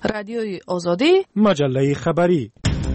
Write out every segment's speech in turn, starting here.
رادیوی آزادی، مجله خبری.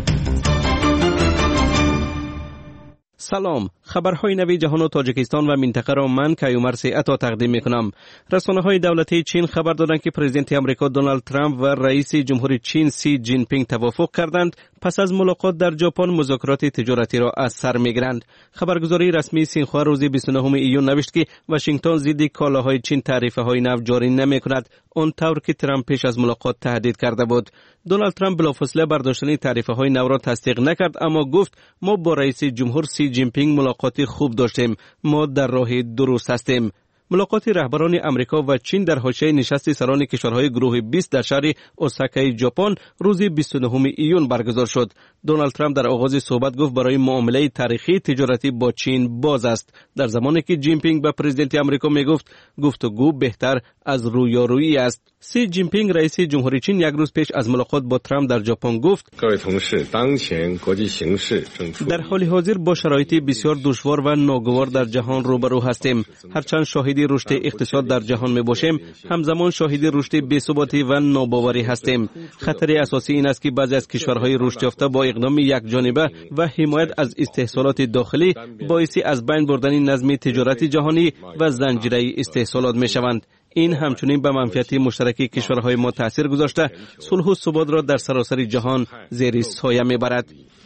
سلام، خبرهای نوی جهان و تاجیکستان و منطقه را من کیومر سیعتا تقدیم میکنم. رسانه‌های دولتی چین خبر دادند که پرزیدنت آمریکا دونالد ترامپ و رئیس جمهوری چین سی جین پینگ توافق کردند پس از ملاقات در ژاپن مذاکرات تجارتی را از سر میگیرند. خبرگزاری رسمی سینخوا روز 29 ایون نوشت که واشنگتن ضد کالاهای چین تعرفه‌های نفت جاری نمی‌کند، اون طور که ترامپ پیش از ملاقات تهدید کرده بود. دونالد ترامپ بلافاصله برداشتن تعرفه‌های نو را تصدیق نکرد، اما گفت ما با رئیس جمهور سی جین پینگ ملاقات خوب داشتیم، ما در راه درست هستیم. ملاقات رهبران امریکا و چین در حاشیه نشست سران کشورهای گروه 20 در شهر اوساکا ژاپن روز 29 ایون برگزار شد. دونالد ترامپ در آغاز صحبت گفت برای معامله تاریخی تجارتی با چین باز است، در زمانی که جین پینگ به پرزیدنت آمریکا میگفت گفتگو بهتر از رویارویی است. سی جین پینگ رئیس جمهوری چین یک روز پیش از ملاقات با ترامپ در ژاپن گفت در حال حاضر با شرایط بسیار دشوار و ناگوار در جهان روبرو هستیم. هرچند شاهد رشد اقتصاد در جهان می باشیم، همزمان شاهد رشد بی‌ثباتی و ناباوری هستیم. خطر اساسی این است که بعضی از کشورهای رشد یافته با اقدام یک جانبه و حمایت از استحصالات داخلی باعث از بین بردن نظم تجارتی جهانی و زنجیره استحصالات می شوند. این همچنین به منفعت مشترک کشورهای ما تاثیر گذاشته صلح و ثبات را در سراسر جهان زیر سایه میبرد.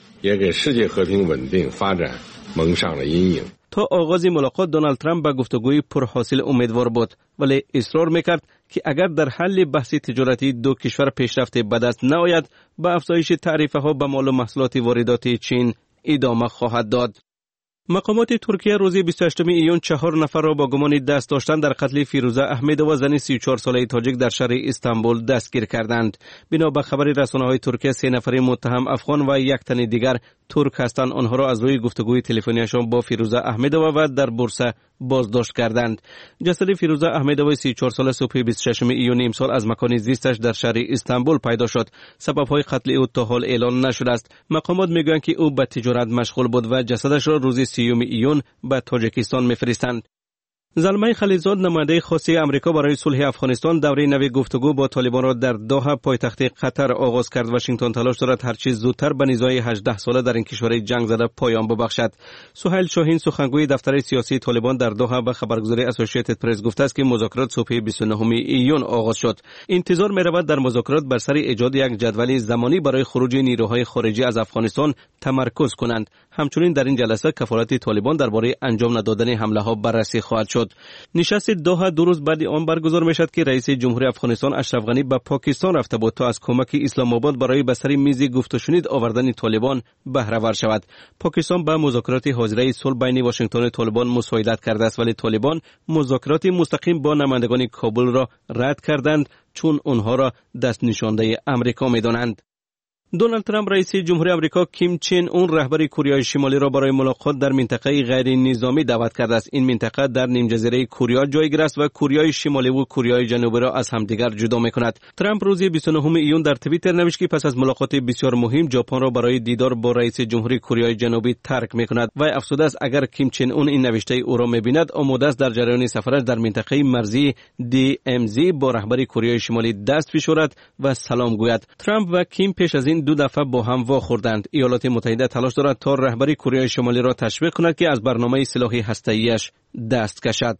تا آغاز ملاقات دونالد ترامپ به گفتگوی پرحاصل امیدوار بود، ولی اصرار میکرد که اگر در حل بحث تجارتی دو کشور پیشرفت به دست نآید، به افزایش تعرفه‌ها به مال و محصولات واردات چین ادامه خواهد داد. مقامات ترکیه روز 28 ایون 4 نفر را با گمان دست داشتن در قتل فیروزه احمدova زن 34 ساله تاجیک در شهر استانبول دستگیر کردند. بنا به خبر رسانه‌های ترکیه 3 نفر متهم افغان و یک تن دیگر ترک هستند. آنها را از روی گفتگوی تلفنیشان با فیروزه احمدova و در بورصه بازداشت کردند. جسد فیروزه احمدova 34 ساله صبح 26 ایون امسال از مکان زیستش در شهر استانبول پیدا شد. سبب‌های قتل او تا حال اعلام نشده است. مقامات میگویند که او به تجارت مشغول بود و جسدش را روز 30 ایون به تاجیکستان میفرستند. زلمه خلیلزاد نماینده خاص امریکا برای صلح افغانستان دوره نوی گفتگو با طالبان را در دوحه پایتخت قطر آغاز کرد. واشنگتن تلاش دارد هر چیز زودتر به نزاع 18 ساله در این کشور جنگ زده پایان ببخشد. سهیل شاهین سخنگوی دفتر سیاسی طالبان در دوحه به خبرگزاری اسوسییتد پرس گفته است که مذاکرات صبح 29 ایون آغاز شد. انتظار می‌رود در مذاکرات بر سر ایجاد یک جدول زمانی برای خروج نیروهای خارجی از افغانستان تمرکز کنند. همچنین در این جلسه کفالت طالبان درباره انجام ندادن حمله‌ها بررسی خواهد شد. نشست دوحه 2 روز بعد آن برگزار میشد که رئیس جمهوری افغانستان اشرف غنی به پاکستان رفته بود تا از کمک اسلام آباد برای به سر میز گفت و شنید آوردن طالبان بهره ور شود. پاکستان به مذاکرات حاضره صلح بین واشنگتن و طالبان مساعدت کرده است، ولی طالبان مذاکرات مستقیم با نمایندگان کابل را رد کردند چون آنها را دست نشانده امریکا می‌دانند. دونالد ترامپ رئیس جمهوری آمریکا کیم چین اون رهبر کره شمالی را برای ملاقات در منطقه غیر نظامی دعوت کرده است. این منطقه در نیم جزیره کره جایگیر است و کره شمالی و کره جنوبی را از همدیگر جدا می‌کند. ترامپ روز 29 ایون در توییتر نوشت که پس از ملاقات بسیار مهم ژاپن را برای دیدار با رئیس جمهوری کره جنوبی ترک می‌کند و افسوده است اگر کیم چین اون این نوشته او را می‌بیند آماده است در جریان سفرش در منطقه مرزی DMZ با رهبر کره شمالی دست فشارد و سلام گوید. ترامپ و کیم پیش از این 2 دفعه با هم واخوردند. ایالات متحده تلاش دارد تا رهبر کره شمالی را تشویق کند که از برنامه سلاح هسته‌ایش دست کشد.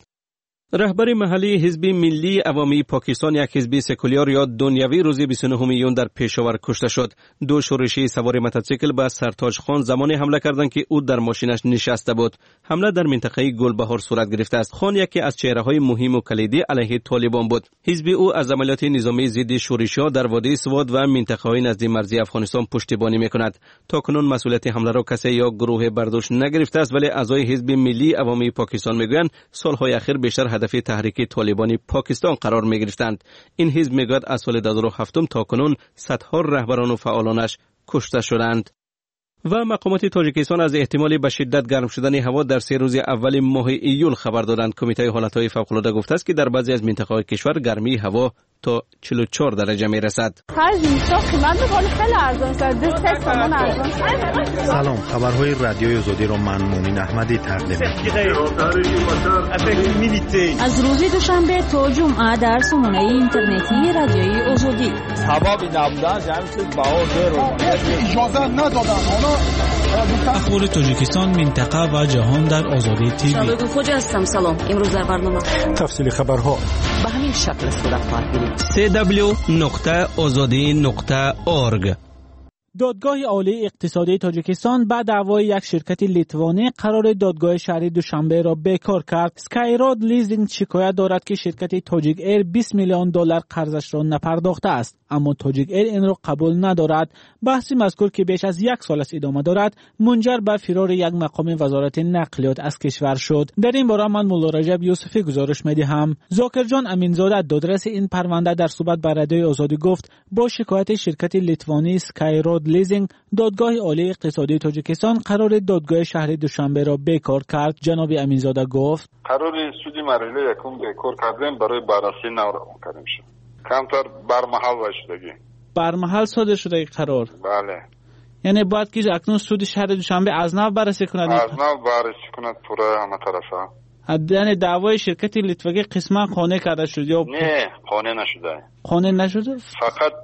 رهبر محلی حزب ملی عوامی پاکستان، یک حزب سکولار یا دنیوی، روز 29 ایون در پشاور کشته شد. 2 شورشی سوار موتورسیکل به سرتاج خان زمانی حمله کردند که او در ماشینش نشسته بود. حمله در منطقه گلبهار صورت گرفته است. خان یکی از چهره‌های مهم و کلیدی علیه طالبان بود. حزب او از عملیات نظامی ضد شورشی‌ها در وادی سوات و منطقه‌های نزدیک مرزی افغانستان پشتیبانی می‌کند. تاکنون مسئولیت حمله را کسی یا گروه برداشت نگرفته است، ولی اعضای حزب ملی عوامی پاکستان می‌گویند سال‌های اخیر بیشتر هدف تحریک طالبانی پاکستان قرار می‌گرفتند. این حزب می‌گوید از سال 2007 تا کنون صدها رهبران و فعالانش کشته شدند. و مقامات تاجیکستان از احتمال به شدت گرم شدن هوا در 3 روز اول ماه ایول خبر دادند. کمیته حالت‌های فوق‌العاده گفته است که در بعضی از مناطق کشور گرمی هوا تا 44 درجه می رسد. سلام، خبرهای رادیوی آزادی را من مومن احمدی تقدیم از روز دوشنبه تا جمعه در سامانه اینترنتی رادیوی آزادی. اخبار تاجیکستان، منطقه و جهان در آزادی تیوی. شبکه خوجا هستم. سلام. امروز در برنامه تفصیل خبرها به همین شکل صورت خواهد گرفت. www.azadi.org. دادگاه عالی اقتصادی تاجیکستان بعد دعوای یک شرکت لیتوانی قرار دادگاه شهری دوشنبه را بیکار کرد. سکایراد لیزینگ شکایت دارد که شرکت تاجیک ایر 20 میلیون دلار قرضش را نپرداخته است، اما تاجیک ایر این را قبول ندارد. بحث مذکور که بیش از یک سال است ادامه دارد، منجر به فرار یک مقام وزارت نقلیات از کشور شد. در این باره من مولا رجب یوسفی گزارش می‌دهم. ذاکر جان امینزاده دادرس این پرونده در صحبت با رادیوی آزادی گفت با شکایت شرکت لیتوانی سکایراد لیزینگ، دادگاه عالی اقتصادی تاجیکستان قرار دادگاه شهر دوشنبه را بیکار کرد. جناب امینزاده گفت قرار سودی مرحله یکم بیکار کردیم برای بررسی نو کردیم شد. کمتر برمحل شدگی. برمحل صادر شده قرار. بله. یعنی باید که اکنون سود شهر دوشنبه از نو بررسی کند. از نو بررسی کند پورا همه طرفه. یعنی دعوای شرکت لیتوانی قسما قانع کرده شد یا نه قانع نشده. قانع نشده؟ فقط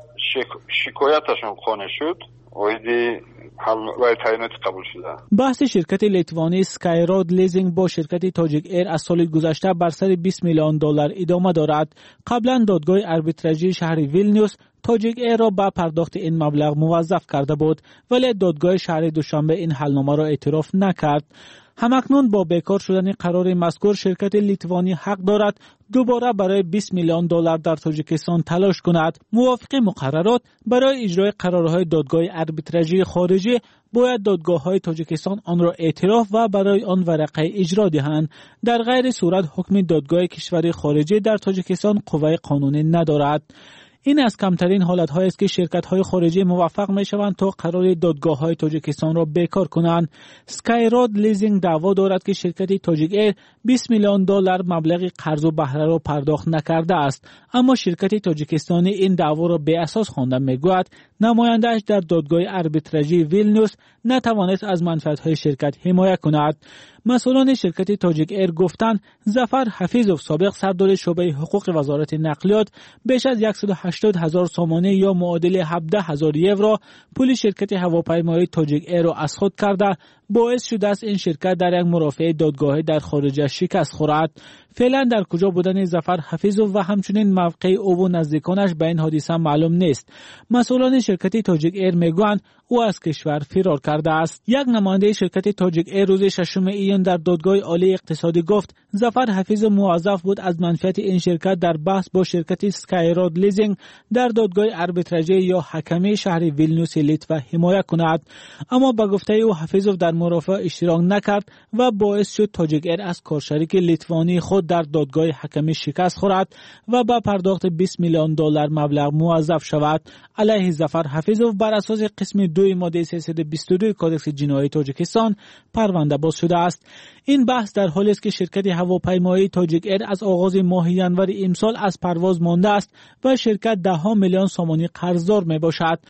شکایتشون قانع شد. ویدی حل تعینات قبول شده. بحث شرکت لیتوانی سکایراد لیزینگ با شرکت تاجیک ایر از سال گذشته بر سر 20 میلیون دلار ادامه دارد. قبلا دادگاه آربیتراژی شهر ویلنیوس تاجیک ایر را به پرداخت این مبلغ موظف کرده بود، ولی دادگاه شهر دوشنبه این حلنامه را اعتراف نکرد. همکنون با بیکار شدن قرار مذکور شرکت لیتوانی حق دارد دوباره برای 20 میلیون دلار در تاجیکستان تلاش کند. موافق مقررات برای اجرای قرارهای دادگاه آربیتراژی خارجی باید دادگاه‌های تاجیکستان آن را اعتراف و برای آن ورقه اجرا دهند. در غیر صورت حکم دادگاه کشور خارجی در تاجیکستان قوه قانونی ندارد. این از کمترین حالت‌هایی است که شرکت‌های خارجی موفق می‌شوند تا قرار دادگاه‌های تاجیکستان را بیکار کنند. سکایراد لیزینگ دعوا دارد که شرکت تاجیک ایر 20 میلیون دلار مبلغ قرض و بهره را پرداخت نکرده است، اما شرکت تاجیکستانی این دعوا را بی اساس خوانده می‌گوید. نماینده‌اش در دادگاه آربیتراژی ویلنیوس نتوانست از منفعت‌های شرکت حمایت کند. مسئولان شرکت تاجیک ایر گفتند ظفر حفیظوف سابق سردار شعبه حقوق وزارت نقلیات بیش از 180,000 سامانه یا معادل 17,000 یورو پول شرکت هواپیمایی تاجیک ایر را از خود کرده، باعث شده است این شرکت در یک مرافعه دادگاهی در خارج شکست خورد. فعلا در کجا بودن ظفر حفیظوف و همچنین موقع او و نزدیکانش به این حادثه معلوم نیست. مسئولان شرکت تاجیک ایر میگویند او از کشور فرار کرده است. یک نماینده شرکت تاجیک ایر روز 6 ایون در دادگاه عالی اقتصادی گفت ظفر حفیظوف موظف بود از منفعت این شرکت در بحث با شرکت سکایراد لیزینگ در دادگاه آربیتراژی یا حکمی شهر ویلنیوس لیتوا حمایت کند، اما به گفته او حفیظوف در مرافعه اشتراک نکرد و باعث شد تاجیک ایر از کارشریک لیتوانی خود در دادگاه حکمی شکست خورد و با پرداخت 20 میلیون دلار مبلغ موظف شود. علیه ظفر حفیظوف بر اساس قسم 2 ماده 322 کدکس جنایی تاجیکستان پرونده باز شده است. این بحث در حالی است که شرکت هواپیمایی تاجیک ایر از آغاز ماه ژانویه امسال از پرواز مانده است و شرکت 10 میلیون سامانی قرضدار می باشد.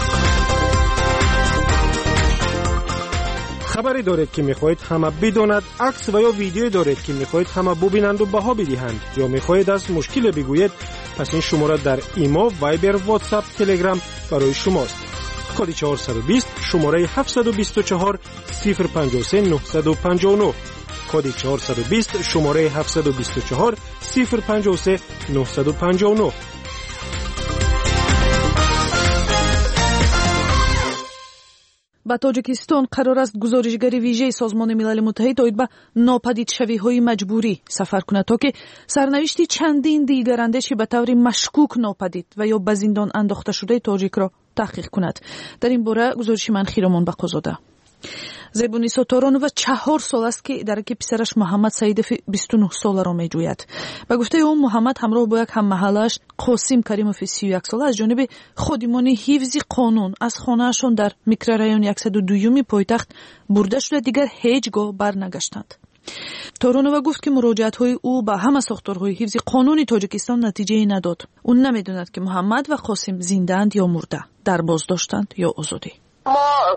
خبری دارید که میخواهید همه بداند، عکس و یا ویدیویی دارید که میخواهید همه ببینند و بها بدهند، یا میخواهید از مشکل بگویید، پس این شماره در ایما، وایبر، واتساپ، تلگرام برای شماست. کد 420 شماره 724 053 959. کد 420 شماره 724 053 959. ба Тоҷикистон қарор аст гузоришгари вижаи Созмони Милали Муттаҳид оид ба нопадидшавиҳои маҷбурӣ сафар кунад, то ки сарнавишти чандин дилгарандеши ба таври машкук нопадид ва ё ба зиндон андохташудаи тоҷикро таҳқиқ кунад. дар ин бора гузориши ман Хиромон Бақозода. Зебуниса Торонова 4 сол аст ки дараки писараш Муҳаммад Саидови 29 соларо меҷӯяд. Ба гуфтаи ӯ Муҳаммад ҳамроҳ бо як ҳаммаҳаллааш Қосим Каримови 31 сола аз ҷониби ходимони ҳифзи қонун аз хонаашон дар микрорайони 102-юми пойтахт бурда шуда дигар ҳеҷ гоҳ барнагаштанд. تورونووا گفت که مراجعت‌های او به همه ساختارهای حفظ قانون تاجیکستان نتیجه نداد. او نمی‌داند که محمد و قاسم زنده‌اند یا مرده، در بازداشتند یا آزادی. ما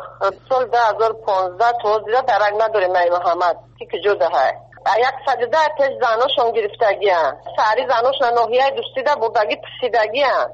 سال 2015 توضیح درک نداریم محمد که کجا های. 110 تش زناشون گرفتگی هست. سری زناشون ناحیه دوستیده بودگی پسیدگی هست.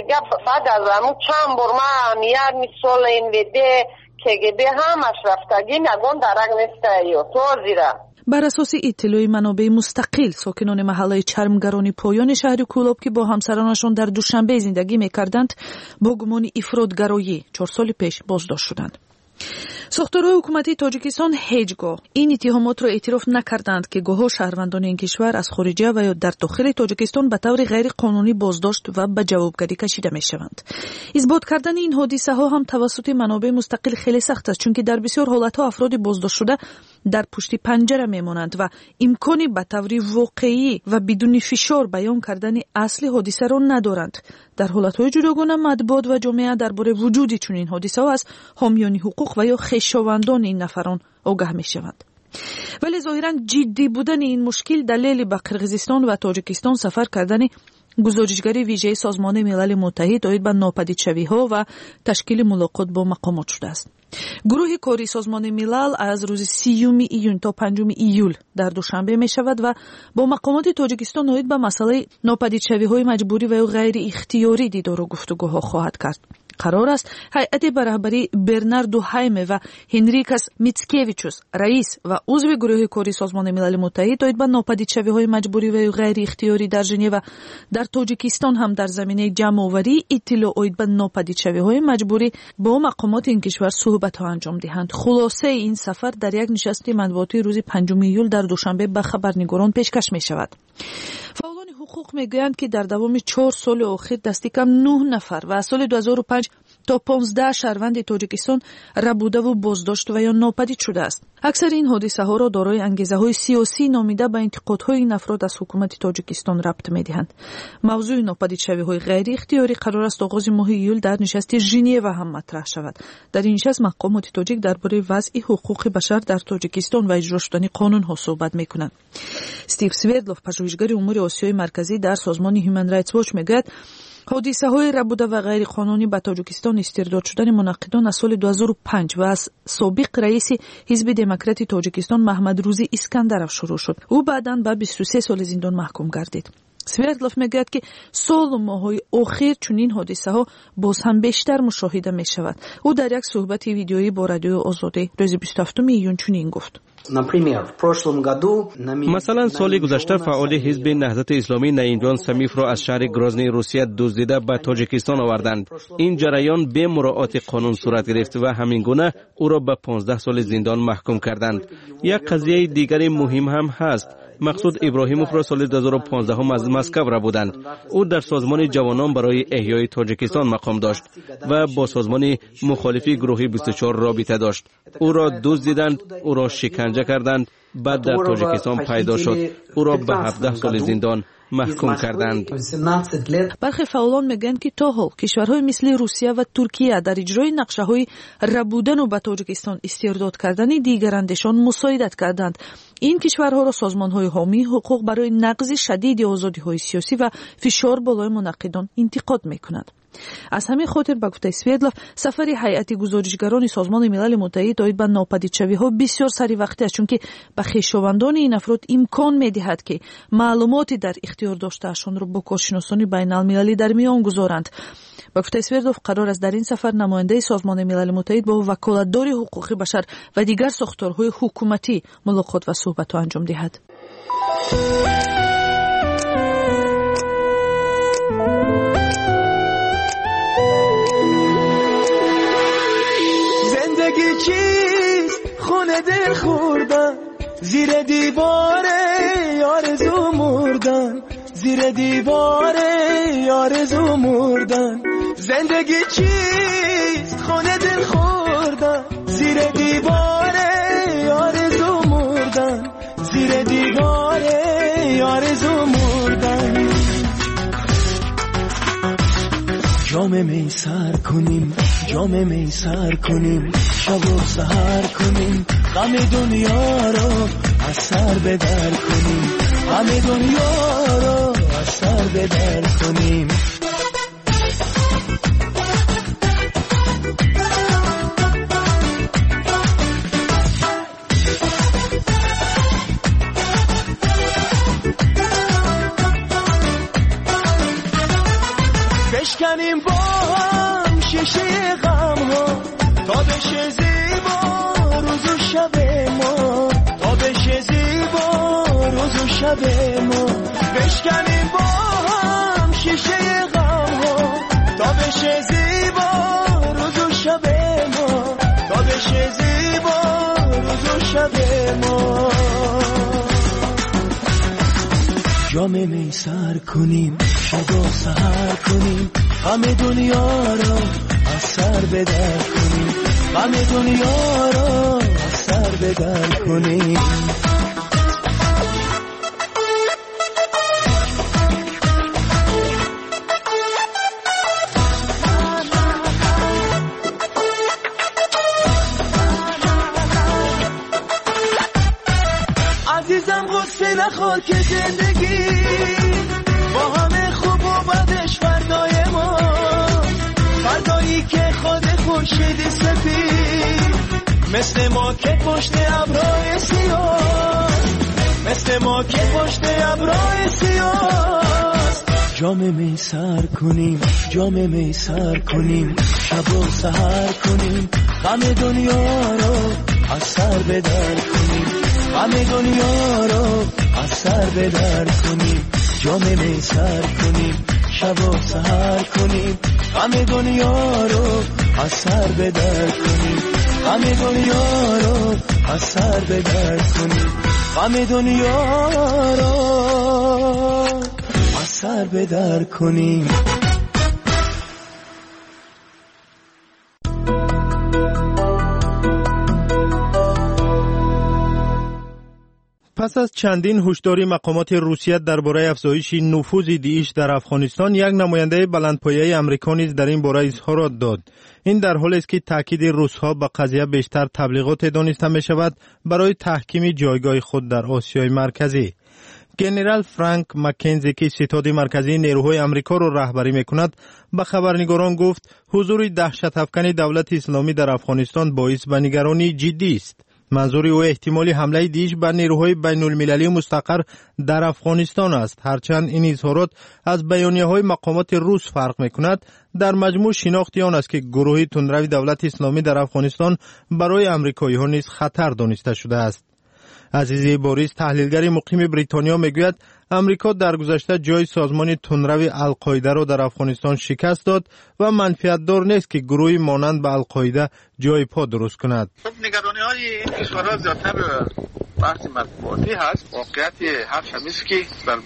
بعد از همون چند بار ما امیر مثال این ویده KGB همش رفتگی نگون درک نیسته یا توضیح. بر اساس اطلاع منابع مستقل ساکنان محله چرمگرانی پایان شهر کولاب که با همسرانشان در دوشنبه زندگی می‌کردند با گمان افراط‌گرایی 4 سال پیش بازداشت شدند. ساختارهای حکومتی تاجیکستان هیچگاه این اتهامات را اعتراف نکردند که گاه‌ها شهروندان این کشور از خارجه و یا در داخل تاجیکستان به طور غیر قانونی بازداشت و به جوابگری کشیده می‌شوند. اثبات کردن این حادثه ها هم توسط منابع مستقل خیلی سخت است، چون که در بسیار حالت‌ها افراد بازداشت شده در پشت پنجره میمانند و امکانی به طور واقعی و بدون فشار بیان کردن اصل حادثه را ندارند. در حالت‌های جداگانه مطبوعات و جامعه درباره وجود چنین حادثه‌ها از حامیان حقوق و یا خویشاوندان این نفران آگاه می‌شوند. ولی ظاهراً جدی بودن این مشکل دلیل به قرقیزستان و تاجیکستان سفر کردن گزارشگر ویژه سازمان ملل متحد آید به ناپدیدشوی‌ها و تشکیل ملاقات با مقامات شده است. گروه کاری سازمان ملل از روز 30 ایون تا 5 ایول در دوشنبه می شود و با مقامات تاجیکستان آید به مسئله ناپدیدشوی‌های مجبوری و غیر اختیاری دیدار و گفتگوها خواهد کرد. قرار است هیئت به رهبری برناردو هایمه و هنریکاس میتسکیویچوس رئیس و عضو گروه کاری سازمان ملل متحد آید به ناپدیدشوی‌های مجبوری و غیر اختیاری در ژنو و در تاجیکستان هم در زمینه جمع‌آوری اطلاع آید به ناپدیدشوی‌های مجبوری با مقامات این کشور صحبت‌ها انجام دهند. خلاصه این سفر در یک نشست مطبوعاتی روز 5 ایول در دوشنبه به خبرنگاران پیشکش می‌شود. فعالان حقوق میگویند که در دوام 4 سال اخیر دست کم 9 نفر و از سال 2005 تا 15 شهروند تاجیکستان ربوده و بازداشت و یا ناپدید شده است. اکثر این حادثه ها را دارای انگیزه های سیاسی نامیده به انتقادهای این افراد از حکومت تاجیکستان ربط میدهند. موضوع ناپدیدشوی های غیر اختیاری قرار است آغاز ماه ایول در نشست ژنو هم مطرح شود. در این نشست مقامات تاجیک درباره وضع حقوق بشر در تاجیکستان و اجرا شدن قانون ها صحبت میکنند. استیو سوردلوف پژوهشگر امور آسیای مرکزی در سازمان هیومن رایتس واچ میگوید حادثه های ربوده و غیر قانونی به تاجیکستان استرداد شدن منعقدان از سال 2005 و از سابق رئیس حزب دموکرات تاجیکستان محمد روزی اسکندرов شروع شد. او بعداً به 23 سال زندان محکوم گردید. سوردلوف میگوید که سال و ماه‌های اخیر چنین حادثه ها باز هم بیشتر مشاهده می شود. او در یک صحبت ویدیویی با رادیو آزادی روز 27 ایون چنین گفت: مثلا سال گذشته فعال حزب نهضت اسلامی نعیمجان سمیف را از شهر گرازنی روسیه دزدیده به تاجیکستان آوردند. این جریان به مراعات قانون صورت گرفت و همین گونه او را به 15 سال زندان محکوم کردند. یک قضیه دیگری مهم هم هست. مقصود ابراهیموف را سال 2015 از مسکو را بودند. او در سازمان جوانان برای احیای تاجیکستان مقام داشت و با سازمان مخالفی گروهی 24 رابطه داشت. او را دزدیدند، او را شکنجه کردند، بعد در تاجیکستان پیدا شد. او را به 17 سال زندان محکوم کردند. برخی فعالان میگن که تا حال کشورهای مثل روسیه و ترکیه در اجرای نقشه‌های ربودن و به تاجیکستان استرداد کردن دیگرندشان مساعدت کردند. این کشورها را سازمان‌های حامی حقوق برای نقض شدید آزادی‌های سیاسی و فشار بالای منعقدان انتقاد می‌کنند. از همین خاطر به گفته سوردلوف سفر هیئت گزارشگران سازمان ملل متحد آید به ناپدیدشوی‌ها بسیار سری وقتی است، چون که به خویشاوندان این افراد امکان می‌دهد که معلوماتی در اختیار داشته‌شان را با کارشناسان بین‌المللی در میان گذارند. به گفته سوردلوف قرار است در این سفر نماینده سازمان ملل متحد با وکالتدار حقوق بشر و دیگر ساختارهای حکومتی ملاقات و صحبت انجام دهد. چیست خونه دل خوردن زیر دیواره آرزو مردن زیر دیواره آرزو مردن زندگی چیست خونه دل خوردن زیر دیواره آرزو مردن زیر دیواره آرزو مردن جام می سر کنیم جام می سر کنیم شب و سحر کنیم غم دنیا رو از سر به در کنیم، همه دنیا رو از سر به در کنیم. بشکنیم با هم شیشه غم ها تا بشه زیبا روز و شب ما، تا بشه زیبا روز و شب ما. بشکنیم با هم شیشه غم ها تا بشه زیبا روز و شب ما، تا بشه زیبا روز و شب ما. جام می سر کنیم، شب و سحر کنیم، همه دنیا رو از سر به در کنیم، همه دنیا رو از سر به در کنیم. عزیزم غصه نخور که زندگی با همه خوب و بدش فردای ما، فردایی که خود خورشید سفید مثل ما که پشت ابرهای سیاه، مثل ما که پشت ابرهای سیاه. جام می سر کنیم، جام می سر کنیم، شب و سحر کنیم، همه دنیا رو از سر به در کنیم، همه دنیا رو از سر به در کنیم. جام می سر کنیم، شب و سحر کنیم، همه دنیا رو از سر به در کنیم، همه دنیا رو از سر به در کنیم، همه دنیا رو از سر به در کنیم. پس از چندین هشداری مقامات روسیه درباره افزایش نفوذ داعش در افغانستان، یک نماینده بلندپایه آمریکا نیز در این باره اظهارات داد. این در حالی است که تاکید روس‌ها به قضیه بیشتر تبلیغات دانسته می شود برای تحکیم جایگاه خود در آسیای مرکزی. گنرال فرانک مکنزی که ستاد مرکزی نیروهای آمریکا را رهبری می‌کند، به خبرنگاران گفت حضور دهشت افکن دولت اسلامی در افغانستان باعث به نگرانی جدی است. منظور او احتمالی حمله داعش بر نیروهای بین المللی مستقر در افغانستان است. هرچند این اظهارات از بیانیه‌های مقامات روس فرق می‌کند، در مجموع شناخت آن است که گروه تندرو دولت اسلامی در افغانستان برای آمریکایی‌ها نیز خطر دانسته شده است. عزیزی بوریس، تحلیلگر مقیم بریتانیا، میگوید امریکا در گذشته جای سازمان تندرو القاعده را در افغانستان شکست داد و منفعت دار نیست که گروهی مانند به القاعده جای پا درست کند. خب نگرانی‌های این کشورها زیادتر بحث مطبوعاتی هست. واقعیت هست همیشه که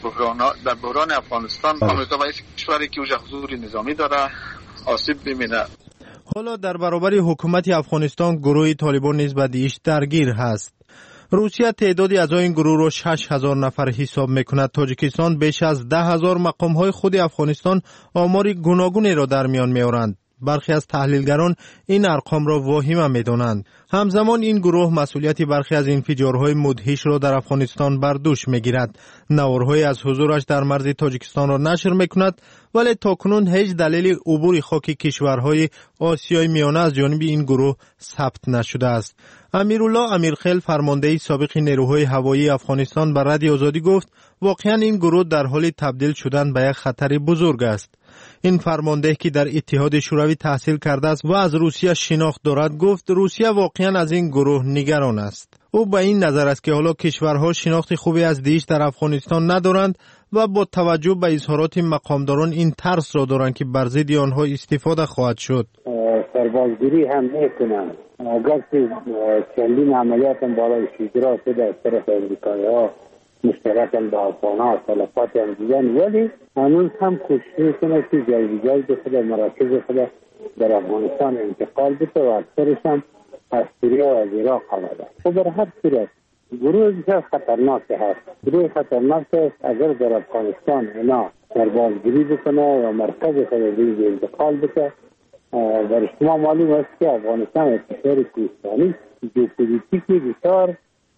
در بحران افغانستان آمریکا و کشوری که اوج حضور نظامی داره آسیب ببینه. حالا در برابر حکومت افغانستان گروه طالبان نیز به داعش درگیر هست. روسیه تعدادی از این گروه را 6000 نفر حساب میکند. تاجیکستان بیش از 10,000 مقام‌های خود افغانستان آمار گوناگونی را در میان می‌آورند. برخی از تحلیلگران این ارقام را واهمه می‌دانند. همزمان این گروه مسئولیت برخی از انفجارهای مدهش را در افغانستان بر دوش می‌گیرد. نوارهای از حضورش در مرز تاجیکستان را نشر می‌کند، ولی تاکنون هیچ دلیل عبور خاک کشورهای آسیای میانه از جانب این گروه ثبت نشده است. امیرالله امیرخیل، فرمانده سابق نیروهای هوایی افغانستان، به رادیو آزادی گفت واقعا این گروه در حال تبدیل شدن به یک خطر بزرگ است. این فرمانده که در اتحاد شوروی تحصیل کرده است و از روسیه شناخت دارد گفت روسیه واقعا از این گروه نگران است. او به این نظر است که حالا کشورها شناخت خوبی از داعش در افغانستان ندارند و با توجه به اظهارات مقامداران این ترس را دارند که بر ضد آنها استفاده خواهد شد. سربازگیری هم میکنند. اگرچه چندین عملیات هم بالای اجرا شده از طرف امریکایی‌ها مشترکاً با افغان‌ها تلفات هم دیدن، ولی هنوز هم کوشش میکنه که جای خود مراکز خود در افغانستان انتقال بده و اکثرش هم از سوریه و از عراق آمده. خب در هر صورت گروه بسیار خطرناک هست. گروه خطرناک است. اگر در افغانستان اینا سربازگیری بکنه یا مرکز خود به انتقال بده، در شما معلوم است که افغانستان کشور کوهستانی جیوپولیتیکی بسیار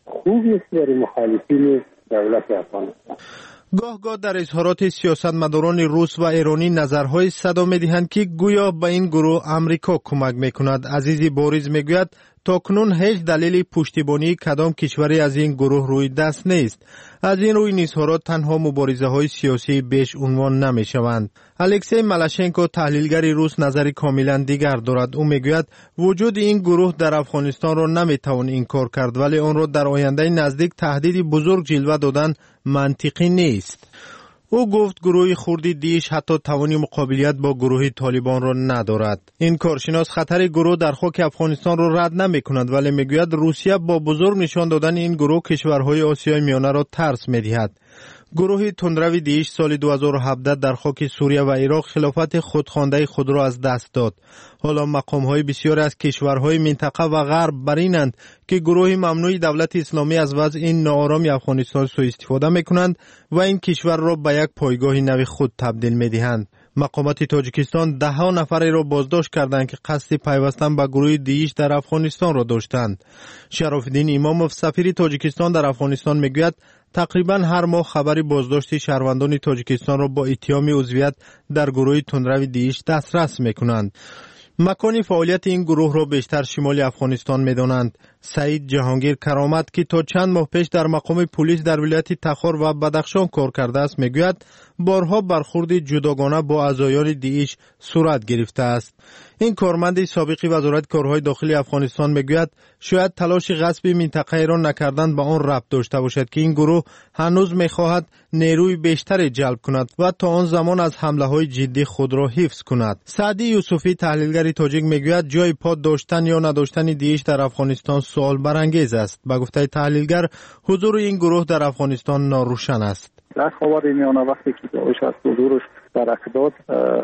خوبی است برای مخالفین دولت افغانستان. گاه در اظهارات سیاستمداران روس و ایرانی نظرهای صدا می‌دهند که گویا به این گروه امریکا کمک می‌کند. عزیزی بوریز می‌گوید تاکنون هیچ دلیل پشتیبانی کدام کشوری از این گروه روی دست نیست. از این روی این اظهارات تنها مبارزه‌های سیاسی بیش عنوان نمی‌شوند. الکسی ملاشنکو تحلیلگر روس نظری کاملا دیگر دارد. او می‌گوید وجود این گروه در افغانستان را نمی‌توان انکار کرد، ولی آن را در آینده نزدیک تهدید بزرگ جلوه دادن منطقی نیست. او گفت گروه خوردی دیش حتی توانی مقابلیت با گروه طالبان را ندارد. این کارشناس خطر گروه در خاک افغانستان را رد نمی کند، ولی می گوید روسیه با بزرگ نشان دادن این گروه کشورهای آسیای میانه را ترس می دهد. گروه تندروی دیش سال 2017 در خاک سوریه و عراق خلافت خودخوانده خود را از دست داد. حالا مقام‌های بسیاری از کشورهای منطقه و غرب بر اینند که گروه ممنوع دولت اسلامی از وضع این ناآرامی افغانستان سوء استفاده می‌کنند و این کشور را به یک پایگاه نو خود تبدیل می‌دهند. مقامات تاجیکستان 10 نفر را بازداشت کردند که قصد پیوستن به گروه دیش در افغانستان را داشتند. شراف‌الدین اماموف سفیر تاجیکستان در افغانستان می‌گوید تقریبا هر ماه خبری بازداشت شهروندان تاجیکستان را با اتهام عضویت در گروه تندروی دیش دسترس می‌کنند. مکان فعالیت این گروه را بیشتر شمال افغانستان می‌دانند. سعید جهانگیر کرامت که تا چند ماه پیش در مقام پلیس در ولایت تخار و بدخشان کار کرده است میگوید بارها برخورد جداگانه با اعضایان دیش صورت گرفته است. این کارمند سابق وزارت کارهای داخلی افغانستان میگوید شاید تلاش غصب منطقه را نکردن به آن ربط داشته باشد که این گروه هنوز میخواهد نیروی بیشتری جلب کند و تا آن زمان از حمله های جدی خود را حفظ کند. سعدی یوسفی تحلیلگر تاجیک میگوید جای پا داشتن یا نداشتن دیش در افغانستان سوال برانگیز است. به گفته تحلیلگر حضور این گروه در افغانستان ناروشن است. در خاور میانه وقتی که داعش از حضورش در اقداد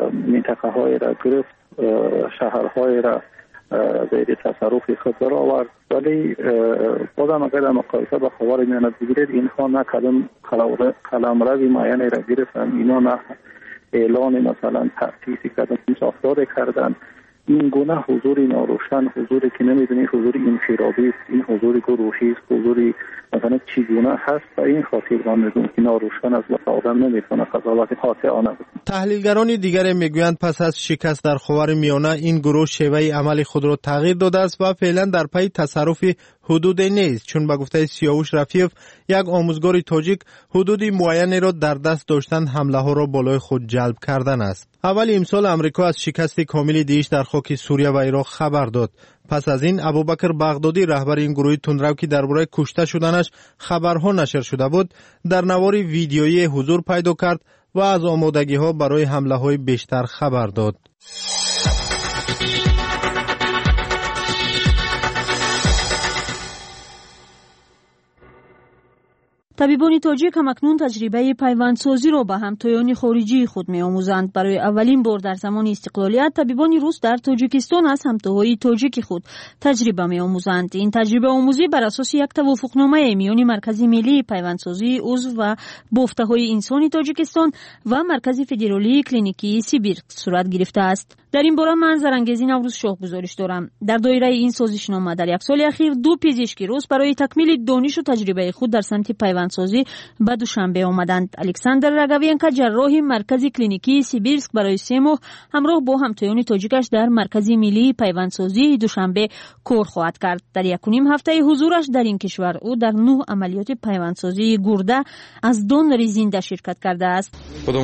منطقه های را گرفت، شهرهای را زیر تصرف خود برآورد، ولی بازم اگر در مقایسه با خاور میانه بگیرید اینها نه قلمرو معینی را گرفتن، اینا نه اعلان مثلا تأسیسی کردن، ساختار کردن. این گونه حضور ناروشن، حضوری که نمیدونی حضور انفرادی است، این حضور گروهی است، حضوری مثلا چگونه هست، و این خاطر من میگم که ناروشن از آدم نمیتونه قضاوت قاطعانه بکنه. تحلیلگران دیگر میگویند پس از شکست در خاور میانه این گروه شیوه عمل خود را تغییر داده است و فعلا در پی تصرف حدود نیست، چون به گفته سیاوش رفیف یک آموزگار تاجیک حدود معینی را در دست داشتن حمله ها را بالای خود جلب کردن است. اول امسال امریکا از شکست کامل دیش در خاک سوریه و عراق خبر داد. پس از این ابوبکر بغدادی رهبر این گروه تندرو که درباره کشته شدنش خبرها نشر شده بود در نوار ویدیویی حضور پیدا کرد و از آمادگی ها برای حمله های بیشتر خبر داد. طبیبان تاجیک همکنون تجربه پیوندسازی را به همتایان خارجی خود می‌آموزند. برای اولین بار در زمان استقلالیت طبیبان روس در تاجیکستان از همتاهای تاجیک خود تجربه می‌آموزند. این تجربه آموزی بر اساس یک توافقنامه میان مرکز ملی پیوندسازی عضو و بافته‌های انسانی تاجیکستان و مرکز فدرالی کلینیکی سیبیرسک صورت گرفته است. در این باره من زرنگزی نوروز شاه گزارش دارم. در دایره این سازشنامه در یک سال اخیر 2 پزشک روس برای تکمیل دانش و تجربه خود در سمت پیوندسازی به دوشنبه آمدند. الکساندر راگاوینکا جراح مرکز کلینیکی سیبیرسک برای 3 ماه همراه با همتایان تاجیکش در مرکز ملی پیوندسازی دوشنبه کار خواهد کرد. در 1.5 هفته حضورش در این کشور او در 9 عملیات پیوندسازی گرده از دونر زنده شرکت کرده است.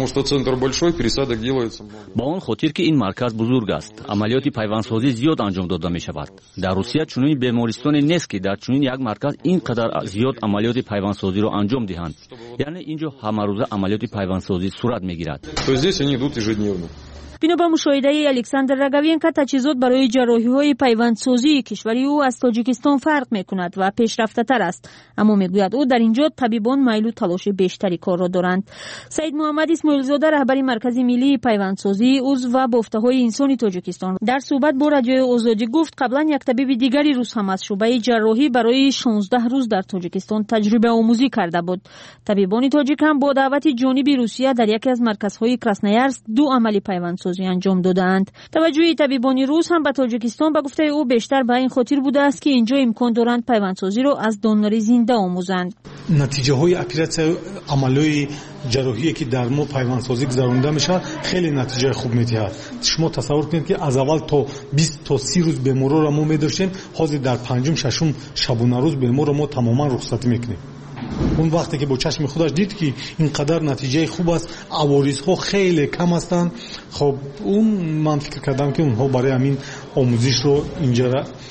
با آن خاطر که این مرکز بزرگ است، عملیات پیوندسازی زیاد انجام داده می شود. در روسیه چنین بیمارستانی نیست که در چنین یک مرکز اینقدر زیاد عملیات پیوندسازی را انجام دهند. یعنی اینجا همه روزه عملیات پیوندسازی صورت می گیرد. بنا به مشاهده الکساندر راگاوینکا تجهیزات برای جراحی‌های پیوندسازی کشوری او از تاجیکستان فرق می‌کند و پیشرفته‌تر است، اما میگوید او در اینجا طبیبان میل و تلاش بیشتری کار را دارند. سید محمد اسماعیل زاده رهبر مرکز ملی پیوندسازی عضو و بافته‌های انسانی تاجیکستان در صحبت با رادیو آزادی گفت قبلا یک طبیب دیگری روس هم از شعبه جراحی برای 16 روز در تاجیکستان تجربه آموزی کرده بود. طبیبان تاجیک هم با دعوت جانب روسیه در یکی از مرکزهای کراسنویارسک 2 عمل پیوندسازی پیوندسازی انجام دادند. توجه طبیبان روس هم به تاجیکستان به گفته او بیشتر به این خاطر بوده است که اینجا امکان دارند پیوندسازی را از دانایی زنده آموزند. نتیجه های اپراسیون عملیات جراحی که در ما پیوندسازی گذرانده میشه خیلی نتیجه خوب میدهد. شما تصور کنید که از اول تا 20 تا 30 روز بیمارا را ما می‌داشتیم، حاضر در پنجم ششم شبانه روز بیمار را ما تماما رخصتی میکنیم. اون وقتی که با چشم خودش دید که اینقدر نتیجه خوب است، عوارض‌ها خیلی کم هستند، خب اون من فکر کردم که اونها برای همین آموزش رو اینجا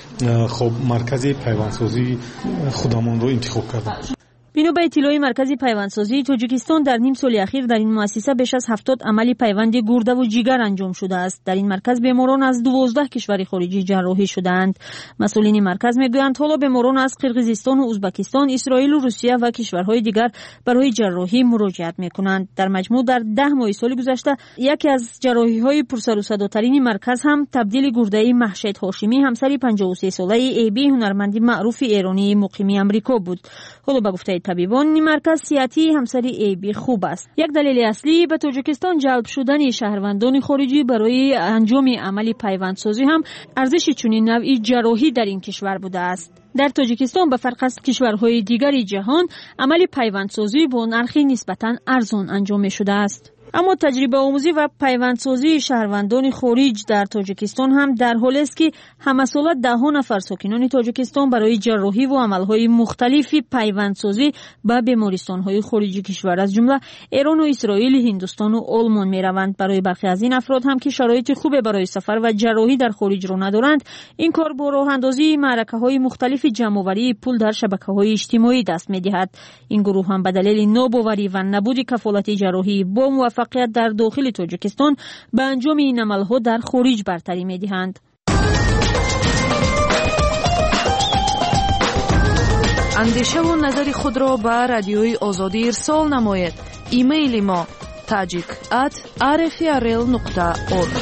خب مرکز پیوندسازی خودمان رو انتخاب کردم. بنا به اطلاع مرکز پیوندسازی تاجیکستان در نیم سال اخیر در این مؤسسه بیش از 70 عمل پیوند گرده و جگر انجام شده است. در این مرکز بیماران از 12 کشور خارجی جراحی شدند. مسئولین مرکز میگویند حالا بیماران از قرقیزستان و ازبکستان، اسرائیل و روسیه و کشورهای دیگر برای جراحی مراجعت میکنند. در مجموع در 10 ماه سال گذشته یکی از جراحی‌های پرسر و صداترین مرکز هم تبدیل گرده مهشید هاشمی، همسر 53 ساله ایبی، هنرمند معروف ایرانی مقیم آمریکا بود. حالا به گفته طبیبان این مرکز صحتی همسر ایبی خوب است. یک دلیل اصلی به تاجیکستان جلب شدن شهروندان خارجی برای انجام عمل پیوندسازی هم ارزش چنین نوعی جراحی در این کشور بوده است. در تاجیکستان به فرق از کشورهای دیگر جهان عمل پیوندسازی با نرخی نسبتاً ارزان انجام می شده است. اما تجربه آموزی و پیوندسازی شهروندان خارج در تاجیکستان هم در حالی است که همساله 10 نفر ساکنان تاجیکستان برای جراحی و عملهای مختلفی پیوندسازی به بیمارستان‌های خارجی کشور از جمله ایران و اسرائیل، هندوستان و آلمان می‌روند. برای برخی از این افراد هم که شرایط خوبی برای سفر و جراحی در خارج را ندارند، این کار با راه‌اندازی معرکه‌های مختلف جمع‌آوری پول در شبکه‌های اجتماعی دست می‌دهد. این گروه هم به دلیل ناباوری و نبود کفالت جراحی با موفقیت در داخل تاجیکستان به انجام این عملها در خارج برتری می‌دهند. اندیشه و نظر خود را به رادیوی آزادی ارسال نمایید. ایمیل ما tajik@rfrl.org.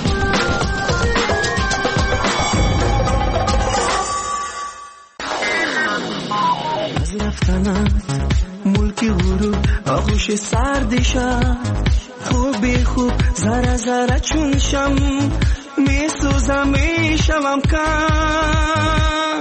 از رفتنت ملکی غرور آغوش سردشم، خوبی خوب ذره ذره چون شم میسوزم میشوم کم.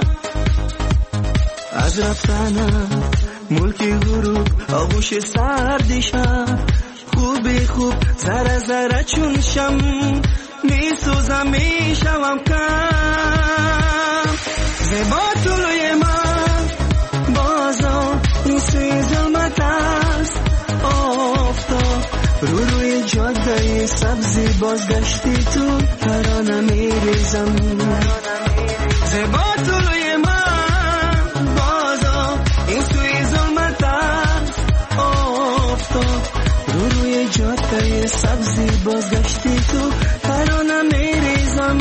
از رفتنت ملکی غروب آغوش سردشم، خوبی خوب ذره ذره چون شم میسوزم میشوم کم. زیبا طلوی من بازا این سوی ظلمت است، آفتاب روی جاده سبزی بازگشتی تو ترانه میریزم. زیبا طلوی من بازا این سوی ظلمت است، آفتاب روی جاده سبزی بازگشتی تو ترانه میریزم.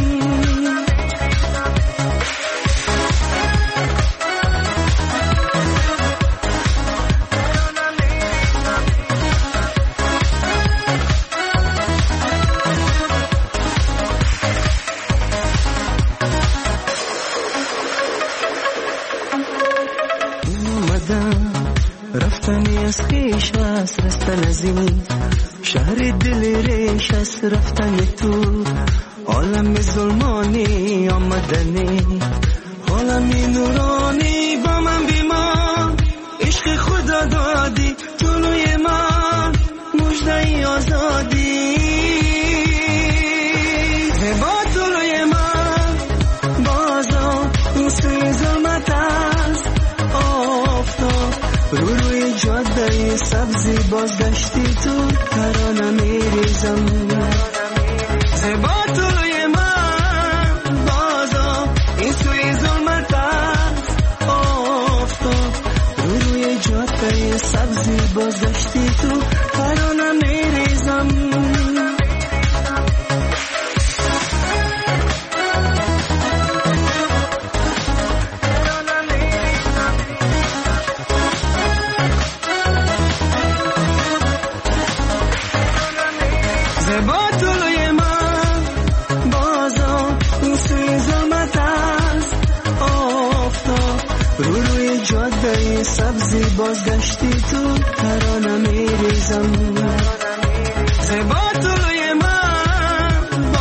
رفتنی از خیش است، رستن از این شهر دل ریش است، رفتن تو عالم ظلمانی آمدنی، عالمی نورانی با من بیمان، عشق خدا دادی طلوی من مژده آزادی. زیبا طلوی من بازا این سوی ظلمت است، آفتاب روی جاده سبزی بازگشتی تو ترانه میریزم. زیبا طلوی من بازا این سوی ظلمت است، آفتاب روی جاده سبزی بازگشتی تو ترانه میریزم. سبزی بازگشتی تو ترانه میریزم. زیبا طلوی من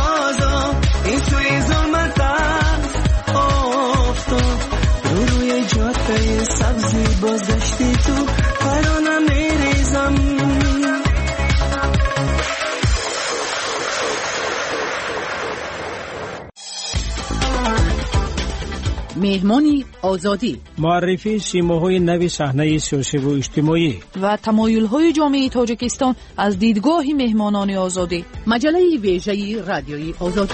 مهمانی آزادی، معرفی سیماهای نو صحنه سیاسی و اجتماعی و تمایل‌های جامعه تاجیکستان از دیدگاه مهمانان آزادی. مجله ویژه رادیوی آزادی.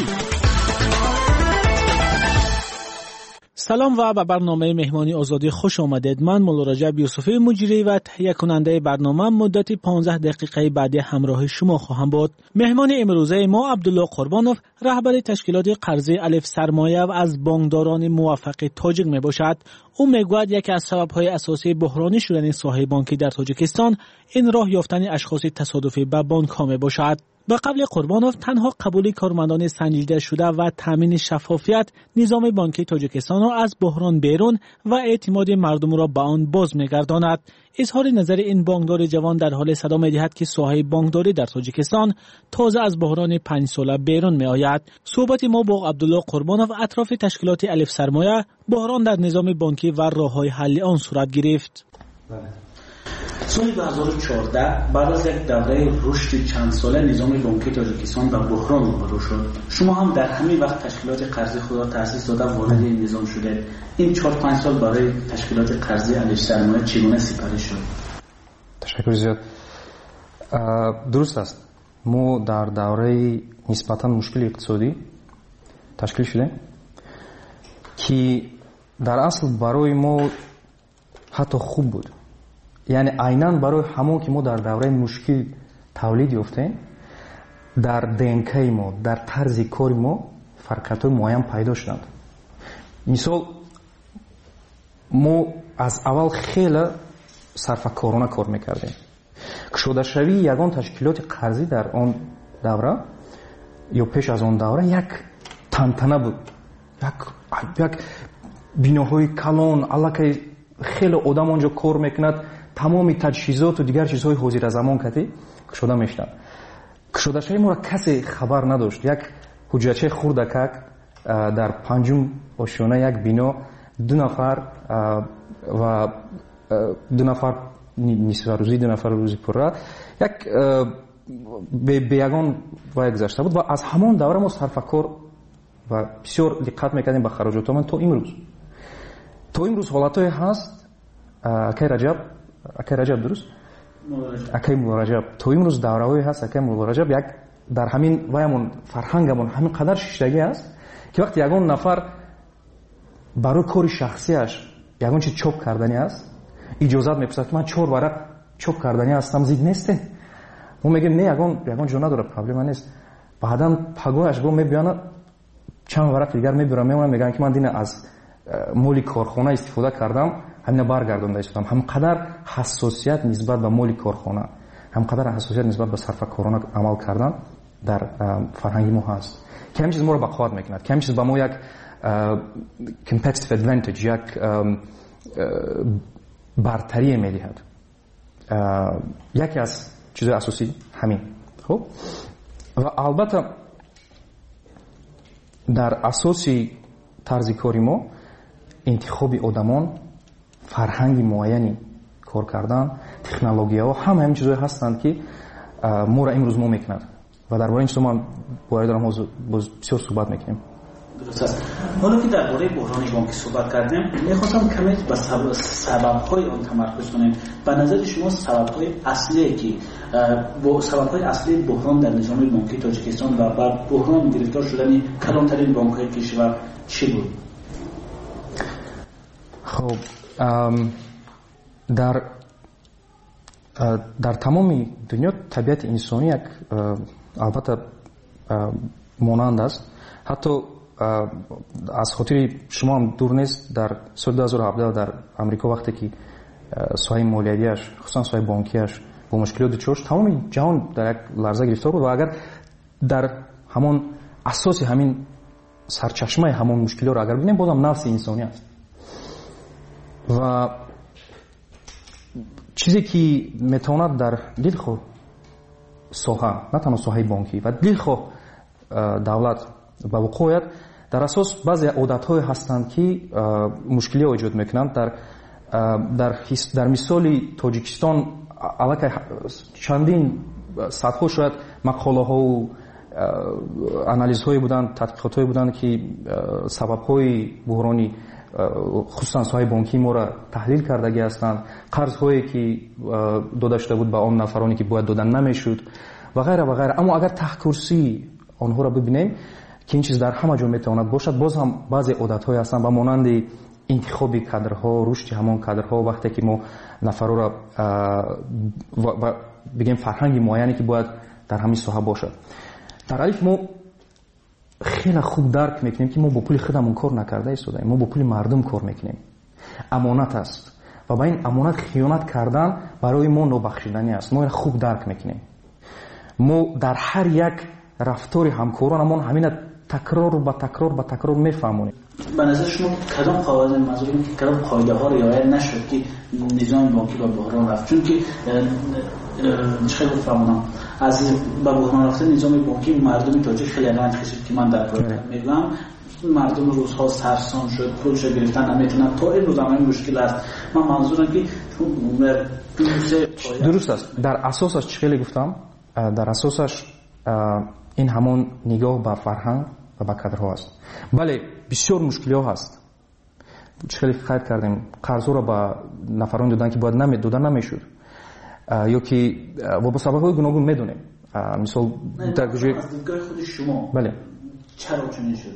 سلام و به برنامه مهمانی آزادی خوش آمدید. من مولا رجب یوسفی مجری و تهیه کننده برنامه مدت 15 دقیقه بعد همراه شما خواهم بود. مهمان امروزه ما عبدالله قربانوف، رهبر تشکیلات قرضی الف سرمایه و از بانکداران موفق تاجیک می باشد. او میگوید یکی از سبب‌های اساسی بحرانی شدن ساحه بانکی در تاجیکستان این راه یافتن اشخاص تصادفی به بانک‌ها می باشد. به قبل قربانوف تنها قبول کارمندان سنجیده شده و تامین شفافیت نظام بانکی تاجیکستان را از بحران بیرون و اعتماد مردم را به آن باز می‌گرداند. اظهار نظر این بانکدار جوان در حال صدا می‌دهد که ساحه بانکداری در تاجیکستان تازه از بحران 5 ساله بیرون می‌آید. صحبت ما با عبدالله قربانوف اطراف تشکیلات الف سرمایه، بحران در نظام بانکی و راه‌های حل آن صورت گرفت. سال 2014 بعد از یک دوره رشد چند ساله نظام بانکی تاجیکستان به بحران روبرو شد. شما هم در همین وقت تشکیلات قرضی خود را تأسیس داده وارد این نظام شده. این 4-5 سال برای تشکیلات قرضی الف سرمایه چگونه سپری شد؟ تشکر زیاد. درست است. ما در دوره نسبتاً مشکل اقتصادی تشکیل شده که در اصل برای ما حتی خوب بود. یعنی عیناً برای همون که ما در دوره مشکل تولید یافتیم، در دنکای ما، در طرز کار ما فرقیت‌های معین پیدا شدند. مثال ما از اول خیلی صرفه‌کارانه کار میکردیم. کشوده شوی یگان تشکیلات قرضی در آن دوره یا پیش از آن دوره یک تنتنه بود، یک بیناهای کلان، الکی خیلی آدم آنجا کار میکند، تمامی تجهیزات و دیگر چیزهای حاضر زمان کتی کشوده میشدن. کشوده شوی ما را کسی خبر نداشت. یک حجرچه خوردکک در پنجم آشیانه یک بنا 2 نفر و 2 نفر نصف روزی 2 نفر روزی پره یک به یگان وای گذشته بود و از همان دوره ما صرفه‌کار و بسیار دقت میکردیم به خراجاتمون. تا امروز حالتایی هست اکی رجب درست؟ اکی رجب تا امروز دوره‌ای هست اکی رجب یک در همین وایمون فرهنگمون همین قدر شیشتگی است که وقتی یگان نفر برای کار شخصیش یگان چیز چاپ کردنی است اجازت میپرسد که من 4 ورق چاپ کردنی هستم زید نیسته. ما میگیم نه یگان جو نداره، پرابلم نیست. بعداً پگاهش با میبیانه چند ورق دیگر میبرم میگن که من دین از مولی کارخانه استفاده کردم، همین برگردونده شدم. همقدر حساسیت نسبت به مولی کارخانه، همقدر حساسیت نسبت به صرفه‌کارانه عمل کردن در فرهنگ ما هست که همین چیز ما رو بقواد میکند، که همین چیز به ما یک competitive advantage، یک برتری میدهد. یکی از چیزهای اساسی همین. خب و البته در اساسی طرز کاری ما انتخاب آدمان، فرهنگ معینی کار کردن، تکنولوژی‌ها همین چیزایی هستند که ما را امروز ما میکند و درباره این چیزا ما باید در موضوع بسیار صحبت میکنیم. درست است. حالا که درباره بحران بانکی صحبت کردیم، میخواستم کمی به سبب‌های آن تمرکز کنیم. به نظر شما سبب‌های اصلی که سبب‌های اصلی بحران در نظام بانکی تاجیکستان و بعد بحران گرفتار شدن کلانترین بانک‌های کشور چی بود؟ خب در تمام دنیا طبیعت انسانی یک البته مانند است. حتی از خاطر شما هم دور نیست در سال 2017 در امریکا وقتی که ساحه مالیاتیش خصوصا ساحه بانکیش با مشکلات دچار شد، تمام جهان در یک لرزه گرفتار بود و اگر در همون اساس همین سرچشمه همون مشکلات رو اگر ببینیم بازم نفس انسانی است و چیزی که میتواند در دلخواه ساحه، نه تنها ساحه بانکی و دلخواه دولت به وقوع آید، در اساس بعضی عادت‌های هستند که مشکلی ایجاد میکنند. در مثال تاجیکستان علاقه چندین صدها شاید مقاله ها و انالیز های بودند، تحقیقات های بودند که سبب های بحرانی خصوصا ساهای بانکی ما را تحلیل کردگی هستند، قرض‌هایی که داده شده بود به آن نفرانی که باید دادن نمیشد و غیره و غیره. اما اگر تحقیرسی آنها را ببینیم که این چیز در همه جا میتواند باشد، باز هم بعضی عادت‌های هستند به مانند انتخاب کادرها، رشد همان کادرها. وقتی که ما نفرها را بگیم فرهنگ معینی که باید در همین ساحه باشد، در حالی که ما خیلی خوب درک میکنیم که ما با پول خودمون کار نکرده ایستادیم، ما با پول مردم کار میکنیم. امانت است و با این امانت خیانت کردن برای ما نابخشودنی است. ما خوب درک میکنیم. ما در هر یک رفتار همکارانمون همین تکرار و تکرار میفهمونیم. به نظر شما کدام قواعد منظورم که کدام قاعده ها رعایت نشد که نظام بانکی به بحران رفت؟ چون که چه بفهمونم از به بحران رفته نظام بانکی مردم تاجیک خیلی رنج کشید که من در کار میگم. مردم روزها سرسام شد، پولش گرفتن نمیتونن، تا این روز هم مشکل است. من منظورم که درست است. در اساسش چه خیلی گفتم، در اساسش این همون نگاه به فرهنگ و به کادرها است. بله بسیار مشکل‌ها هست. خیلی فکر کردیم قرض‌ها را به نفران دادن که باید دادن نمیشد، یا که و با سبب‌های گوناگون میدونیم. مثال در از دیدگاه خود شما بله چرا چنین شد؟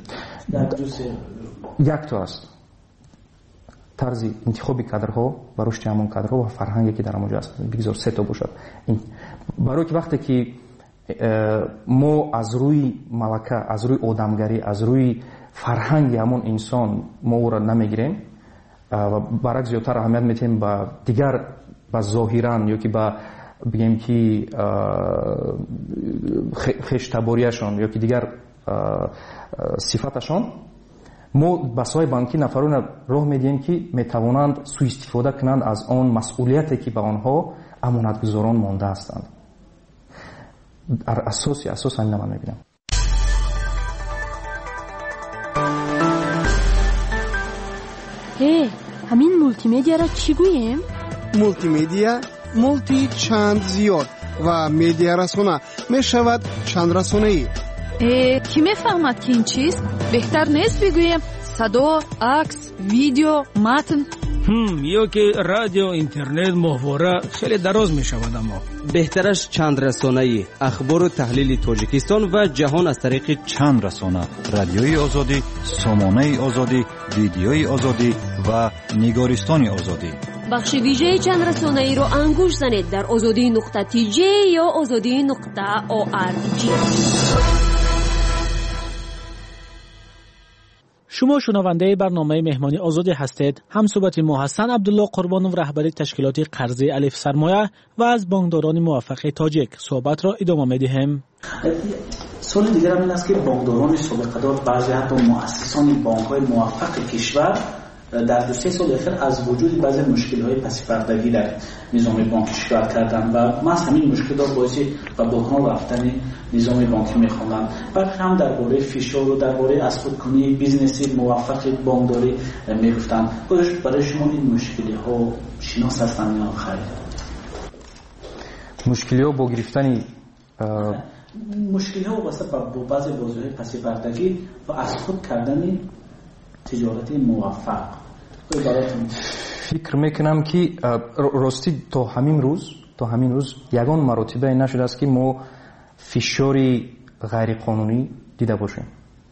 یک تو است طرز انتخاب کادرها و رشد همون کادرها و فرهنگی که در آنجا است. بگذار سه تا باشد. این برای که وقتی که ما از روی ملکه، از روی آدمگری، از روی فرهنگ همون انسان ما او را نمیگیریم و برعکس زیادتر اهمیت میتیم به دیگر، به ظاهران یا که به بگیم که خشتباریشان یا که دیگر صفتشان، ما به سوی بانکی نفران راه میدیم که میتوانند سوء استفاده کنند از آن مسئولیتی که به آنها امانتگزاران مانده هستند. در اساس همین من میبینم. همین مولتی میدیا را چی گوییم؟ مولتی میدیا مولتی چند زیاد و میدیا رسانه می شود چند رسانه ای. کی میفهمد که این چیست؟ بهتر نیست بگوییم صدا، عکس، ویدیو، متن؟ یا که رادیو، اینترنت، محوره خیلی دراز می شود. اما بهترش چند رسانه‌ای، اخبار و تحلیل تاجیکستان و جهان از طریق چند رسانه: رادیوی آزادی، سامانه آزادی، ویدیوی آزادی و نگارستان آزادی. بخش ویژه چند رسانه‌ای رو انگوش زنید در azadi.tj یا azadi.org. شما شنونده برنامه مهمانی آزادی هستید. همصحبت ما حسن عبدالله قربانوف، رهبر تشکیلات قرضه الف سرمایه و از بانکداران موفق تاجیک. صحبت را ادامه می‌دهیم. سوال دیگر این است که بانکداران سابقه دار، بعضی حتی مؤسسان بانک‌های موفق کشور در 2-3 سال اخیر از وجود بعضی مشکل‌های پس پردگی در نظام بانکی شکایت کردند و ما همین مشکلات باعث به بحران رفتن نظام بانکی می‌خواندند. بعد هم درباره فشار و درباره از خودکنی بیزنسی موفق بانکداری می‌گفتند. برای شما این مشکل‌ها شناس هستند یا خیر؟ مشکل‌ها با گرفتن مشکل‌ها واسه با بعضی بازی‌های پس پردگی و از خود کردن تجارت موفق. فکر میکنم که راستی تا همین روز یگان مراتبه نشده است که ما فشاری غیر قانونی دیده باشیم.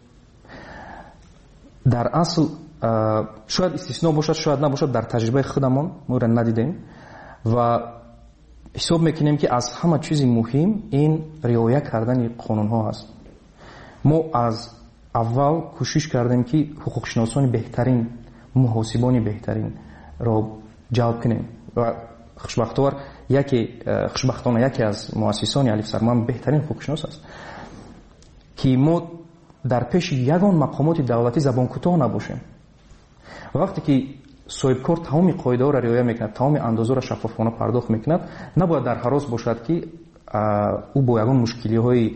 در اصل شاید استثناء باشد، شاید نباشد، در تجربه خودمان ما را ندیدیم و حساب میکنیم که از همه چیز مهم این رعایت کردن قانون ها است. ما از اول کوشش کردیم که حقوق شناسان بهترین، محاسبان بهترین را جلب کنیم و خوشبختانه یکی از مؤسسان الف سرمایه بهترین حقوق شناس است که ما در پیش یگان مقامات دولتی زبان کوتاه نباشیم. وقتی که صاحب کار تمام قاعده ها را رعایت میکند، تمام اندازه را شفافانه پرداخت میکند، نباید در هراس باشد که او با یگان مشکلی های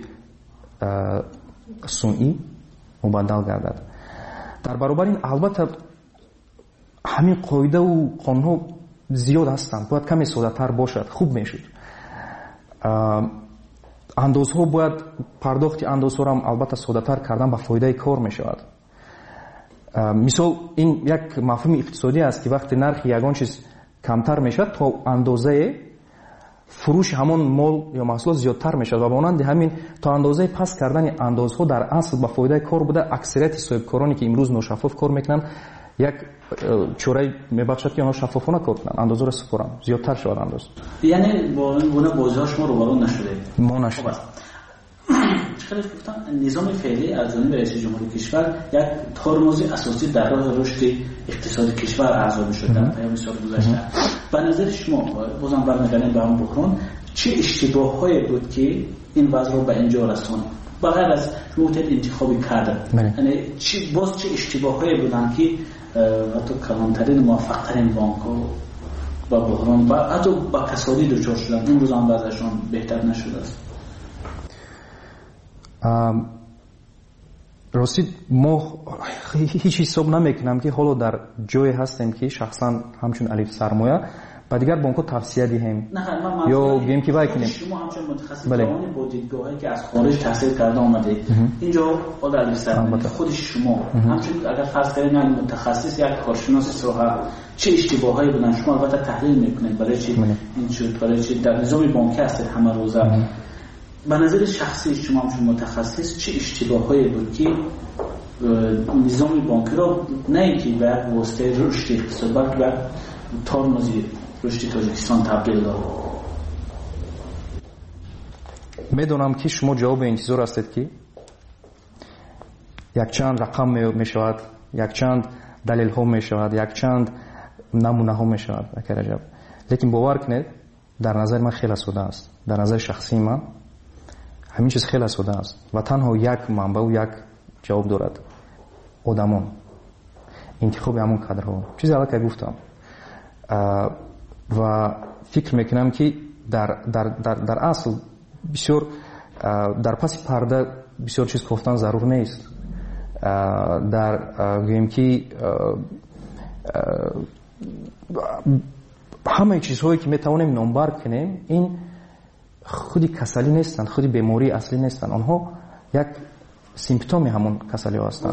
صنعی مبدل گردد. در برابر این البته همین قاعده و قانون ها زیاد هستند، باید کمی ساده تر باشد، خوب میشد. اندازها باید پرداخت اندازها را هم البته ساده تر کردن به فایده کار میشود. мисол ин як мафҳуми иқтисодӣ аст ки вақте нархи ягон чиз камтар мешавад то андозае фурӯши ҳамон мол ё маҳсулот зиёдтар мешавад ва монанди ҳамин то андозаи паст кардани андозҳо дар асл ба фоидаи кор буда аксарияти соҳибкороне ки имрӯз ношаффоф кор мекунанд як чораи мебахшад ки онҳо шаффофона кор кунанд андозаро супоранд зиёдтар шавад андоз яъне бо ин гуна бозиҳо шумо рӯбарӯ нашудед мо нашудем خیلی گفتم نظام فعلی از جانب رئیس جمهور کشور یک ترمز اساسی در راه رشد اقتصاد کشور ارزیابی شده در پیام سال گذشته. به نظر شما بازم برمیگردیم به اون بحران چه اشتباهایی بود که این وضع رو به اینجا رساند؟ بغیر از روتت انتخابی کردن یعنی باز چه اشتباهایی بودن که حتی کلانترین موفقترین بانک‌ها با بحران و حتی با کسادی دچار شدن این روز هم وضعشون بهتر نشده است؟ рости мо ҳеҷ ҳисоб намекунам ки ҳоло дар ҷое ҳастем ки шахсан ҳамчун алиф сармоя ба дигар бонкҳо тавсия диҳем ё гӯем ки вай кунем. шумо ҳамчун мутахассисони бо дидгоҳе ки аз хориҷ таҳсил карда омадед инҷо одал бисар худи шумо ҳамчун агар фарз кардем як мутахассис як коршиноси соҳа чӣ иштибоҳҳое буданд шумо албатта таҳлил мекунед барои чӣ ин шуд барои чӣ дар низоми бонкӣ ҳастед ҳама рӯза. به نظر شخصی شما هم متخصص چه اشتباهایی بود که نظام بانکی را نه اینکه به یک واسطه رشد اقتصاد بلکه به ترمز رشد تاجیکستان تبدیل داد؟ میدونم که شما جواب انتظار هستید که یک چند رقم می شود یک چند دلیل ها می شود یک چند نمونه ها می شود لیکن باور کنید در نظر من خیلی ساده است. در نظر شخصی من همین چیز خیلی ساده است و تنها یک منبع و یک جواب دارد آدمان انتخاب همون کادرها چیزی الان که گفتم و فکر میکنم که در اصل بسیار در پس پرده بسیار چیز گفتن ضرور نیست در گویم که همه چیزهایی که میتوانیم نامبر کنیم این خودی کسلی نیستند خودی بیماری اصلی نیستند آنها یک سیمپتوم همون کسلی هستند.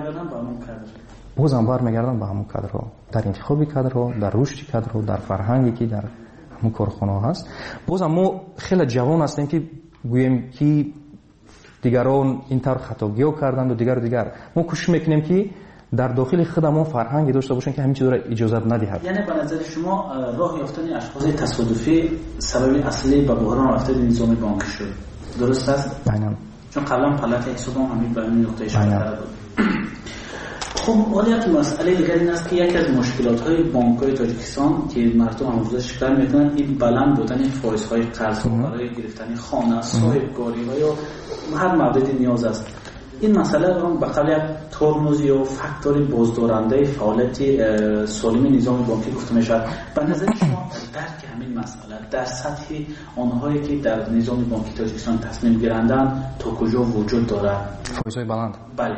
بازم برمیگردن به همون کادرها در انتخاب کادرها در رشد کادرها در فرهنگی که در همون کارخانه هست. بازم ما خیلی جوان هستیم که گوییم که دیگران این طور خطاگی‌ها کردند و دیگر ما کوشش میکنیم که در داخل خودمون فرهنگی داشته باشیم که همین چیزا را اجازه ندهد. یعنی به نظر شما راه یافتن اشخاص تصادفی سبب اصلی به بحران رفتن نظام بانکی شد. درست است؟ عیناً. چون قبلا پلات حسابم همین به این نقطه اشاره کرده بود. خب ولی یک مسئله دیگر این است که یکی از مشکلات‌های بانک‌های تاجیکستان که مردم امروزه شکایت می‌کنند این بلند بودن فایزهای قرض برای گرفتن خانه، صاحب‌کاری‌ها یا هر موردی نیاز است. این مسئله رو به قبل یک ترمز یا فاکتور بازدارنده فعالیت سالم نظام بانکی گفته می‌شود. به نظر شما درک همین مسئله در سطح آنهایی که در نظام بانکی تاجیکستان تصمیم گیرندند تا کجا وجود دارد؟ فایزهای بلند. بله.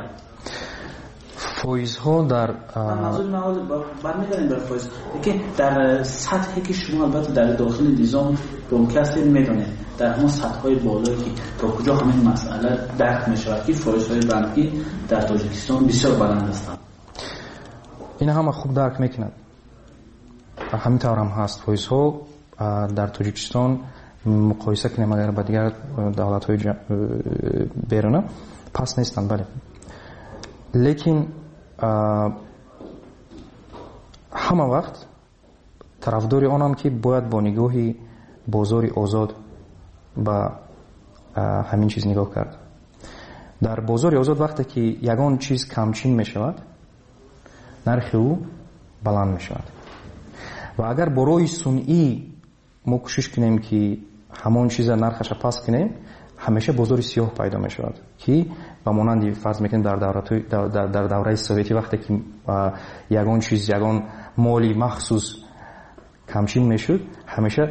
فایزها در منظور من برمیگردیم بر فایز که در سطحی که شما البته در داخل نظام بانکی هستید میدونید در همون سطح‌های بالایی که تا کجا همین مسئله درک می‌شود که فایزهای بانکی در تاجیکستان بسیار بلند هستند. این همه خوب درک می‌کنند. همین طور هم هست فایزها در تاجیکستان مقایسه کنیم اگر با دیگر دولت‌های بیرون پس نیستند بله. لیکن همه وقت طرفداری آنم که باید با نگاهی بازاری آزاد با همین چیز نگاه کرد. در بازاری آزاد وقتی که یگان چیز کمچین می شود نرخ او بلند می شود و اگر برای سنئی ما کوشش کنیم که همون چیز نرخش پس کنیم همیشه بازار سیاه پیدا می شود که با مانند فرض میکنیم در دوره سوویتی وقتی که یگان چیز یگان مالی مخصوص کمچین میشد همیشه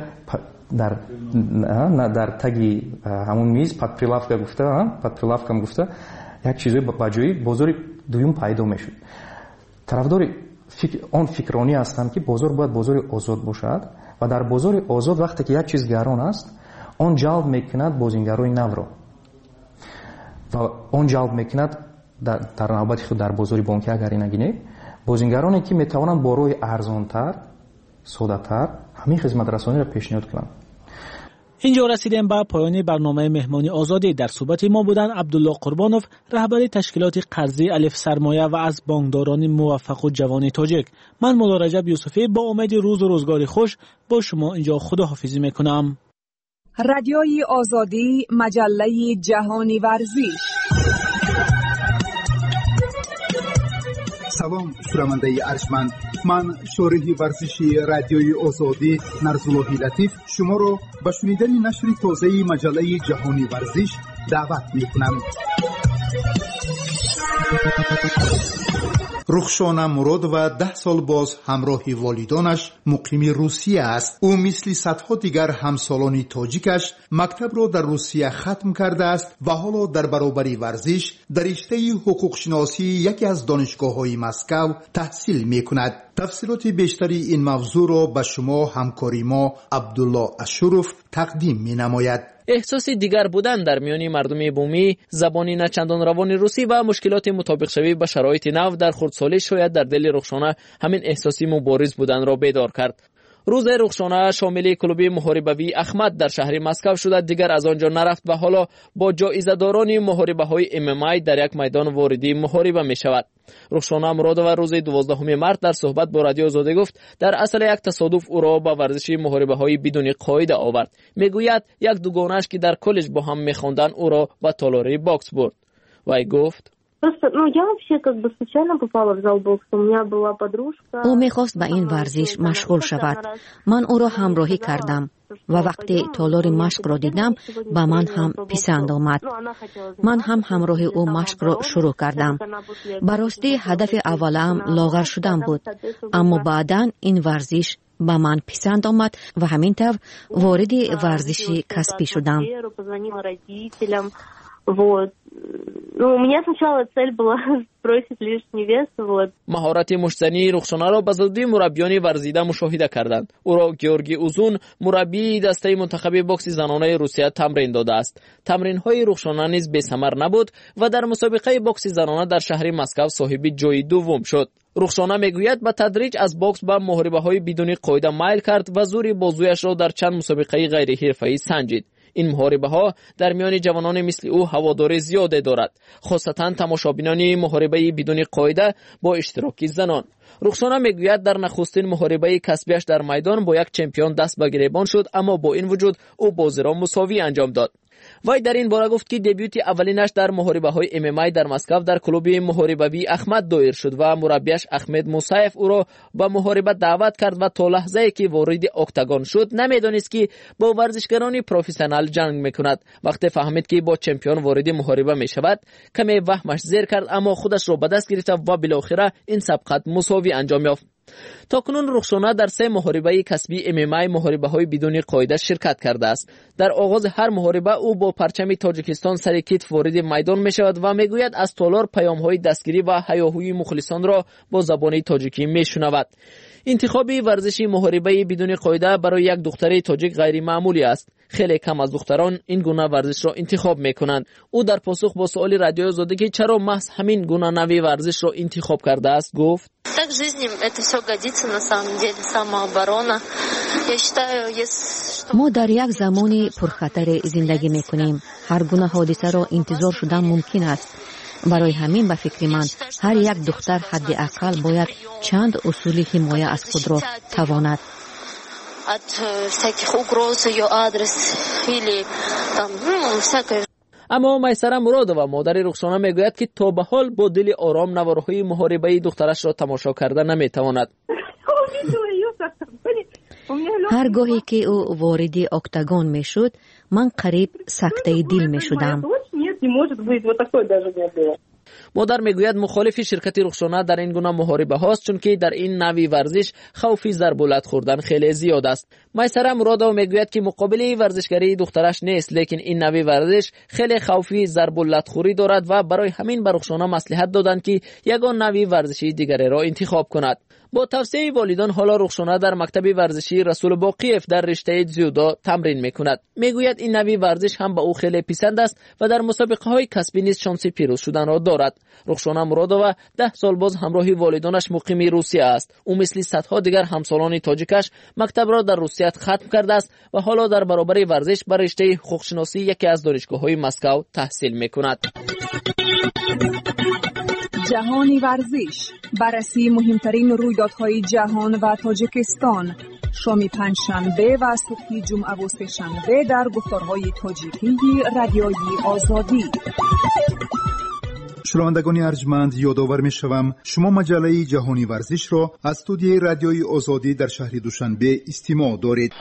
در تگی همون میز پادپرилавка گفته یک چیزی با جای بازار دوم پیدا میشد. طرفدار آن فکرانی هستم که بازار باید بازار آزاد باشد و در بازار آزاد وقتی که یک چیز گران است آن جلب میکند بازیگرای نو را و آن جلب میکند در نوبت خود در بازار بانکی اگر نگینه بازیگرانی که میتوانند با روی ارزانتر ساده‌تر همین خدمت رسانی را پیشنهاد کنند. اینجا رسیدیم به پایان برنامه مهمانی آزادی. در صحبت ما بودن عبدالله قربانوف، رهبر تشکیلات قرضی الف سرمایه و از بانکداران موفق و جوان تاجیک. من مولا رجب یوسفی با امید روز و روزگار خوش با شما اینجا خداحافظی میکنم. رادیوی آزادی، مجله جهانی ورزش. سلام شنونده ارجمند، من شارح ورزشی رادیوی آزادی نرزاللهی لطیف شما را به شنیدن نشر تازه مجله جهانی ورزش دعوت می‌کنم. رخشانه مراد و 10 سال باز همراه والدانش مقیم روسیه است. او مثل صدها دیگر همسالان تاجیکش مکتب را در روسیه ختم کرده است و حالا در برابر ورزش در رشته حقوق شناسی یکی از دانشگاه‌های مسکو تحصیل می‌کند. تفصیلات بیشتری این موضوع را به شما همکاری ما عبدالله اشرف تقدیم می‌نماید. احساسی دیگر بودن در میان مردم بومی، زبانی نچندان روان روسی و مشکلات مطابق شوی با شرایط نو در خردسالی شاید در دل رخشانه همین احساسی مبارز بودن را بیدار کرد. روز رخشانه شامل کلوب محاربوی احمد در شهر مسکو شده دیگر از آنجا نرفت و حالا با جایزه‌داران محاربه‌های MMA در یک میدان واردی محاربه می‌شود. رخشانه مرادова روز 12 مارس در صحبت با رادیو آزادی گفت در اصل یک تصادف او را با ورزش محاربه‌های بدون قاعده آورد. میگوید یک دوگانش که در کالج با هم می‌خواندند او را به تالار باکس برد. وی گفت او میخواست به این ورزش مشغول شود. من او را همراهی کردم و وقتی تالار مشق را دیدم به من هم پسند آمد. من هم همراه او مشق را شروع کردم. براستی هدف اولم لاغر شدن بود، اما بعداً این ورزش به من پسند آمد و همین طور وارد ورزش کسبی شدم. مهارت مشتنی رخشانه را به زودی مربیان ورزیده مشاهده کردند. او را گیورگی اوزون مربی دسته منتخب باکس زنانه روسیه تمرین داده است. تمرین‌های رخشانه نیز بی‌ثمر نبود و در مسابقه باکس زنانه در شهر مسکو صاحب جای دوم شد. رخشانه میگوید به تدریج از باکس به محاربه‌های بدون قاعده میل کرد و زور بازویش را در چند مسابقه غیر حرفه‌ای سنجید. این محاربه ها در میان جوانان مثل او هوادار زیاده دارد، خاصتا تماشابینان محاربه بدون قاعده با اشتراک زنان. رخشانه میگوید در نخستین محاربه کسبیش در میدان با یک چمپیون دست به گریبان شد، اما با این وجود او بازی را مساوی انجام داد. وی در این باره گفت که دبیوت اولینش در محاربه‌های MMA در مسکو در کلوب محاربوی احمد دایر شد و مربیش احمد موسیف او را به محاربه دعوت کرد و تا لحظه‌ای که وارد اکتاگون شد نمیدانست که با ورزشکاران پروفسیونال جنگ میکند. وقتی فهمید که با چمپیون وارد محاربه میشود کمی وهمش زیر کرد، اما خودش را به دست گرفت و بالاخره این سبقت مساوی انجام یافت. تاکنون رخشانه در 3 محاربه کسبی MMA محاربه‌های بدون قاعده شرکت کرده است. در آغاز هر محاربه او با پرچم تاجیکستان سر کتف وارد میدان میشود و میگوید از تالار پیام‌های دستگیری و هیاهوی مخلصان را با زبان تاجیکی میشنود. انتخاب ورزشی محاربه بدون قاعده برای یک دختر تاجیک غیر معمولی است. خیلی کم از دختران این گونه ورزش را انتخاب میکنند. او در پاسخ با سوال رادیو آزادی که چرا محض همین گونه نوع ورزش را انتخاب کرده است گفت: ما در یک زمان پرخطر زندگی میکنیم. هر گونه حادثه را انتظار شدن ممکن است. برای همین به فکر من هر یک دختر حداقل باید چند اصول حمایت از خود را تواند. اما میسره مرادова مادر رخشانه میگوید که تا به حال با دل آرام نوارهای محاربه دخترش را تماشا کرده نمیتواند. هر گاهی که او وارد اکتاگون میشد من قریب سکته دل میشدم. مادر میگوید مخالف شرکت رخشانه در این گونه محاربه هاست، چون که در این نوع ورزش خوفی ضربالت خوردن خیلی زیاد است. میسره مرادova میگوید که مقابل ورزشگری دخترش نیست، لیکن این نوع ورزش خیلی خوفی ضربالت خوری دارد و برای همین به رخشانه مصلحت دادند که یگان نوع ورزشی دیگری را انتخاب کند. با توصیه والدان حالا رخشانه در مکتب ورزشی رسول باقیف در رشته جودو تمرین میکند. میگوید این نوع ورزش هم به او خیلی پسند است و در مسابقه های کسبی نیز شانس پیروز شدن را دارد. رخشانه مرادова 10 سال باز همراه والدانش مقیم روسیه است. او مثل صدها دیگر همسالان تاجیکش مکتب را در روسیه ختم کرده است و حالا در برابر ورزش بر رشته حقوق‌شناسی یکی از دانشگاه‌های مسکو تحصیل می‌کند. جهانی ورزش، بررسی مهمترین رویدادهای جهان و تاجیکستان، شام پنجشنبه و صبح جمعه و سه‌شنبه در گفتارهای تاجیکی رادیوی آزادی. شنوندگان ارجمند، یادآور می‌شوم شما مجله جهانی ورزش را از استودیوی رادیوی آزادی در شهر دوشنبه استماع دارید.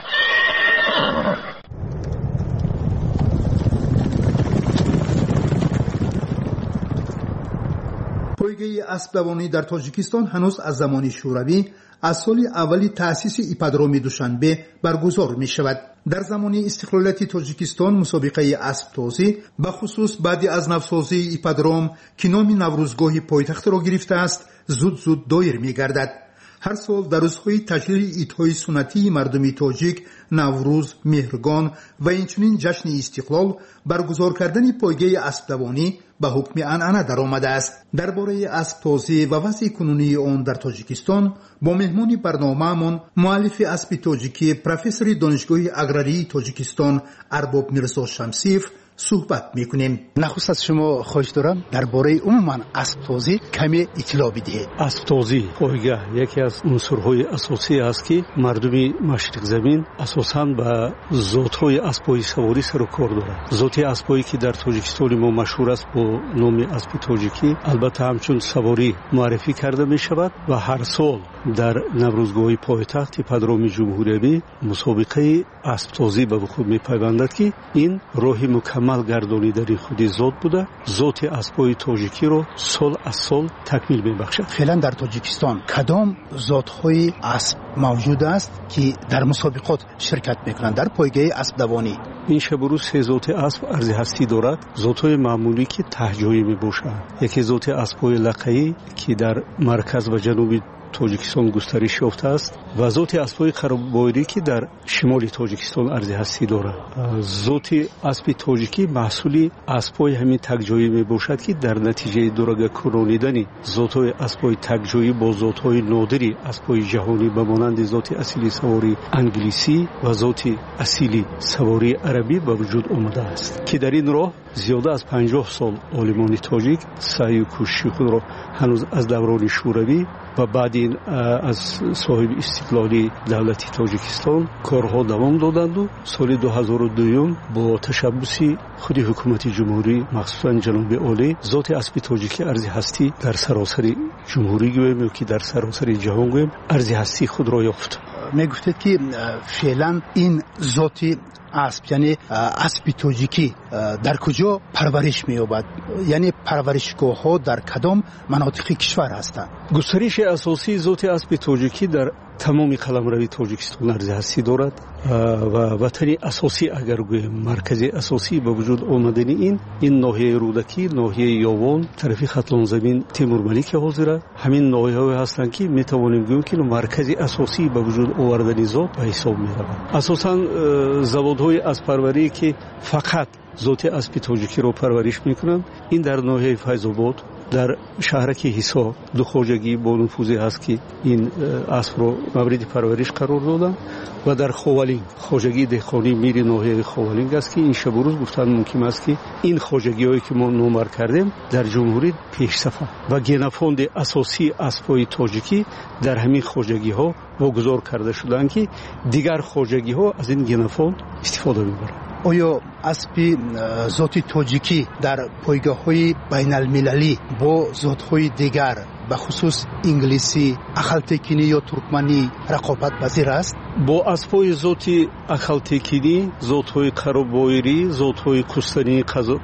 پایگاه اسب‌دوانی در تاجیکستان هنوز از زمان شوروی از سال اولی تأسیس ایپادروم دوشنبه برگزار می شود. در زمان استقلالیت تاجیکستان مسابقه اسب‌تازی به خصوص بعد از نوسازی ایپادروم که نام نوروزگاه پایتخت را گرفته است زود دایر می گردد. هر سال در روزهای تجلیل عیدهای سنتی مردم تاجیک، نوروز، مهرگان و اینچنین جشن استقلال برگزار کردن پایگاه اسب‌دوانی به حکم عنعنه درآمده است. درباره اسب‌تازی و وضع کنونی آن در تاجیکستان با مهمان برنامه‌مان مؤلف اسب تاجیکی پروفسور دانشگاه اگراری تاجیکستان ارباب میرزا شمسیف صحبت میکنیم. نخست از شما خواهش دارم درباره عموما اسب‌تازی کمی اطلاع بدهید. اسب‌تازی پایگاه یکی از عنصرهای اساسی است که مردم مشرق زمین اساساً به ذات‌های اسب‌های سواری سر و کار دارند. ذات اسب‌هایی که در تاجیکستان ما مشهور است با نام اسب تاجیکی البته همچون سواری معرفی کرده می شود و هر سال در نوروزگاه پایتخت ایپادروم جمهوری مسابقه اسب‌تازی به وقوع می‌پیوندد که این راه مکمل گردانیدن خودی ذات بوده، ذات اسب‌های تاجیکی را سال از سال تکمیل می‌بخشد. فعلا در تاجیکستان کدام ذات‌های اسب موجود است که در مسابقات شرکت می‌کنند در پایگاه اسب‌دوانی؟ این شبروز سه ذات اسب ارزی هستی دارد. ذات‌های معمولی که تهجویی می‌باشند. یکی ذات اسب‌های لقایی که در مرکز و جنوب تاجیکستان گسترش یافته است و ذات اسب‌های خراب‌بایری که در شمال تاجیکستان ارزی هستی دارد. ذات اسب تاجیکی محصول اسب‌های همین تک‌جایی میباشد که در نتیجه دورگه کنانیدن ذات‌های اسب‌های تک‌جایی با ذات‌های نادری اسب‌های جهانی به مانند ذات اصلی سواری انگلیسی و ذات اصلی سواری عربی به وجود آمده است که در این راه زیاده از 50 سال عالمان تاجیک سعی و کوشش خود را هنوز از دوران شوروی و بعد این از صاحب استقلالی دولت تاجیکستان کارها دوام دادند و سال 2002 با تشبث خود حکومت جمهوری مخصوصا جناب عالی ذات اسب تاجیکی ارزی هستی در سراسر جمهوری گویم یا که در سراسر جهان گویم ارزی هستی خود را یافت. میگفتید که فعلا این ذات اسب یعنی اسب تاجیکی در کجا پرورش می‌یابد؟ یعنی پرورشگاه‌ها در کدام مناطق کشور هستند؟ گسترش اساسی ذات اسب تاجیکی در تمام قلمرو تاجیکستان ارزی هستی دارد و وطن اساسی اگر گویم مرکز اساسی به وجود آمدن این ناحیه رودکی، ناحیه یاوان، طرفی خطلان زمین تیمور ملیک حاضر همین ناحیه‌ها هستند که میتوانیم گوییم که مرکز اساسی به وجود آوردن ذات به حساب می‌روند. اساساً زوادهای اسب‌پروری که فقط ذات اسب تاجیکی رو پرورش میکنند این در ناحیه فیض‌آباد در شهرک حصار دو خواجگی با نفوذی هست که این اسب رو مورد پرورش قرار دادن و در خوالین خواجگی دهقانی میری ناحیه خوالین است که این شب و روز گفتن ممکن است که این خواجگی‌هایی که ما نمر کردیم در جمهوری پیش‌صف و گنفاند اساسی اسب‌های تاجیکی در همین خواجگی‌ها واگذار کرده شدند که دیگر خواجگی‌ها از این گنفاند استفاده می‌برند. آیا اسب ذات تاجیکی در پایگاه‌های بین‌المللی با ذات‌های دیگر به خصوص انگلیسی، اخالتکینی یا ترکمنی رقابت پذیر است؟ با اسب‌های ذات اخالتکینی، ذات‌های قرابایری، ذات‌های کوستانی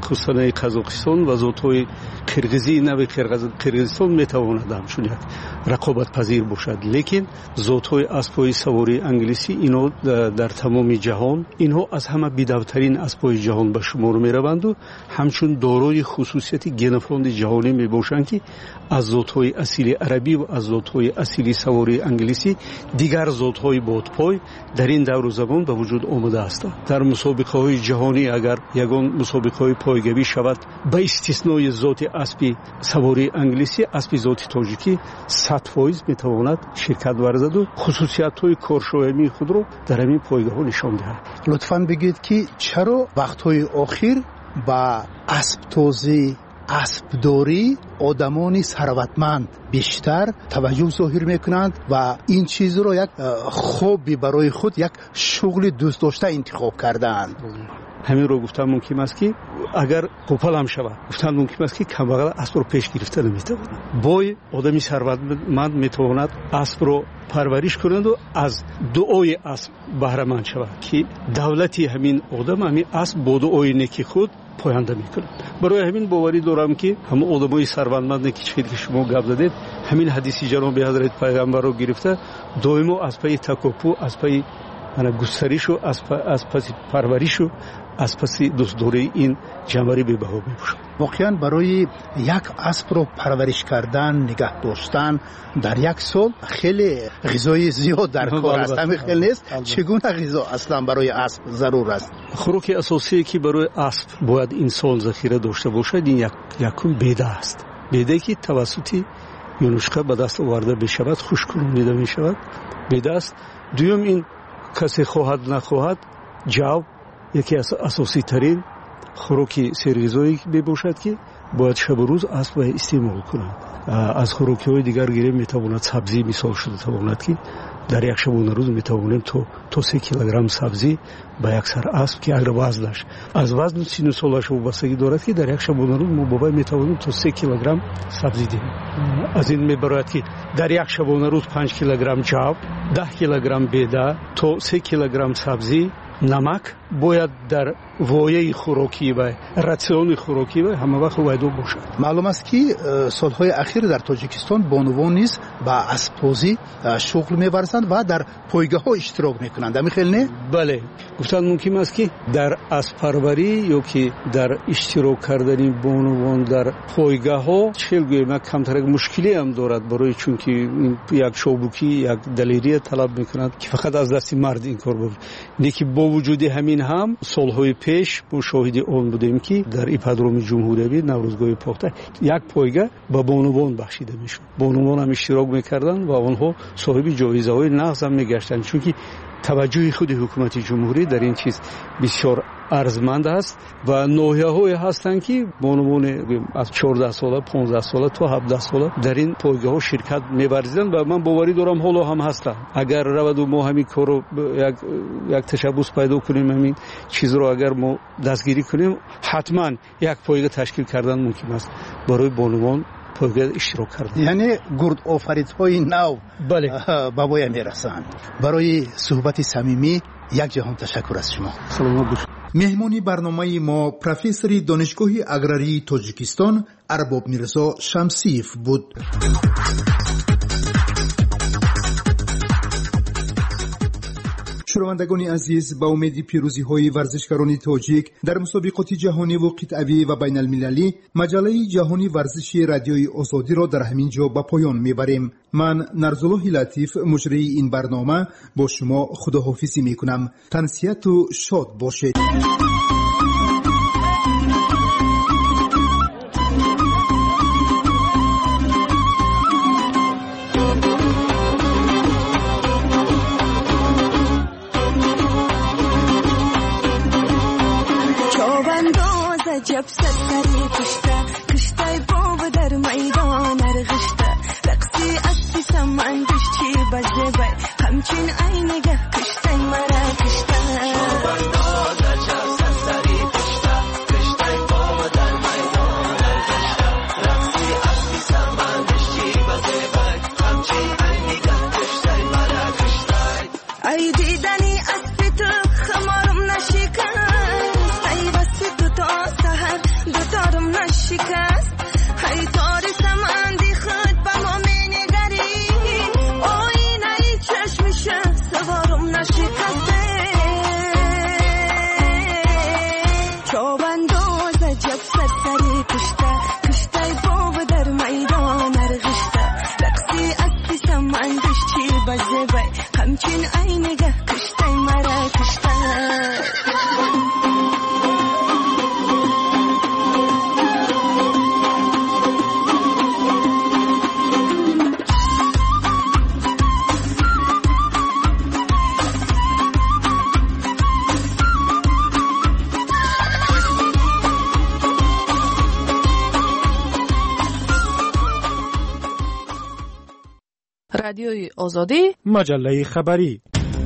قزاقستان و ذات‌های قرغیزی نوع قرغیزستان میتواند همچون یک رقابت پذیر باشد، لیکن ذات‌های اسب‌های سواری انگلیسی اینها در تمام جهان اینها از همه بی‌دوترین اسب‌های جهان به شمار می‌روند و همچون دارای خصوصیت گنفاند جهانی میباشند که از ذات‌های اصیل عربی و از زادهای اصیل سواری انگلیسی دیگر زادهای بادپای در این دور زمان به وجود آمده است. در مسابقه‌های جهانی اگر یگان مسابقه‌های پایگوی شود به استثنای ذات اسب سواری انگلیسی، اسب ذات تاجیکی 100% میتواند شرکت ورزد و خصوصیت‌های کارشایمی خود را در این پایگاه نشان دهد. لطفاً بگید که چرا وقت‌های اخیر با اسب‌توزی اسبداری آدمانی ثروتمند بیشتر توجه ظاهر میکنند و این چیز رو یک خوبی برای خود، یک شغل دوست داشته انتخاب کردند. همین رو گفتم ممکن است که اگر قوپل هم شود گفتن ممکن است که کمبغل اسب رو پیش گرفته نمیتواند. بای آدمی ثروتمند میتواند اسب رو پرورش کند و از دعای اسب بهره مند شود که دولتی همین آدم همین اسب با دعای نیکی خود پاینده میکنه. برای همین باوری دارم که همه آدمای ثروتمند که شما گپ زدید همین حدیث جناب حضرت پیغمبر رو گرفته دائما از پای تکاپو، از پای گسترش و از پس پرورش و از پس دوستداری این جنبری به بها میباشد. واقعا برای یک اسب رو پرورش کردن، نگه داشتن در یک سال خیلی غذای زیاد در کار است. همین خیلی نیست. چگونه غذا اصلا برای اسب ضرور است؟ خوراک اساسی که برای اسب باید انسان ذخیره داشته باشد این یکم بیده است. بیده که توسط یونشقه به دست آورده بشود، خشک‌کننده میشود، بیده است. دوم این کسی خواهد نخواهد جو یکی از اساسی ترین خوراک سرغذایی باشد که باید شب و روز اسب استعمال کنند. از خوراکی های دیگر گیره میتواند سبزی مثال شده تواند که در یک شبانه روز میتوانیم تا 3 کیلوگرم سبزی به یک سر اسب که اگر وزنش از وزن 30 سالش وابستگی دارد که در یک شبانه روز ما بابای میتوانیم تا 3 کیلوگرم سبزی دهیم. از این میبراید که در یک شبانه روز 5 کیلوگرم جو، 10 کیلوگرم بیده تا 3 کیلوگرم سبزی، نمک باید در وایه خوراکی و راسیون خوراکی و همه وقت وایدو باشد. معلوم است که سالهای اخیر در تاجیکستان بانوان نیز با اسب‌توزی شغل می‌ورزند و در پایگاه‌ها اشتراک می‌کنند. همین نه؟ بله. گفتن ممکن است که در اسب پروری یا که در اشتراک کردن بانوان در پایگاه‌ها چلگوی کمتر مشکلی هم دارد برای چون که یک شوبوکی یک دلیری طلب می‌کنند که فقط از دست مرد این کار بود. نیکی با وجود همین هم سالهای پیش با شاهد آن بودیم که در ایپادروم جمهوری نوروزگاه پخته یک پایگاه به بانوان بخشیده میشد. بانوان هم اشتراک میکردن و آنها صاحب جایزه های نغز هم میگشتن چون که توجه خود حکومت جمهوری در این چیز بسیار ارزمند است و ناحیه‌های هستند که بانوان از 14 ساله 15 ساله تا 17 ساله در این پایگاه‌ها شرکت می‌ورزیدند و من باوری دارم حالا هم هستند. اگر رود و ما همین کارو یک تشبث پیدا کنیم همین چیز رو اگر ما دستگیری کنیم حتما یک پایگاه تشکیل کردن ممکن است برای بانوان پایگاه اشتراک کردن. یعنی گرد آفریدهای نو بله بابای میرسند. برای صحبت صمیمی یک جهان تشکر از شما. سلامت باشید. مهمانی برنامه ما پروفسور دانشگاه اگراری تاجیکستان ارباب میرزا شمسیف بود. شنوندگان عزیز، با امید پیروزی های ورزشکاران تاجیک در مسابقات جهانی و قطعی و بین المللی، مجله جهانی ورزشی رادیوی آزادی را در همین جا به پایان میبریم. من نرزالله لطیف مجری این برنامه با شما خداحافظی میکنم. تنسیت و شاد باشید. جب سری کشته باب در میدان رغشته رقصی اسبی سمندش چی بزه بای همچین عینگه کشته مرا کشته ای دیدنی اسبی تو خمارم نشکست ای بسی تو تا سهر دوتارم نشکست ای تاری سمندی خود با ما می نگری آینه ای چشمشه سوارم همچین عینگه کشتای مرا کشتای رادیوی آزادی مجله خبری.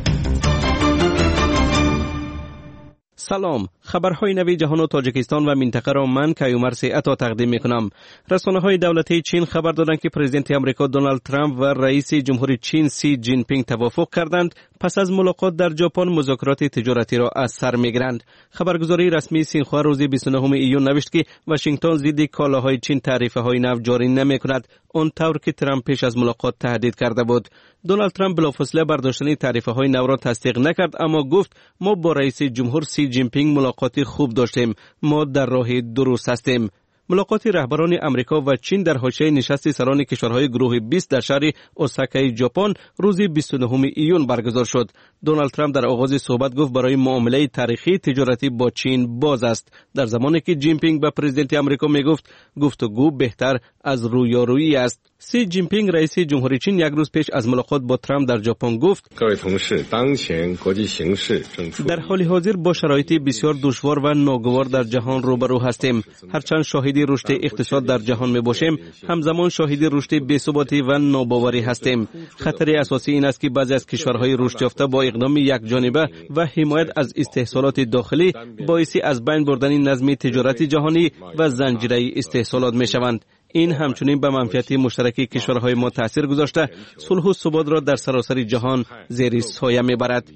سلام، خبرهای نوی جهان و تاجیکستان و منطقه را من کیومر عطا تقدیم میکنم. رسانه‌های دولتی چین خبر دادند که پرزیدنت آمریکا دونالد ترامپ و رئیس جمهوری چین سی جین پینگ توافق کردند پس از ملاقات در ژاپن مذاکرات تجارتی را از سر میگیرند. خبرگزاری رسمی سینخوا روز 29 ایون نوشت که واشنگتن ضد کالاهای چین تعرفه‌های نو جاری نمیکند، اون طور که ترامپ پیش از ملاقات تهدید کرده بود. دونالد ترامپ بلافاصله برداشتن تعرفه‌های نو را تصدیق نکرد، اما گفت ما با رئیس جمهور سی جین پینگ ملاقاتی خوب داشتیم، ما در راه درست هستیم. ملاقات رهبران امریکا و چین در حاشیه نشست سران کشورهای گروه 20 در شهر اوساکای ژاپن روز 29 ایون برگزار شد. دونالد ترامپ در آغاز صحبت گفت برای معامله تاریخی تجارتی با چین باز است، در زمانی که جین پینگ به پرزیدنت آمریکا میگفت گفتگو بهتر از رویارویی است. سی جین پینگ رئیس جمهوری چین یک روز پیش از ملاقات با ترامپ در ژاپن گفت در حال حاضر با شرایط بسیار دشوار و ناگوار در جهان روبرو هستیم. هرچند شاهد رشد اقتصاد در جهان می باشیم، همزمان شاهد رشد بی‌ثباتی و ناباوری هستیم. خطر اساسی این است که بعضی از کشورهای رشد یافته با اقدام یک جانبه و حمایت از استحصالات داخلی باعث از بین بردن نظم تجارت جهانی و زنجیره استحصالات می شوند. این همچنین به منفعت مشترک کشورهای ما تاثیر گذاشته صلح و ثبات را در سراسر جهان زیر سایه میبرد.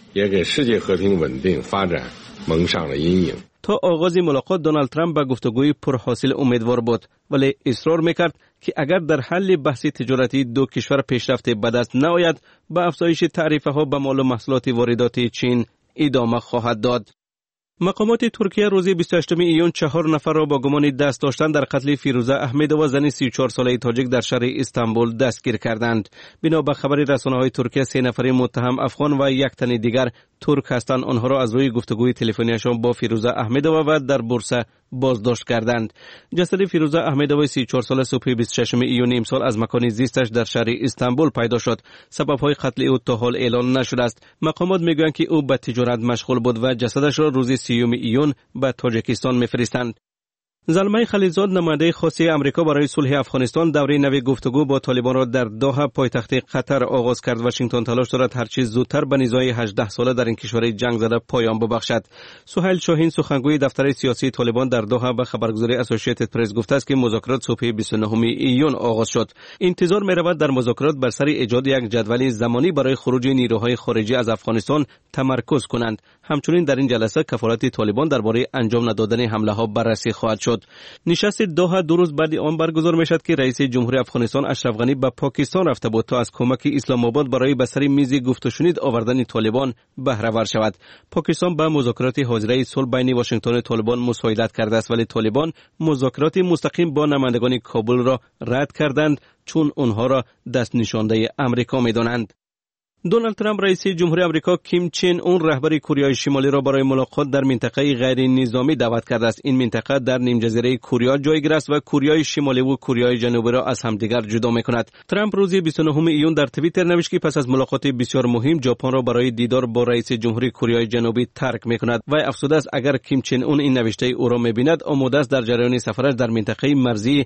تا آغاز ملاقات دونالد ترامپ به گفتگوی پرحاصل امیدوار بود، ولی اصرار میکرد که اگر در حل بحث تجارتی دو کشور پیشرفت به دست نآید، به افزایش تعرفه‌ها به مال و محصولات واردات چین ادامه خواهد داد. مقامات ترکیه روز 28 ایون 4 نفر را با گمان دست داشتن در قتل فیروزه احمدова زن 34 ساله تاجیک در شهر استانبول دستگیر کردند. بنا به خبر رسانه‌های ترکیه 3 نفر متهم افغان و یک تن دیگر ترک هستند. آنها را از روی گفتگوی تلفنیشان با فیروزه احمدова و در بورسه بازداشت کردند. جسد فیروزه احمدova 34 ساله صبح 26 ایون امسال از مکان زیستش در شهر استانبول پیدا شد. سبب‌های قتل او تا حال اعلان نشده است. مقامات میگویند که او به تجارت مشغول بود و جسدش را روز 30 ایون به تاجیکستان میفرستند. زلمه خلیلزاد نماینده خاصی امریکا برای صلح افغانستان دوره نوی گفتگو با طالبان را در دوحه پایتخت قطر آغاز کرد. واشنگتن تلاش دارد هر چیز زودتر به نزاع 18 ساله در این کشور جنگ زده پایان ببخشد. سهیل شاهین سخنگوی دفتر سیاسی طالبان در دوحه به خبرگزاری اسوسییتد پرس گفته است که مذاکرات صبح 29 ایون آغاز شد. انتظار می‌رود در مذاکرات بر سر ایجاد یک جدول زمانی برای خروج نیروهای خارجی از افغانستان تمرکز کنند. همچنین در این جلسه کفالت طالبان درباره انجام ندادن حمله‌ها بررسی خواهد شد. نشست دوحه 2 روز بعد آن برگزار میشد که رئیس جمهوری افغانستان اشرف غنی به پاکستان رفته بود تا از کمک اسلام آباد برای به سر میز گفت و شنید آوردن طالبان بهره ور شود. پاکستان به مذاکرات حاضره صلح بین واشنگتن و طالبان مساعدت کرده است، ولی طالبان مذاکرات مستقیم با نمایندگان کابل را رد کردند چون آنها را دست نشانده امریکا می‌دانند. دونالد ترامپ رئیس جمهوری آمریکا کیم چین اون رهبر کره شمالی را برای ملاقات در منطقه غیر نظامی دعوت کرده است. این منطقه در نیم جزیره کره جایگیر است و کره شمالی و کره جنوبی را از همدیگر جدا می‌کند. ترامپ روز 29 ایون در توییتر نوشت که پس از ملاقات بسیار مهم ژاپن را برای دیدار با رئیس جمهوری کره جنوبی ترک می‌کند و افسوده است اگر کیم چین اون این نوشته او را می‌بیند آماده است در جریان سفرش در منطقه مرزی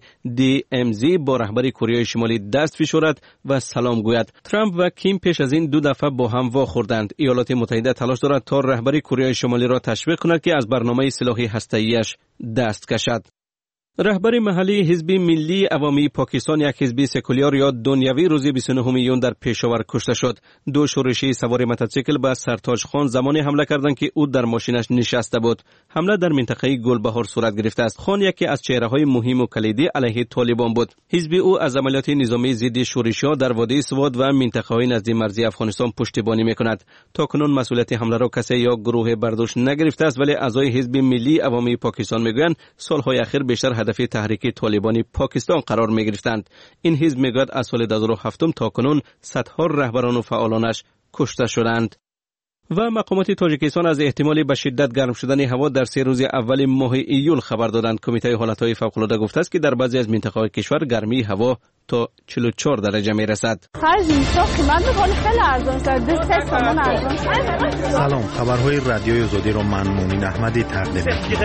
DMZ با رهبر کره شمالی دست فشارد و سلام گوید. ترامپ و کیم پیش از این 2 دفعه با هم واخوردند. ایالات متحده تلاش دارد تا رهبر کره شمالی را تشویق کند که از برنامه سلاحی هسته‌ایش دست کشد. رهبر محلی حزب ملی عوامی پاکستان، یک حزب سکولار یا دنیوی، روز 29 ایون در پشاور کشته شد. 2 شورشی سوار موتورسیکل به سرتاج خان زمانی حمله کردند که او در ماشینش نشسته بود. حمله در منطقه گلبهار صورت گرفته است. خان یکی از چهره‌های مهم و کلیدی علیه طالبان بود. حزب او از عملیات نظامی ضد شورشی‌ها در وادی سوات و منطقه‌های نزدیک مرزی افغانستان پشتیبانی می‌کند. تاکنون مسئولیت حمله را کسی یا گروه برداشت نگرفته است، ولی اعضای حزب ملی عوامی پاکستان می‌گویند سال‌های اخیر بیشتر هدف تحریک طالبانی پاکستان قرار می‌گرفتند. این حزب می‌گوید از سال 2007 تا کنون صدها رهبران و فعالانش کشته شدند. و مقامات تاجیکستان از احتمال به شدت گرم شدن هوا در 3 روز اول ماه ایول خبر دادند. کمیته حالتهای فوق‌العاده گفته است که در بعضی از مناطق کشور گرمی هوا تا 44 درجه می رسد. سلام، خبرهای رادیوی آزادی را من مومن احمدی تقدیم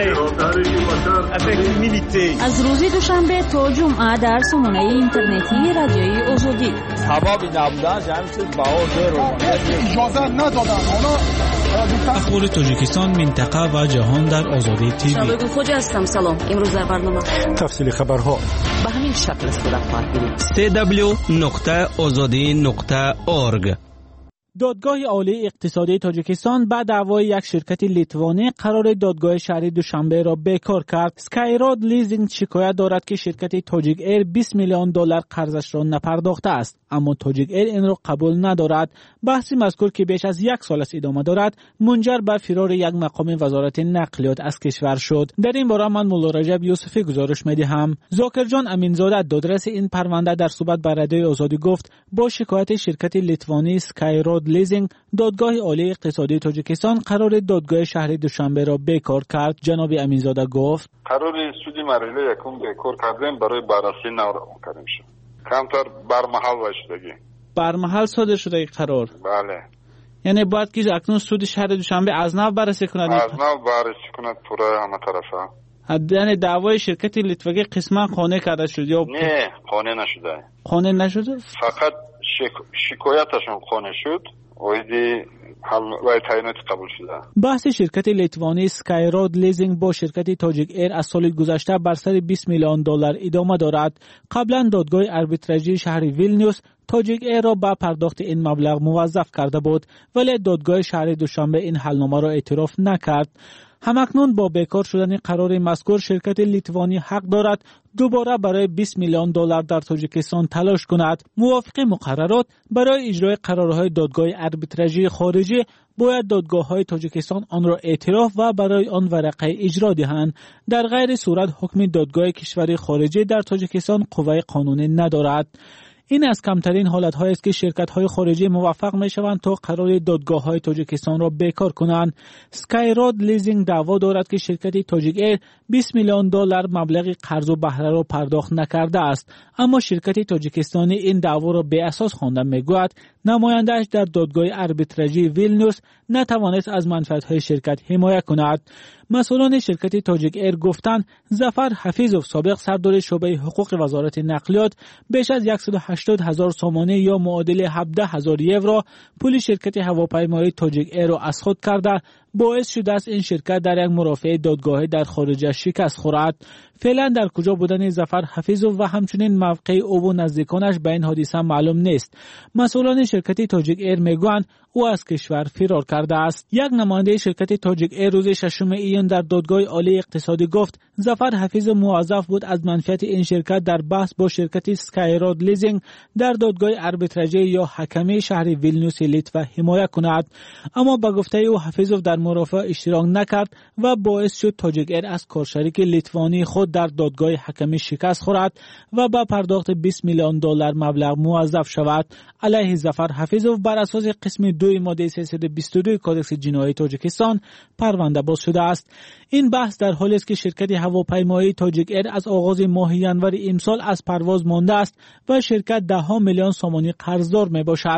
می‌کنم. از روز دوشنبه تا جمعه در سامانه اینترنتی رادیوی آزادی. هوا نبودن جمعیت بهار اجازه ندادن. اخبار تاجیکستان، منطقه و جهان در آزادی تیوی. شبکه خوج هستم. سلام. امروز در برنامه تفصیل خبرها به همین شکل صورت خواهد گرفت. www.azadi.org. دادگاه عالی اقتصادی تاجیکستان بعد دعوای یک شرکت لیتوانی قرار دادگاه شهری دوشنبه را بیکار کرد. سکایراد لیزینگ شکایت دارد که شرکت تاجیک ایر 20 میلیون دلار قرضش را نپرداخته است، اما تاجیک ایر این را قبول ندارد. بحث مذکور که بیش از 1 سال است ادامه دارد، منجر به فرار یک مقام وزارت نقلیات از کشور شد. در این باره من مولا رجب یوسفی گزارش می‌دهم. ذاکر جان امینزاده دادرس این پرونده در صحبت با رادیوی آزادی گفت با شکایت شرکت لیتوانی سکایراد لیزینگ، دادگاه عالی اقتصادی تاجیکستان قرار دادگاه شهری دوشنبه را بیکار کرد. جناب امینزاده گفت قرار سودی مرحله یکم بیکار کردیم برای بررسی نو کردیم شد. کمتر برمحل وشدگی. برمحل صادر شده این قرار؟ بله. یعنی باید که اکنون سود شهر دوشنبه از نو بررسی کند؟ از نو بررسی کند پورا همه طرفه. یعنی دعوای شرکت لیتوانی قسما قانع کرده شد یا نه قانع نشده؟ قانع نشده؟ فقط شکایتشون قانع شد. ویدی و تعینات قبول شده. بحث شرکت لیتوانی سکایراد لیزینگ با شرکت تاجیک ایر از سال گذشته بر سر 20 میلیون دلار ادامه دارد. قبلا دادگاه آربیتراژی شهر ویلنیوس تاجیک ایر را با پرداخت این مبلغ موظف کرده بود، ولی دادگاه شهر دوشنبه این حلنامه را اعتراف نکرد. همکنون با بیکار شدن قرار مذکور شرکت لیتوانی حق دارد دوباره برای 20 میلیون دلار در تاجیکستان تلاش کند. موافق مقررات برای اجرای قرارهای دادگاه آربیتراژی خارجی باید دادگاه‌های تاجیکستان آن را اعتراف و برای آن ورقه اجرا دهند. در غیر صورت حکم دادگاه کشور خارجی در تاجیکستان قوه قانونی ندارد. این از کمترین حالت‌هایی است که شرکت‌های خارجی موفق می‌شوند تا قرار دادگاه‌های تاجیکستان را بیکار کنند. سکایراد لیزینگ دعوا دارد که شرکت تاجیک ایر 20 میلیون دلار مبلغ قرض و بهره را پرداخت نکرده است، اما شرکت تاجیکستانی این دعوا را بی اساس خوانده می‌گوید. نماینده‌اش در دادگاه آربیتراژی ویلنیوس نتوانست از منفعت‌های شرکت حمایت کند. مسئولان شرکت تاجیک ایر گفتند ظفر حفیظوف سابق سردار شعبه حقوق وزارت نقلیات بیش از 180,000 سامانه یا معادل 17,000 یورو پول شرکت هواپیمایی تاجیک ایر را از خود کرده، باعث شده است این شرکت در یک مرافعه دادگاهی در خارج شکست خورد. فعلا در کجا بودن ظفر حفیظوف و همچنین موقع او و نزدیکانش به این حادثه معلوم نیست. مسئولان شرکت تاجیک ایر میگویند او از کشور فرار کرده است. یک نماینده شرکت تاجیک ایر روز 6 ایون در دادگاه عالی اقتصادی گفت ظفر حفیظ موظف بود از منفعت این شرکت در بحث با شرکت سکایراد لیزینگ در دادگاه آربیتراژی یا حکمی شهر ویلنیوس لیتوا حمایت کند، اما به گفته او حفیظوف در مرافعه اشتراک نکرد و باعث شد تاجیک ایر از کارشریک لیتوانی خود در دادگاه حکمی شکست خورد و با پرداخت 20 میلیون دلار مبلغ موظف شود. علیه ظفر حفیظوف بر اساس قسم 2 ماده 322 کدکس جنایی تاجیکستان پرونده باز شده است. این بحث در حالی است که شرکت هواپیمایی تاجیک ایر از آغاز ماه ژانویه امسال از پرواز مانده است و شرکت 10 میلیون سامانی قرضدار می باشد.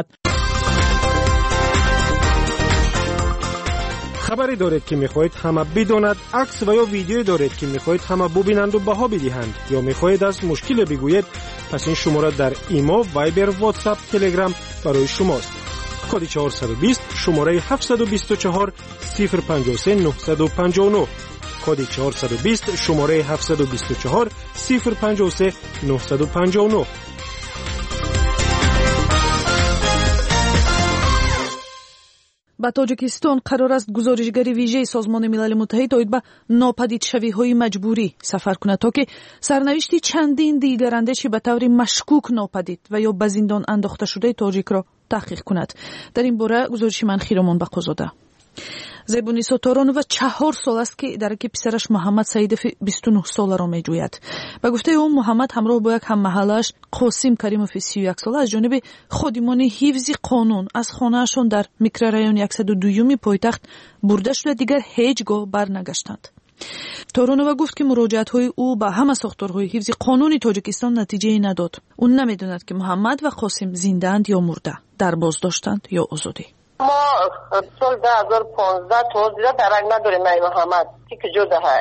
خبری دارید که میخواهید همه بداند، عکس و یا ویدیویی دارید که میخواهید همه ببینند و بها بدهند، یا میخواهید از مشکل بگویید، پس این شماره در ایمو، وایبر، واتساپ، تلگرام برای شماست. کد 420 شماره 724 053 959. کد 420 شماره 724 053 959. ба Тоҷикистон қарор аст гузоришгари вижаи Созмони Милали Муттаҳид оид ба нопадидшавиҳои маҷбурӣ сафар кунад, то ки сарнавишти чандин дигарандеши ба таври машкук нопадид ва ё ба зиндон андохташудаи тоҷикро таҳқиқ кунад. дар ин бора гузориши ман Хиромон Бақозода. زبونی ستارانووا 4 سال است که درک پسرش محمد سعیدف 29 ساله را میجوید. به گفته او محمد همراه با یک هممحله‌اش قاسم کریموف 31 ساله از جانب خادمان حفظ قانون از خانه‌شان در میکرورایون 102 پایتخت برده شده دیگر هیچ گاه برنگشتند. تارانووا گفت که مراجعت‌های او به همه ساختارهای حفظ قانون تاجیکستان نتیجه نداد. او نمیدوند که محمد و قاسم زنده‌اند یا مرده، در بازداشتند یا آزادی. ما سال 2015 توضیح درک نداریم ای محمد که جدا های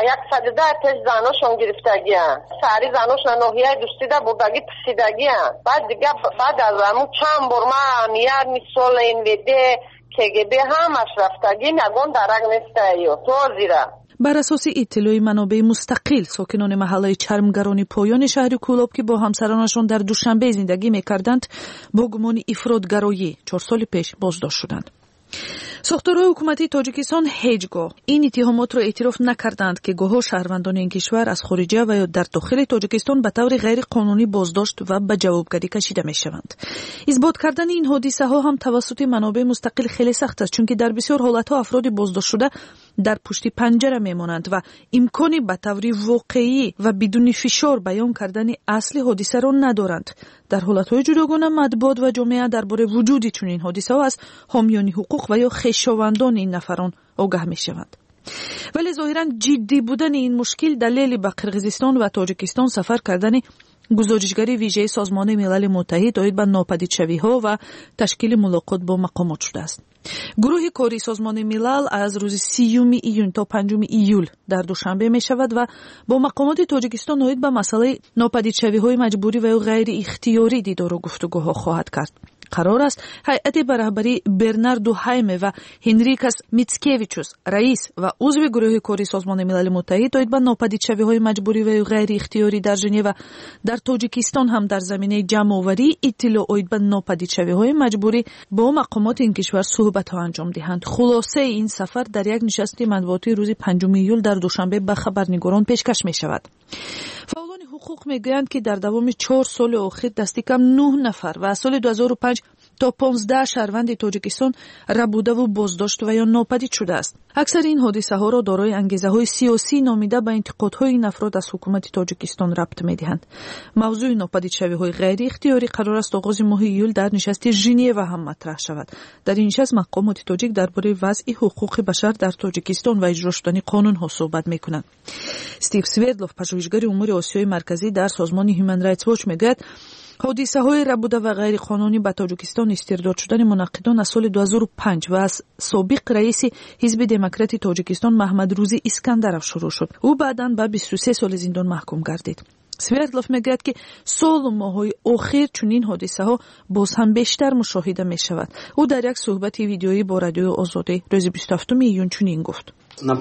110 تش زناشون گرفتگی هست سری زناشون نوحیه دوستیده بودگی پسیدگی هست بعد از همون چند بار من یه سال این ویده KGB همش رفتگی نگون درک نیسته ایو توضیح. بر اساس اطلاع منابع مستقل ساکنان محله چرمگرانی پایان شهر کولاب که با همسرانشان در دوشنبه زندگی میکردند با گمان افراطگرایی 4 سال پیش بازداشت شدند. ساختارهای حکومتی تاجیکستان هیچگاه این اتهامات را اعتراف نکردند که گاه‌ها شهروندان این کشور از خارجه و یا در داخل تاجیکستان به طور غیر قانونی بازداشت و به جوابگری کشیده میشوند. اثبات کردن این حادثه ها هم توسط منابع مستقل خیلی سخت است، چون که در بسیار حالت‌ها افراد بازداشت شده در پشت پنجره میمانند و امکانی به طور واقعی و بدون فشار بیان کردن اصل حادثه را ندارند. در حالت‌های جداگانه مطبوعات و جامعه درباره وجود چنین حادثه‌ها از حامیان حقوق و یا خویشاوندان این نفران آگاه می‌شوند. ولی ظاهراً جدی بودن این مشکل دلیل به قرقیزستان و تاجیکستان سفر کردن گزارشگری ویژه سازمان ملل متحد آید به ناپدیدشوی‌ها و تشکیل ملاقات با مقامات شده است. گروه کاری سازمان ملل از روز 30 ایون تا 5 ایول در دوشنبه می شود و با مقامات تاجیکستان آید به مسئله ناپدیدشوی‌های مجبوری و غیر اختیاری دیدار و گفتگوها خواهد کرد. قرار است هیئت به رهبری برناردو هایمه و هنریکاس میتسکیویچوس رئیس و عضو گروه کاری سازمان ملل متحد آید به ناپدیدشوی‌های مجبوری و غیر اختیاری در ژنو و در تاجیکستان هم در زمینه جمع‌آوری اطلاع آید به ناپدیدشوی‌های مجبوری با مقامات این کشور صحبت‌ها انجام دهند. خلاصه این سفر در یک نشست مطبوعاتی روز 5 ایول در دوشنبه به خبرنگاران پیشکش می‌شود. فعالان حقوق میگویند که در دوام 4 سال اخیر دست کم 9 نفر و از سال 2005 تا 15 شهروند تاجیکستان ربوده و بازداشت و یا ناپدید شده است. اکثر این حادثه ها را دارای انگیزه های سیاسی نامیده به انتقادهای این افراد از حکومت تاجیکستان ربط میدهند. موضوع ناپدیدشوی های غیر اختیاری قرار است آغاز ماه ایول در نشست ژنو هم مطرح شود. در این نشست مقامات تاجیک درباره وضع حقوق بشر در تاجیکستان و اجرا شدن قانون ها صحبت میکنند. استیو سوردلوف پژوهشگر امور آسیای مرکزی در سازمان هیومن رایتس واچ میگوید حادثه های ربوده و غیر قانونی به تاجیکستان استرداد شدن منعقدان از سال 2005 و از سابق رئیس حزب دموکرات تاجیکستان محمد روزی اسکندرов شروع شد. او بعداً به 23 سال زندان محکوم گردید. سوردلوف میگوید که سال و ماه‌های اخیر چنین حادثه ها باز هم بیشتر مشاهده می شود. او در یک صحبت ویدیویی با رادیو آزادی روز 27 ایون چنین گفت: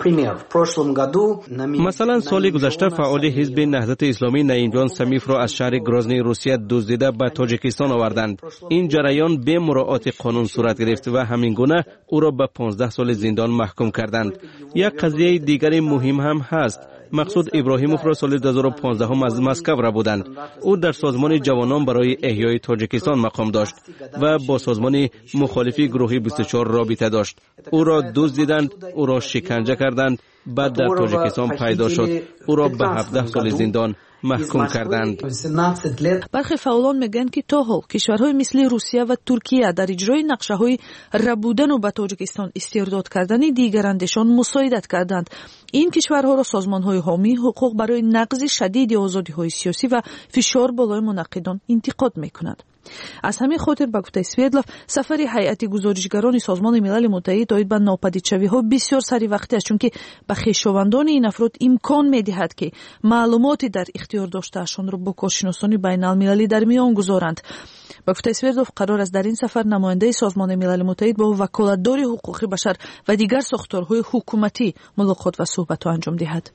مثلا سال گذشته فعال حزب نهضت اسلامی نعیمجان سمیف را از شهر گرازنی روسیه دزدیده به تاجیکستان آوردند. این جریان به مراعات قانون صورت گرفت و همین گونه او را به 15 سال زندان محکوم کردند. یک قضیه دیگر مهم هم هست. مقصود ابراهیموف را سال 2015 از مسکو را بودند. او در سازمان جوانان برای احیای تاجیکستان مقام داشت و با سازمان مخالفی گروهی 24 رابطه داشت. او را دزدیدند، او را شکنجه کردند، بعد در تاجیکستان پیدا شد. او را به 17 سال زندان محکوم کردند. برخی فعالان میگن که تا حال کشورهای مثل روسیه و ترکیه در اجرای نقشه‌های ربودن و به تاجیکستان استرداد کردن دیگراندشان مساعدت کردند. این کشورها را سازمان‌های حامی حقوق برای نقض شدید آزادی‌های سیاسی و فشار بالای منعقدان انتقاد می‌کنند. از همین خاطر به گفته سوردلوف سفر هیئت گزارشگران سازمان ملل متحد آید به ناپدیدشوی‌ها بسیار سری وقتی است، چون که به خویشاوندان این افراد امکان می‌دهد که معلوماتی در اختیار داشته‌شان را با کارشناسان بین‌المللی در میان گذارند. به گفته سوردلوف قرار است در این سفر نماینده سازمان ملل متحد با وکالتدار حقوق بشر و دیگر ساختارهای حکومتی ملاقات و صحبت انجام دهد.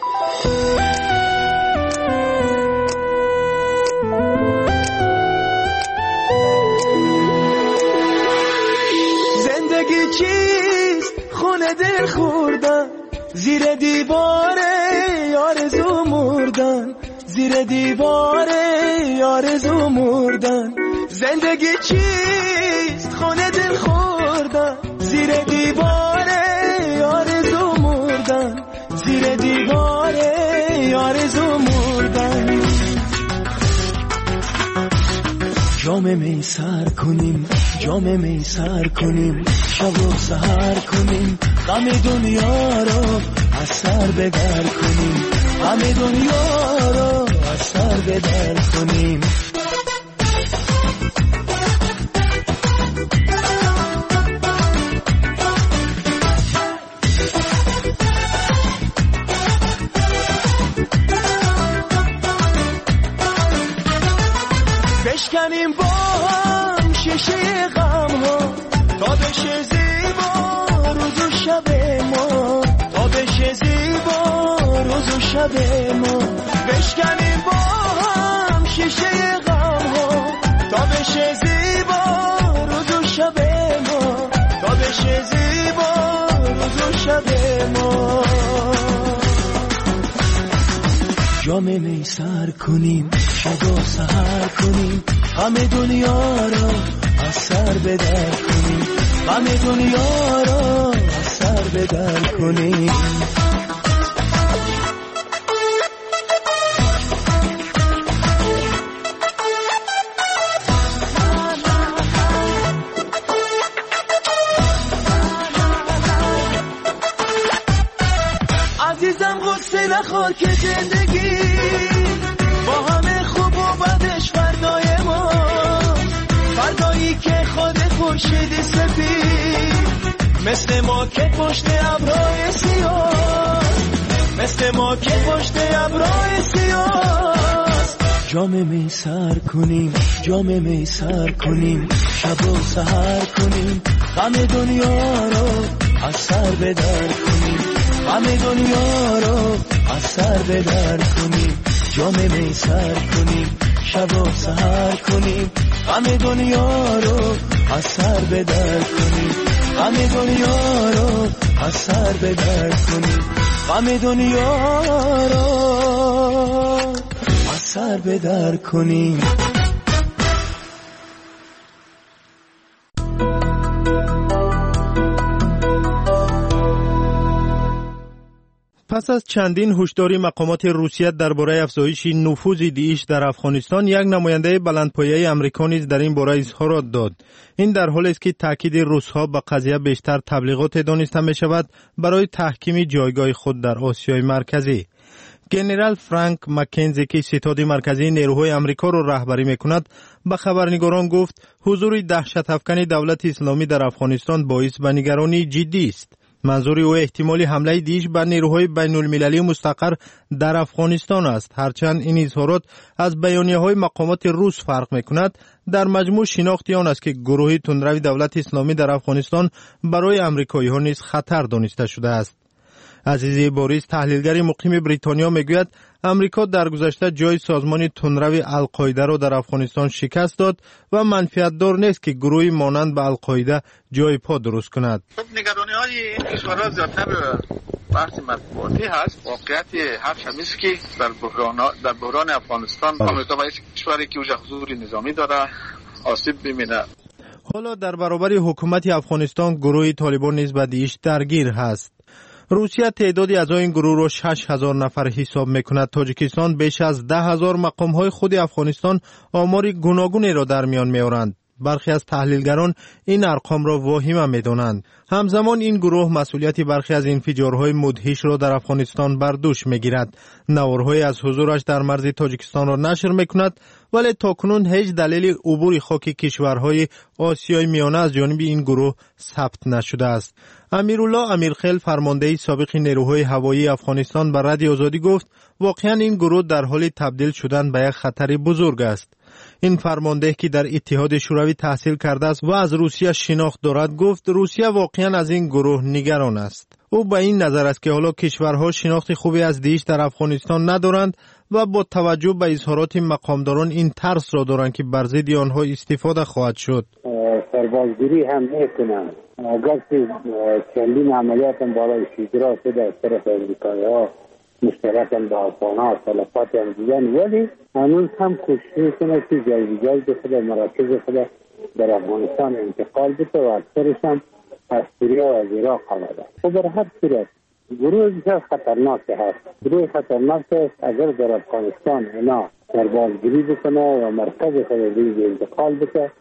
چیست خونه دل خوردن زیر دیوار آرزو مردن زیر دیوار آرزو مردن زندگی چیست خونه دل خوردن زیر دیوار آرزو مردن، زیر دیوار آرزو مردن. جام می سر کنیم، جام می سر کنیم، شب و سحر کنیم، غم دنیا رو از سر بدر کنیم، غم دنیا رو از سر بدر کنیم. بشکنیم با هم شیشه غم ها تا بشه زیبا روز و شب ما، تا بشه زیبا روز و شب ما. بشکنیم با هم شیشه غم ها تا بشه زیبا روز و شب ما، تا بشه زیبا روز و شب ما. جام می سر کنیم، شب و سحر کنیم، غم دنیا رو از سر بدر کنیم، غم دنیا رو از سر بدر کنیم. عزیزم غصه نخور که زندگی با همه خوب و بدش فردای ما، فردایی که خود خورشید سفید مثل ما که پشت ابرهای سیاه، مثل ما که پشت ابرهای سیاه. جام می سر کنیم، جام می سر کنیم، شب و سحر کنیم، غم دنیا رو از سر بدر کنیم، غم دنیا رو از سر بدر کنیم. جام می سر کنیم، شب و سحر کنیم، غم دنیا رو از سر بدر کنیم، غم دنیا رو از سر بدر کنیم، غم دنیا رو از سر بدر کنیم. پس از چندین هشداری مقامات روسیه درباره افزایش نفوذ داعش در افغانستان، یک نماینده بلندپایه آمریکا نیز در این باره اظهارات داد. این در حالی است که تاکید روس‌ها به قضیه بیشتر تبلیغات دانسته می شود برای تحکیم جایگاه خود در آسیای مرکزی. گنرال فرانک مکنزی که ستاد مرکزی نیروهای آمریکا را رهبری می‌کند، به خبرنگاران گفت حضور دهشت‌افکن دولت اسلامی در افغانستان باعث به نگرانی جدی است. منظور او احتمال حمله داعش بر نیروهای بین المللی مستقر در افغانستان است. هرچند این اظهارات از بیانیه‌های مقامات روس فرق می‌کند، در مجموع شناخت آن است که گروه تندروی دولت اسلامی در افغانستان برای آمریکایی‌ها نیز خطر دانسته شده است. عزیزی بوریس، تحلیلگر مقیم بریتانیا، میگوید امریکا در گذشته جای سازمان تندروی القاعده را در افغانستان شکست داد و منفعت دار نیست که گروهی مانند به القاعده جای پا درست کند. نگرانی های این کشورها زیادتر بحث مطبوعاتی هست. واقعیت هر شمیست که در بحران افغانستان امریکا باید کشوری که اوجه حضور نظامی داره آسیب ببیند. حالا در برابر حکومت افغانستان گروه طالبان نیز به داعش درگیر هست. روسیه تعدادی اعضای این گروه را 6000 نفر حساب می‌کند. تاجیکستان بیش از 10,000 مقام‌های خود افغانستان آمار گوناگونی را در میان می‌آورند. برخی از تحلیلگران این ارقام را واهمه می‌دانند. همزمان این گروه مسئولیت برخی از انفجارهای مدهش را در افغانستان بر دوش می‌گیرد. نوارهای از حضورش در مرز تاجیکستان را نشر می‌کند، ولی تاکنون هیچ دلیل عبور خاک کشورهای آسیای میانه از جانب این گروه ثبت نشده است. امیرالله امیرخیل، فرمانده سابق نیروهای هوایی افغانستان، به رادیو آزادی گفت واقعا این گروه در حال تبدیل شدن به یک خطر بزرگ است. این فرمانده که در اتحاد شوروی تحصیل کرده است و از روسیه شناخت دارد گفت روسیه واقعا از این گروه نگران است. او به این نظر است که حالا کشورها شناخت خوبی از داعش در افغانستان ندارند و با توجه به اظهارات مقامداران این ترس را دارند که بر ضد آنها استفاده خواهد شد. سربازگیری هم میکنند. اگرچه چندین عملیات هم بالای اجرا شده از طرف امریکایی‌ها مشترکاً با افغان‌ها تلفات هم دیدن، ولی هنوز هم کوشش میکنه که جای خود مراکز خود در افغانستان انتقال بده و اکثرش هم از سوریه و از عراق آمده. خب در هر صورت گروه بسیار خطرناک هست. گروه خطرناک است اگر در افغانستان اینا در بازگیری بکنه و مرکز خودی انتقال بکنه.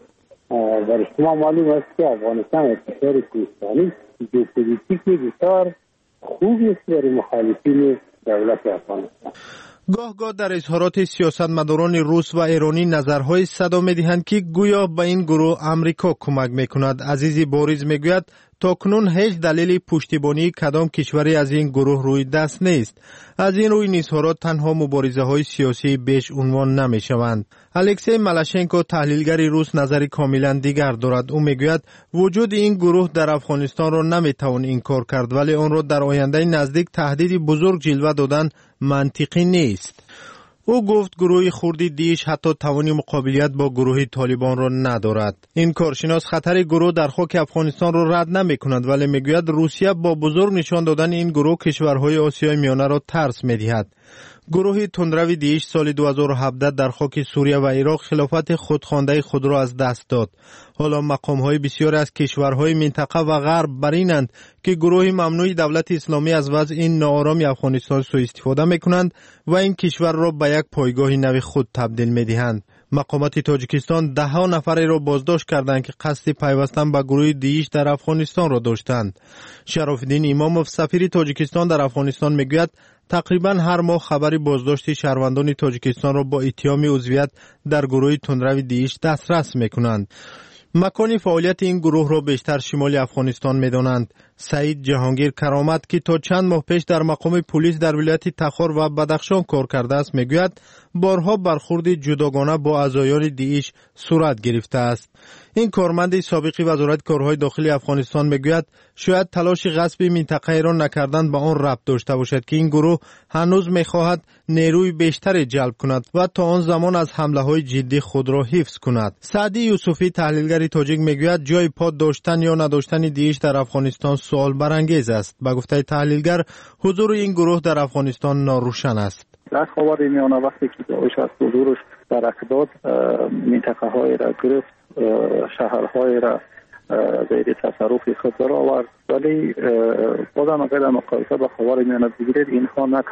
در شما معلوم است که افغانستان یک کشور کوهستانی ژئوپلیتیکی بسیار خوبی است برای مخالفین دولت افغانستان. گاه در اظهارات سیاستمداران روس و ایرانی نظرهای صدا می‌دهند که گویا به این گروه امریکا کمک می‌کند. عزیزی بوریز می‌گوید تاکنون هیچ دلیل پشتیبانی کدام کشوری از این گروه روی دست نیست. از این روی این اظهارات تنها مبارزه‌های سیاسی بیش عنوان نمی‌شوند. الکسی ملاشنکو تحلیلگر روس نظری کاملا دیگر دارد. او می‌گوید وجود این گروه در افغانستان را نمی‌توان انکار کرد، ولی آن را در آینده نزدیک تهدید بزرگ جلوه دادن منطقی نیست. او گفت گروه خوردی دیش حتی توانی مقابلیت با گروه طالبان را ندارد. این کارشناس خطر گروه در خاک افغانستان را رد نمی کند، ولی میگوید روسیه با بزرگ نشان دادن این گروه کشورهای آسیای میانه را ترس میدهد. گروه تندروی دیش سال 2017 در خاک سوریه و عراق خلافت خودخوانده خود را از دست داد. حالا مقام‌های بسیاری از کشورهای منطقه و غرب بر اینند که گروه ممنوع دولت اسلامی از وضع این ناآرامی افغانستان سوء استفاده می‌کنند و این کشور را به یک پایگاه نو خود تبدیل می‌دهند. مقامات تاجیکستان 10 نفر را بازداشت کردند که قصد پیوستن به گروه دیش در افغانستان را داشتند. شراف‌الدین اماموف سفیر تاجیکستان در افغانستان میگوید تقریبا هر ماه خبری بازداشت شهروندان تاجیکستان را با اتهام عضویت در گروه تندروی دیش دسترس میکنند. مکان فعالیت این گروه را بیشتر شمال افغانستان میدانند. سعید جهانگیر کرامت که تا چند ماه پیش در مقام پلیس در ولایت تخار و بدخشان کار کرده است میگوید بارها برخورد جداگانه با اعضایان دیش صورت گرفته است. این کارمند سابق وزارت کارهای داخلی افغانستان میگوید شاید تلاش غصب منطقه را نکردن به آن ربط داشته باشد که این گروه هنوز میخواهد نیروی بیشتری جلب کند و تا آن زمان از حمله های جدی خود را حفظ کند. سعدی یوسفی تحلیلگر تاجیک میگوید جای پا داشتن یا نداشتن دیش در افغانستان سوال برانگیز است. به گفته تحلیلگر حضور این گروه در افغانستان ناروشن است. در خاور میانه وقتی که داعش از حضورش در اقداد منطقه های را گرفت، شهرهای را زیر تصرف خود آورد، ولی بازم اگر در مقایسه با خاور میانه بگیرید اینها نه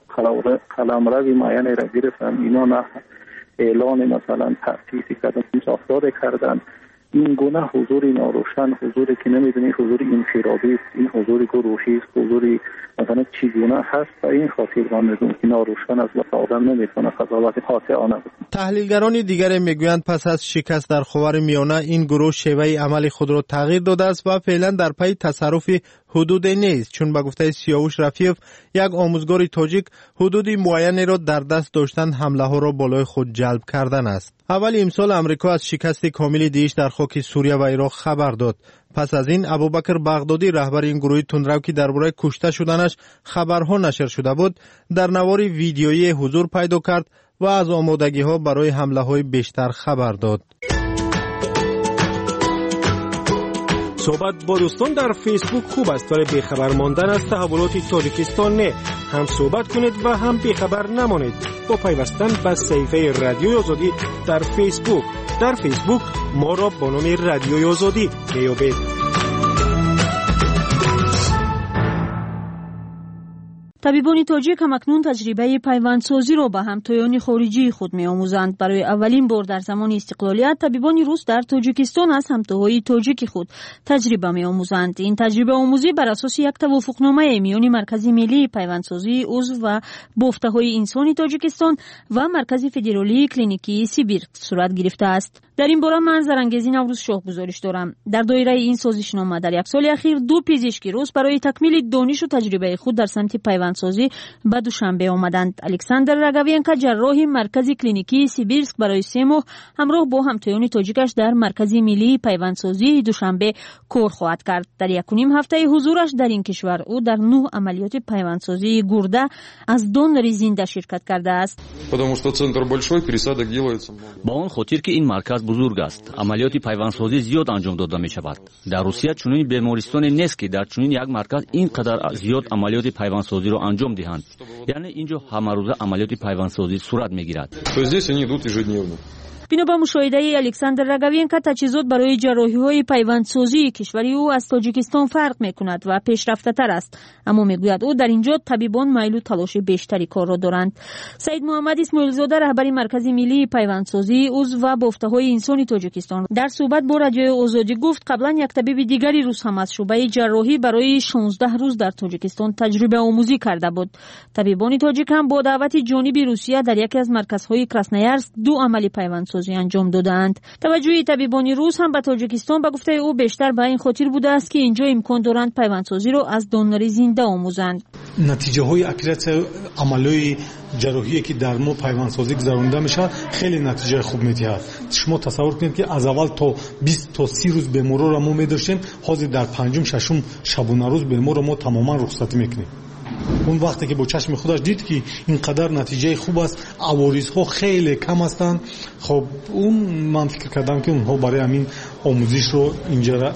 قلمرو معینی را گرفتن، اینا نه اعلان مثلا تأسیسی کردن، ساختار کردن. این گونه حضور ناروشن، حضوری که نمیدونی حضور انفرادی است، این حضور گروهی است، حضوری مثلا چگونه هست و این خاطر من میدونم که ناروشن از وقت آدم نمیتونه قضاوت قاطعانه بکنه. تحلیلگران دیگر میگویند پس از شکست در خاور میانه این گروه شیوه عمل خود را تغییر داده است و فعلا در پی تصرف حدود نیست، چون به گفته سیاوش رفیف یک آموزگار تاجیک حدودی معینی را در دست داشتن حمله ها را بالای خود جلب کردن است. اول امسال امریکا از شکست کامل دیش در خاک سوریه و عراق خبر داد. پس از این ابوبکر بغدادی رهبر این گروه تندرو که درباره کشته شدنش خبرها نشر شده بود در نوار ویدیویی حضور پیدا کرد و از آمادگی ها برای حمله های بیشتر خبر داد. صحبت با دوستان در فیسبوک خوب است، ولی بیخبر ماندن از تحولات تاجیکستان نه. هم صحبت کنید و هم بیخبر نمانید با پیوستن به صفحه رادیوی آزادی در فیسبوک. در فیسبوک ما را با نام رادیوی آزادی میابید. طبیبان تاجیک هم اکنون تجربه پیوندسازی را به همتایان خارجی خود می‌آموزند. برای اولین بار در زمان استقلالیت طبیبان روس در تاجیکستان از همتاهای تاجیک خود تجربه می‌آموزند. این تجربه آموزی بر اساس یک توافقنامه میان مرکز ملی پیوندسازی عضو و بافته‌های انسانی تاجیکستان و مرکز فدرالی کلینیکی سیبیرسک صورت گرفته است. در این باره من زرنگیزی نوروز شاه گزارش دارم. در دایره این سازشنامه در یک سال اخیر 2 پزشک روس برای تکمیل دانش و تجربه خود در سمت پیوندسازی به دوشنبه آمدند. الکساندر راگاوینکا جراح مرکز کلینیکی سیبیرسک برای 3 ماه همراه با همتایان تاجیکش در مرکز ملی پیوندسازی دوشنبه کار خواهد کرد. در 1.5 هفته حضورش در این کشور او در 9 عملیات پیوندسازی گرده از دونر زنده شرکت کرده است. با آن خاطر که این مرکز بزرگ است، عملیات پیوندسازی زیاد انجام داده می شود. در روسیه چنین بیمارستانی نیست که در چنین یک مرکز اینقدر زیاد عملیات پیوندسازی را انجام دهند. یعنی اینجا همه روزه عملیات پیوندسازی صورت می گیرد. بنا به مشاهده الکساندر راگوینکا تجهیزات برای جراحی‌های پیوندسازی کشوری او از تاجیکستان فرق می‌کند و پیشرفته‌تر است، اما میگوید او در اینجا طبیبان میل و تلاش بیشتری کار را دارند. سید محمد اسماعیل زاده رهبر مرکز ملی پیوندسازی عضو و بافته‌های انسانی تاجیکستان در صحبت با رادیو آزادی گفت قبلا یک طبیب دیگری روس هم از شعبه جراحی برای 16 روز در تاجیکستان تجربه آموزی کرده بود. طبیبان تاجیک هم با دعوت جانب روسیه در یکی از مرکزهای کراسنویارسک 2 عمل پیوندسازی انجام دادند. توجه طبیبان روس هم به تاجیکستان به گفته او بیشتر به این خاطر بوده است که اینجا امکان دارند پیوندسازی را از دانر زنده آموزند. نتیجه های اکثریت عملهای جراحی که در ما پیوندسازی گذرانده میشه خیلی نتیجه خوب میدهد. شما تصور کنید که از اول تا 20 تا 30 روز بیمارا را ما می‌داشتیم، حاضر در 5م 6م شبانه روز بیمارا ما تماما رخصتی میکنیم. اون وقتی که با چشم خودش دید که اینقدر نتیجه خوب است، عوارض‌ها خیلی کم هستند، خب اون من فکر کردم که اونها برای همین آموزش رو اینجا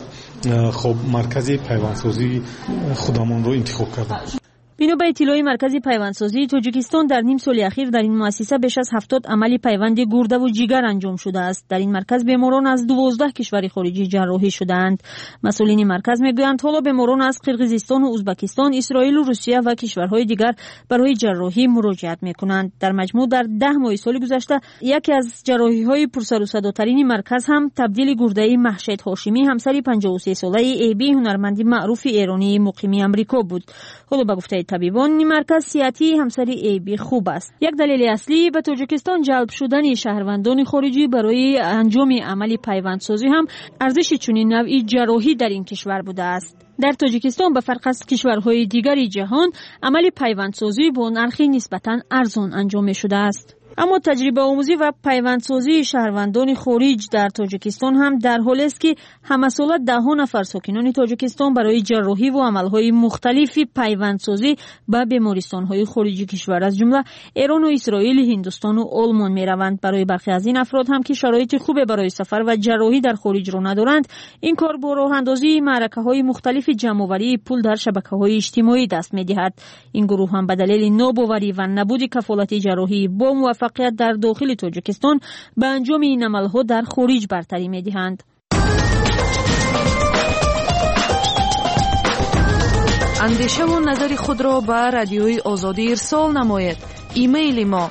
خب مرکز پیوندسازی خودمان رو انتخاب کردم. بنا به اطلاع مرکز پیوندسازی تاجیکستان در نیم سال اخیر در این مؤسسه بیش از 70 عمل پیوند گرده و جگر انجام شده است. در این مرکز بیماران از 12 کشور خارجی جراحی شدند. مسئولین مرکز میگویند حالا بیماران از قرقیزستان و ازبکستان، اسرائیل و روسیه و کشورهای دیگر برای جراحی مراجعت میکنند. در مجموع در 10 ماه سال گذشته یکی از جراحی‌های پرسر و صداترین مرکز هم تبدیل گرده محشید هاشمی همسر 53 ساله ایبی هنرمند معروف ایرانی مقیم آمریکا بود. حالا به گفته طبیبان این مرکز صحتی همسر ایبی خوب است. یک دلیل اصلی به تاجیکستان جلب شدن شهروندان خارجی برای انجام عمل پیوندسازی هم ارزش چنین نوعی جراحی در این کشور بوده است. در تاجیکستان به فرق از کشورهای دیگر جهان عمل پیوندسازی با نرخی نسبتاً ارزان انجام شده است. اما تجربه آموزی و پیوندسازی شهروندان خارج در تاجیکستان هم در حالی است که همساله 10 نفر ساکنان تاجیکستان برای جراحی و عملهای مختلفی پیوندسازی به بیمارستان‌های خارجی کشور از جمله ایران و اسرائیل، هندوستان و آلمان می‌روند. برای برخی از این افراد هم که شرایط خوب برای سفر و جراحی در خارج را ندارند، این کار با راه‌اندازی معرکه‌های مختلف جمع‌آوری پول در شبکه‌های اجتماعی دست می‌دهد. این گروه هم به دلیل ناباوری و نبود کفالت جراحی با موفقیت در داخل تاجیکستان به انجام این عملها در خارج برتری می‌دهند. اندیشه و نظر خود را به رادیوی آزادی ارسال نمایید. ایمیل ما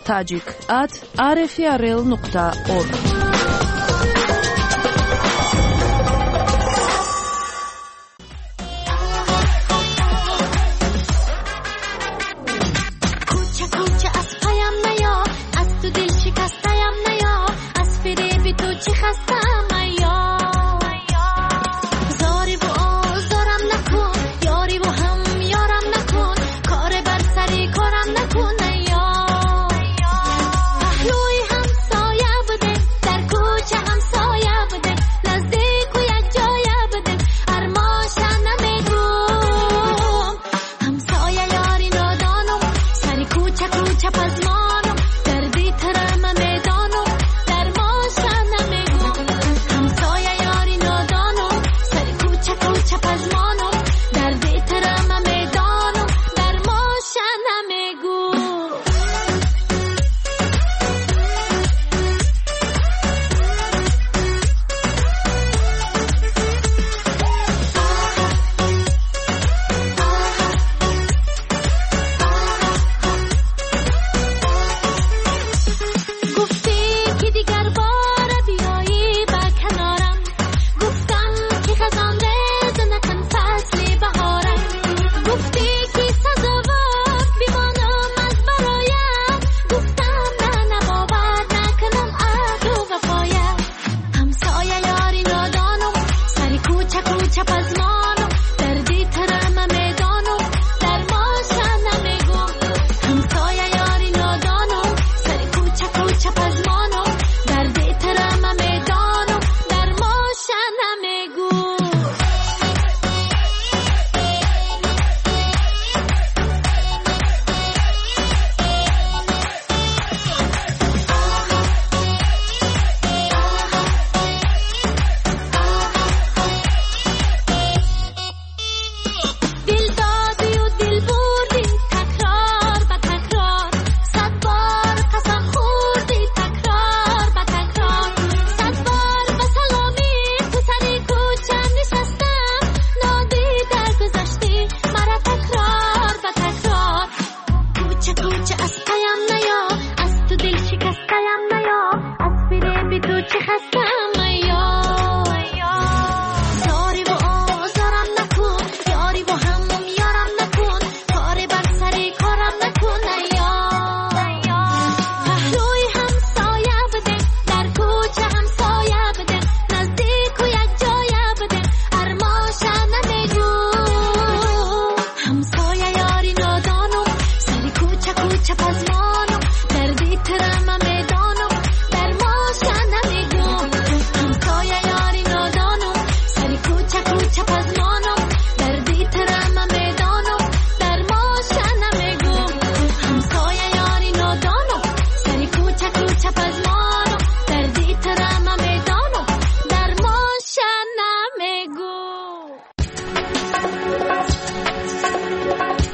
tajik@rfrl.org.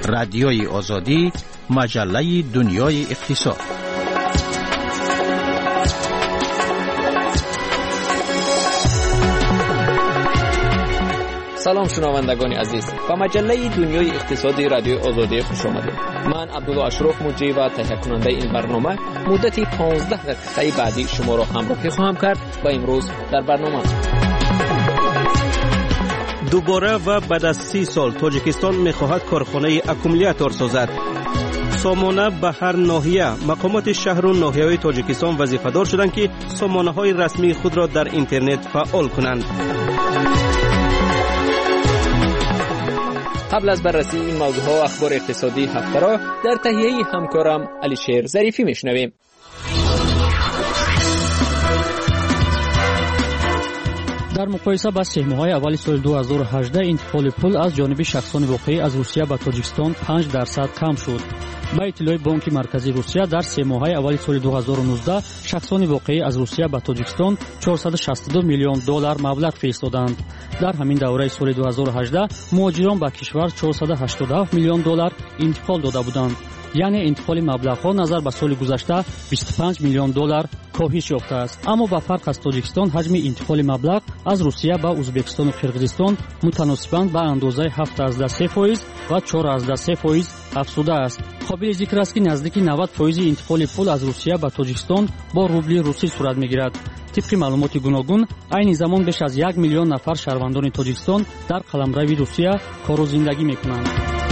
رادیوی آزادی، مجله دنیای اقتصاد. سلام شنوندگان عزیز، با مجله دنیای اقتصادی رادیو آزادی خوش آمدید. من عبدالله اشرف مجری و تهیه کننده این برنامه مدتی 15 دقیقه بعدی شما را همراهی خواهم کرد و امروز در برنامه دوباره و بعد از 30 سال تاجیکستان می‌خواهد کارخانه اکومولیاتور سازد. سامانه به هر ناحیه مقامات شهر و ناحیه‌های تاجیکستان وظیفه‌دار شدند که سامانه‌های رسمی خود را در اینترنت فعال کنند. قبل از بررسی این موضوعها اخبار اقتصادی هفته را در تهیه همکارم علیشیر ظریفی میشنویم. در مقایسه با 3 ماه‌های اول سال 2018 انتقال پول از جانب شخصان واقعی از روسیه به تاجیکستان 5% کم شد. با اطلاع بانک مرکزی روسیه در 3 ماه‌های اول سال 2019 شخصان واقعی از روسیه به تاجیکستان 462 میلیون دلار مبلغ فرستادند. در همین دوره سال 2018 مهاجران به کشور 487 میلیون دلار انتقال داده بودند. یعنی انتقال مبلغ‌ها نظر به سال گذشته 25 میلیون دلار کاهش یافته است. اما با فرق از تاجیکستان حجم انتقال مبلغ از روسیه به ازبکستان و قرقیزستان متناسباً به اندازه 7.3% و 4.3% افزوده است. قابل ذکر است که نزدیک 90% انتقال پول از روسیه به تاجیکستان با روبل روسی صورت می‌گیرد. طبق معلومات گوناگون عین زمان بیش از 1 میلیون نفر شهروندان تاجیکستان در قلمرو روسیه کار و زندگی می‌کنند.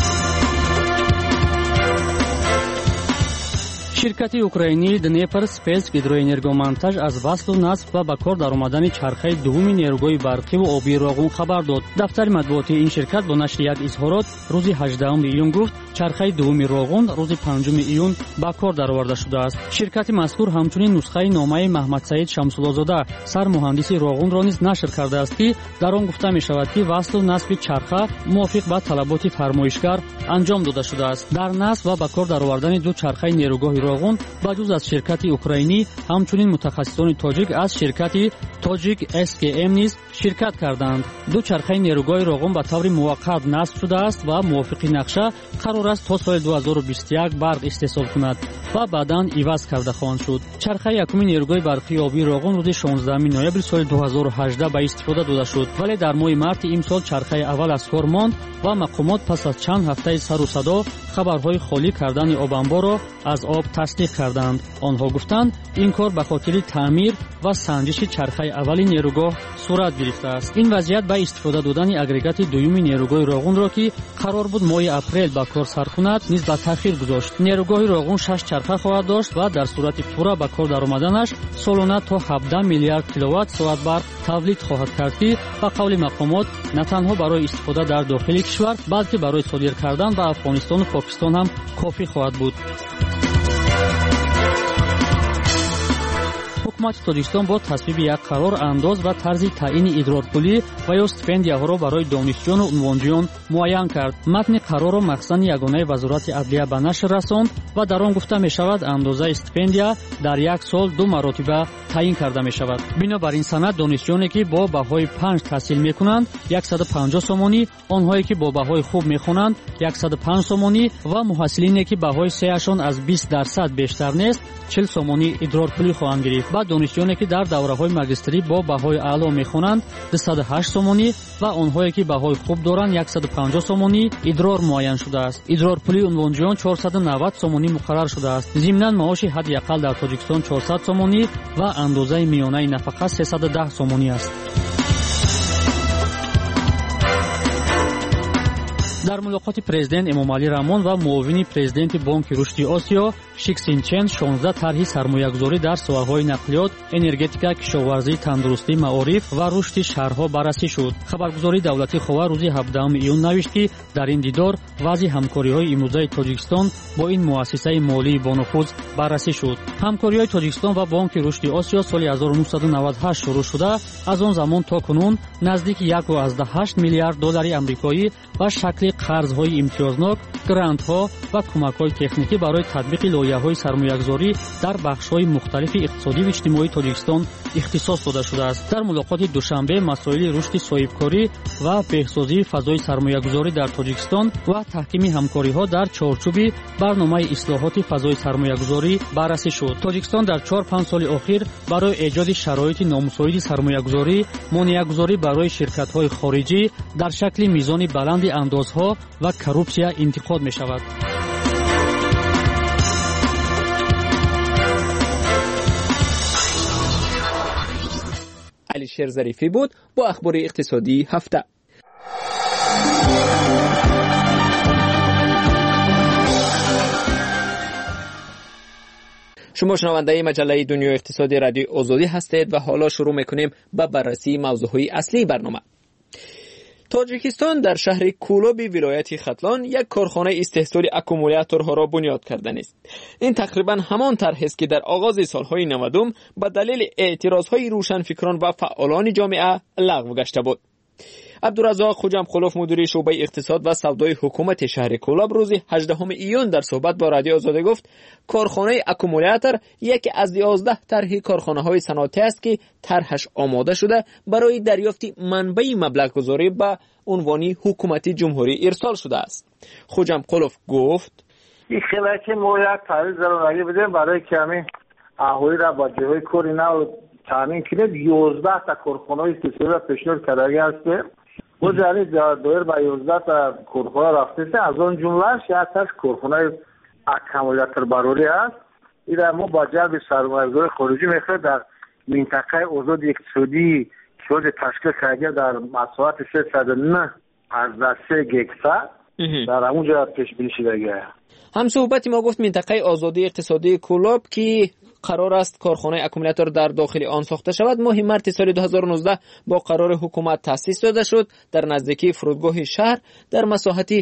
شرکت اوکراینی دنیپر سپیس گیدروانرژیمونتاژ از وصل و نصب و به کار درآمدن چرخه دوم نیروگاه برقی و آبی راغون خبر داد. دفتر مطبوعاتی این شرکت با نشر یک اظهارات روز 18 ایون گفت چرخه دوم راغون روز 5 ایون به کار درآورده شده است. شرکت مذکور همچنین نسخه نامه محمد سعید شمس‌الله‌زاده سرمهندس راغون را نیز نشر کرده است که در آن گفته می شود که وصل و نصب چرخه موافق با طلبات فرمایشگر انجام داده شده است. در نصب و به کار درآوردن دو چرخه نیروگاه راغون با جز از شرکت اوکراینی همچنین متخصصان تاجیک از شرکت تاجیک SKM نیز شرکت کردند. دو چرخه نیروگاه راغون به طور موقت نصب شده است و موافق نقشه قرار است تا سال 2021 برق استحصال کند و بعداً عوض کرده خواهد شد. چرخه یکم نیروگاه برقی آبی راغون روز 16 نوامبر سال 2018 به استفاده داده شد، ولی در ماه مارس امسال چرخه اول از کار ماند و مقامات پس از چند هفته سر و صدا خبرهای خالی کردن آب انبار را از آب تصدیق کردند. آنها گفتند این کار به خاطر تعمیر و سنجش چرخه اولی نیروگاه صورت گرفته است. این وضعیت به استفاده دادن اگریگات دوم نیروگاه راغون را که قرار بود ماه اپریل به کار سر کند نیز به تاخیر گذاشت. نیروگاه راغون 6 چرخه خواهد داشت و در صورت پورا به کار درآمدنش سالانه تا 17 میلیارد کیلووات ساعت برق تولید خواهد کرد که به قول مقامات نه تنها برای استفاده در داخل کشور بلکه برای صادر کردن به افغانستان و پاکستان هم کافی خواهد بود. حکومت تاجیکستان با تصویب یک قرار انداز و طرز تعیین ادرار پولی و یا استیپندیاها را برای دانشجویان و عنوانجویان معین کرد. متن قرار را مخزن یگانه وزارت عدلیه به نشر رساند و در آن گفته می شود اندازه استیپندیا در یک سال 2 مرتبه تعیین کرده می شود. بنابراین سند دانشجویانی که با بهای 5 تحصیل می کنند 150 سومانی، آنهایی که با بهای خوب می خوانند 105 سومانی و محصلینی که بهای 3 اشون از 20% بیشتر نیست 40 سومانی ادرار پولی خواهند گرفت. بعد دانشجویانی که در دوره‌های ماجستری با بهای اعلی می‌خوانند 208 سومانی و آنهایی که بهای خوب دارند 150 سومانی ادرار معین شده است. ادرار پولی عنوانجویان 490 سومانی مقرر شده است. ضمناً معاش حداقل در تاجیکستان 400 سومانی و اندازه میانه نفقه 310 سومانی است. در ملاقات پرزیدنت امامعلی رحمان و معاون پرزیدنت بانک رشد آسیا شیک سینچن 16 طرح سرمایه‌گذاری در ساحه‌های نقلیات، انرژتیکا، کشاورزی، تندرستی، معارف و رشد شهرها بررسی شد. خبرگزاری دولتی خوا روز 17 ایون نوشت که در این دیدار وضع همکاری‌های امروزه تاجیکستان با این مؤسسه مالی بانفوذ بررسی شد. همکاری‌های تاجیکستان و بانک رشد آسیا سال 1998 شروع شده، از آن زمان تا کنون نزدیک 1.8 میلیارد دلار آمریکایی به شکل қарзҳои имтиёзнок, грантҳо ва кӯмакҳои техникӣ барои татбиқи лоиҳаҳои сармоягузорӣ дар бахшҳои мухталифи иқтисодиву иҷтимоии Тоҷикистон ихтисос дода шудааст. Дар мулоқоти душанбе масоили рушди соҳибкорӣ ва беҳсозии фазои сармоягузорӣ дар Тоҷикистон ва таҳкими ҳамкориҳо дар чорчӯби барномаи ислоҳоти фазои сармоягузорӣ баррасӣ шуд. Тоҷикистон дар 4-5 соли охир барои эҷоди шароити номусоиди сармоягузорӣ, монеагузорӣ барои ширкатҳои хориҷӣ дар шакли мизони баланди андозҳо ва коррупсия интиқод мешавад. алишер зарифӣ буд бо ахбори иқтисодии ҳафта. شما شنونده مجله دنیای اقتصادی رادیو آزادی هستید و حالا شروع میکنیم با بررسی موضوعهای اصلی برنامه. تاجیکستان در شهر کولوب ولایت ختلان یک کارخانه استحصال اکومولاتورها را بنیاد کرده است. این تقریبا همان طرح است که در آغاز سالهای 90 به دلیل اعتراضهای روشنفکران و فعالان جامعه لغو گشته بود. عبدالرزاق خوجمخلوف مدیر شعبه اقتصاد و سودای حکومت شهر کولوب روز 18 ایون در صحبت با رادیو آزادی گفت کارخانه اکومولاتور یکی از 11 طرح کارخانه‌های صنعتی است که طرحش آماده شده برای دریافت منبع مبلغ گذاری به عنوان حکومت جمهوری ارسال شده است. خوجمخلوف گفت این خیلی که ما یک طرح ضروری بدیم برای کمی اهالی را با جای کاری نو تامین کنید. 11 تا کارخانه استثمار پیشنهاد کرده است. و جاری دایر با 11 تا کارخانه رفته است. از آن جملهش یک تاش کارخانه اکومولاتور بروری است. این ما با جلب سرمایه‌گذاری خارجی می‌خواهیم در منطقه آزاد اقتصادی شد تشکیل کرده در مساحت 309 از 3 گکتا در اونجا پیش بینی شده. هم صحبت ما گفت منطقه آزادی اقتصادی کولوب که قرار است کارخانه اکومولاتور در داخل آن ساخته شود. ماه مارس سال 2019 با قرار حکومت تأسیس داده شد. در نزدیکی فرودگاه شهر در مساحتی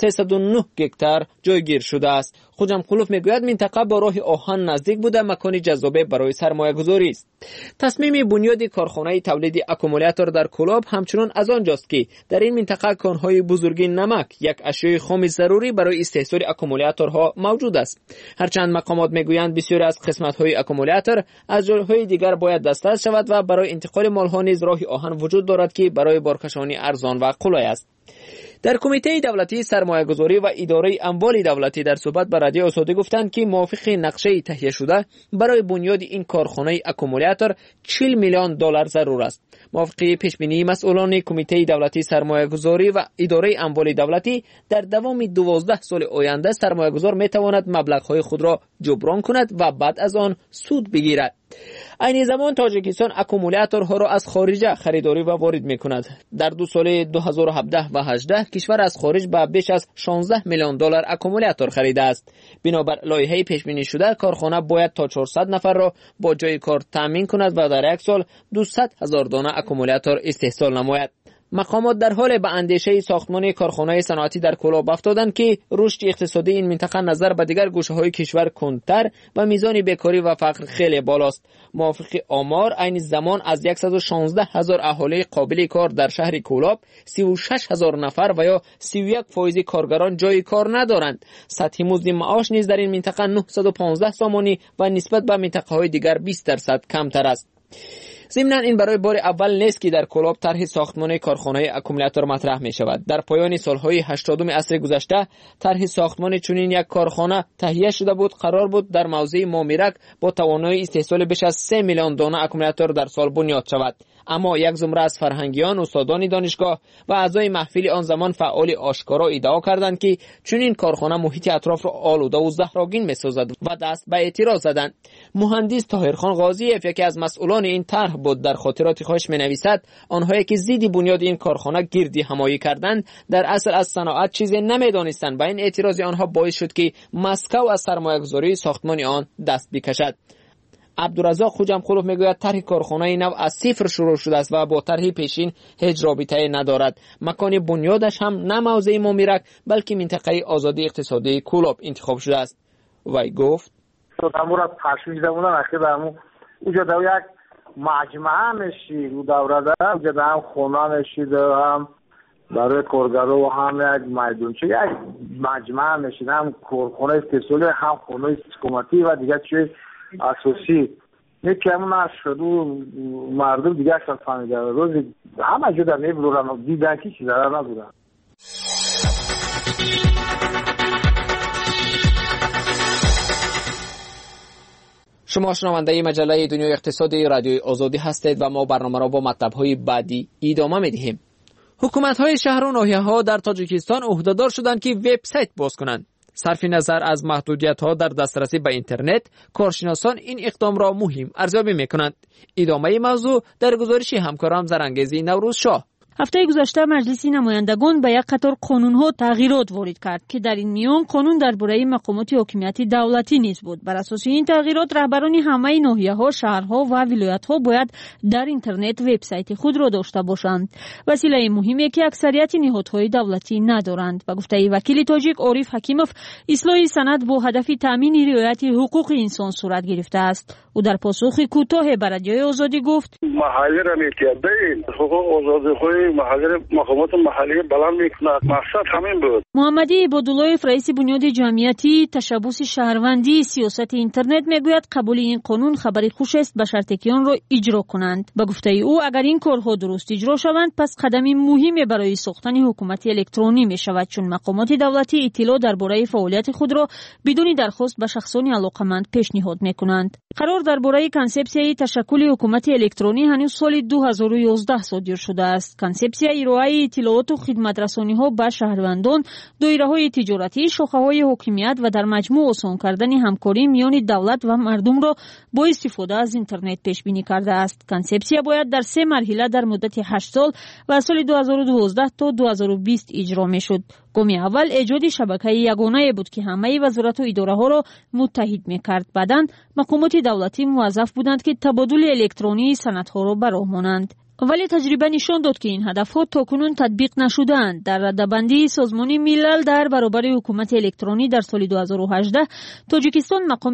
309 گکتار جایگیر شده است. خوجمخلوف میگوید منطقه با راه آهن نزدیک بوده، مکانی جذاب برای سرمایه‌گذاری است. تصمیم بنیاد کارخانه تولید اکومولاتور در کولوب همچنین از آنجاست که در این منطقه کانهای بزرگی نمک یک اشیاء خام ضروری برای استحصال اکومولاتورها موجود است. هرچند مقامات میگویند بسیاری از قسمت‌های اکومولاتور از جاهای دیگر باید دسترس شود و برای انتقال مال‌ها نیز راه آهن وجود دارد که برای بارکشانی ارزان و قلای است. در کمیته دولتی سرمایه‌گذاری و اداره اموال دولتی در صحبت با رادیو آزادی گفتند که موافق نقشه تهیه شده برای بنیاد این کارخانه اکومولاتور 40 میلیون دلار ضرور است. موافق پیشبینی مسئولان کمیته دولتی سرمایه‌گذاری و اداره اموال دولتی در دوام 12 سال آینده سرمایه‌گذار می‌تواند مبلغ‌های خود را جبران کند و بعد از آن سود بگیرد. این زمان تاجیکستان اکومولاتورها را از خارج خریداری و وارد می‌کند. در 2 سال 2017 و 18 کشور از خارج به بیش از 16 میلیون دلار اکومولاتور خریده است. بنابر لایحه پیش بینی شده کارخانه باید تا 400 نفر را با جای کار تامین کند و در یک سال 200,000 دانه اکومولاتور استحصال نماید. مقامات در حال به اندیشه ساختمان کارخانه صنعتی در کولوب افتادند که رشد اقتصادی این منطقه نظر به دیگر گوشه‌های کشور کندتر و میزان بیکاری و فقر خیلی بالاست. موافق آمار این زمان از 116,000 اهالی قابل کار در شهر کولوب 36,000 نفر و یا 31% کارگران جای کار ندارند. سطح مزد معاش نیز در این منطقه 915 سامانی و نسبت به منطقه‌های دیگر 20% کمتر است. ضمناً این برای بار اول نیست که در کولوب طرح ساختمان کارخانه اکومولاتور مطرح می شود. در پایان سالهای 80 عصر گذشته طرح ساختمان چنین یک کارخانه تهیه شده بود. قرار بود در موضع مامیرک با توانایی استحصال بیش از 3 میلیون دانه اکومولاتور در سال بنیاد شود. اما یک زمره از فرهنگیان، استادان دانشگاه و اعضای محفل آن زمان فعال آشکارا ادعا کردند که چنین کارخانه محیط اطراف را آلوده و زهرآگین می‌سازد و دست به اعتراض زدند. مهندس طاهرخان غازیف یکی از مسئولان این طرح بود در خاطرات خودش می‌نویسد آنهایی که ضد بنیاد این کارخانه گردی همایی کردند در اصل از صنعت چیزی نمی‌دانستند و این اعتراض آنها باعث شد که مسکو از سرمایه‌گذاری ساختمان آن دست بکشد. عبدالرزاق خوجمخلوف میگوید طرح کارخانه نو از صفر شروع شده است و با طرح پیشین هیچ رابطه‌ای ندارد. مکان بنیادش هم نه موضع مامیرک بلکه منطقه آزادی اقتصادی کولوب انتخاب شده است. وی گفت تامورات تشویش دمونن اخیر دمو اونجا دو یک مجمع میشی و دوره ده اونجا هم خونه میشی هم برای کارگرها و هم یک میدانچه، یک مجمع میشین، هم کارخانه استحصالی، هم خانه حکومتی و دیگه چیز اساسی. یکی همون نشد و مردم دیگه اصلا فهمیده روز همه جا در نبرورن دیدن که چیز داره نبودن. شما شنونده مجله دنیای اقتصادی رادیوی آزادی هستید و ما برنامه را با مطلب‌های بعدی ادامه می‌دهیم. حکومت‌های شهر و ناحیه‌ها در تاجیکستان عهده‌دار شدند که وبسایت باز کنند. صرف نظر از محدودیت‌ها در دسترسی به اینترنت، کارشناسان این اقدام را مهم ارزیابی می‌کنند. ادامه موضوع در گزارش همکارم زرانگیزی نوروز شاه. هفته گذشته مجلس نمایندگان به یک قطار قانون‌ها تغییرات وارد کرد که در این میان قانون درباره مقامات حاکمیت دولتی نیز بود. بر اساس این تغییرات رهبران همه ناحیه‌ها، شهرها و ولایت‌ها باید در اینترنت وبسایت خود را داشته باشند. وسیله مهمی که اکثریت نهادهای دولتی ندارند. به گفته وکیل تاجیک عارف حکیموف، اصلاح سند با هدف تامین رعایت حقوق انسان صورت گرفته است. او در پاسخ کوتاه به رادیو آزادی گفت: محلی را می‌کردیم، حقوق آزادی‌های محلی مقامات محلی بلند می‌کند. مقصد همین بود. محمدی عبادالله رئیس بنیاد جمعیتی تشبث شهروندی سیاست اینترنت میگوید قبول این قانون خبری خوش است به شرطی که آن را اجرا کنند. به گفته او اگر این کارها درست اجرا شوند پس قدمی مهمی برای ساختن حکومت الکترونی می‌شود، چون مقامات دولتی اطلاع درباره فعالیت خود را بدون درخواست به شخصان علاقمند پیشنهاد می‌کنند. قرار درباره کانسپسیای تشکل حکومت الکترونی هنوز سال 2011 صادر شده است. کانسپسیا ارائه اطلاعات و خدمت رسانی‌ها به شهروندان، دایره‌های تجارتی، شاخه‌های حاکمیت و در مجموع آسان کردن همکاری میان دولت و مردم را با استفاده از اینترنت پیش بینی کرده است. کانسپسیا باید در 3 مرحله در مدت 8 سال و از سال 2012 تا 2020 اجرا می‌شد. گام اول ایجاد شبکه یگانه بود که همه وزارت و اداره‌ها را متحد می‌کرد. بعداً مقامات دولتی موظف بودند که تبادل الکترونی سندها را برآورند. ولی تجربه نشان داد که این هدف‌ها تاکنون تطبیق نشدند. در رده‌بندی سازمان ملل در برابر حکومت الکترونی در سال 2018 تاجیکستان مقام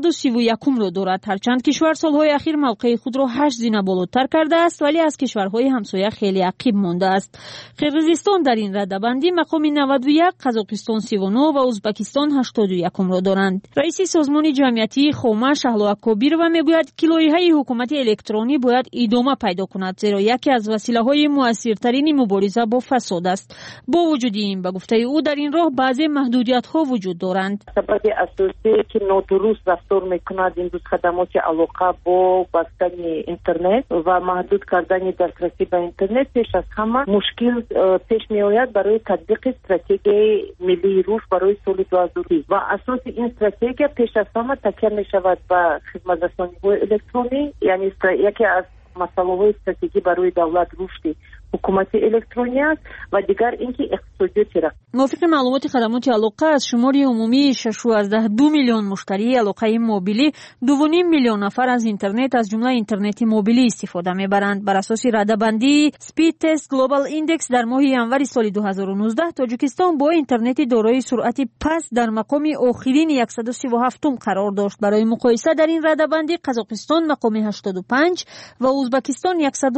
131 را دارد، هرچند کشور سالهای اخیر موقع خود را 8 زینه بالاتر کرده است ولی از کشورهای همسایه خیلی عقب مانده است. قرقیزستان در این رده‌بندی مقام 91، قزاقستان 39 و ازبکستان 81 را دارند. رئیس سازمان جمعیتی خومه شهلا اکابیر و میگوید که لایحه حکومت الکترونی باید ادامه پیدا کند، زیرا یکی از وسیله‌های مؤثرترین مبارزه با فساد است. با وجود این به گفته او در این راه بعضی محدودیت‌ها وجود دارند. سبب اساسی که نادرست رفتار می‌کند این خدمات علاقه با بستن اینترنت و محدود کردن دسترسی به اینترنت پیش از همه مشکل پیش می‌آید برای تطبیق استراتژی ملی رشد برای سال 2020 و اساس این استراتژی پیش از همه تکیه می‌شود به خدمات رسانی‌های الکترونی، یعنی یکی از مسئله استراتژی برای دولت رشد حکومت الکترونی است و دیگر اینکه اقتصادی را موافق معلومات خدمات علاقه از شمار عمومی 6.2 میلیون مشتری علاقه موبیلی 2.5 میلیون نفر از اینترنت از جمله اینترنت موبیلی استفاده میبرند. بر اساس رده‌بندی سپید تست گلوبال ایندکس در ماه ینور سال 2019 تاجیکستان با اینترنت دارای سرعت پس در مقام آخرین 137 قرار داشت. برای مقایسه در این رده‌بندی قزاقستان مقام 85 و ازبکستان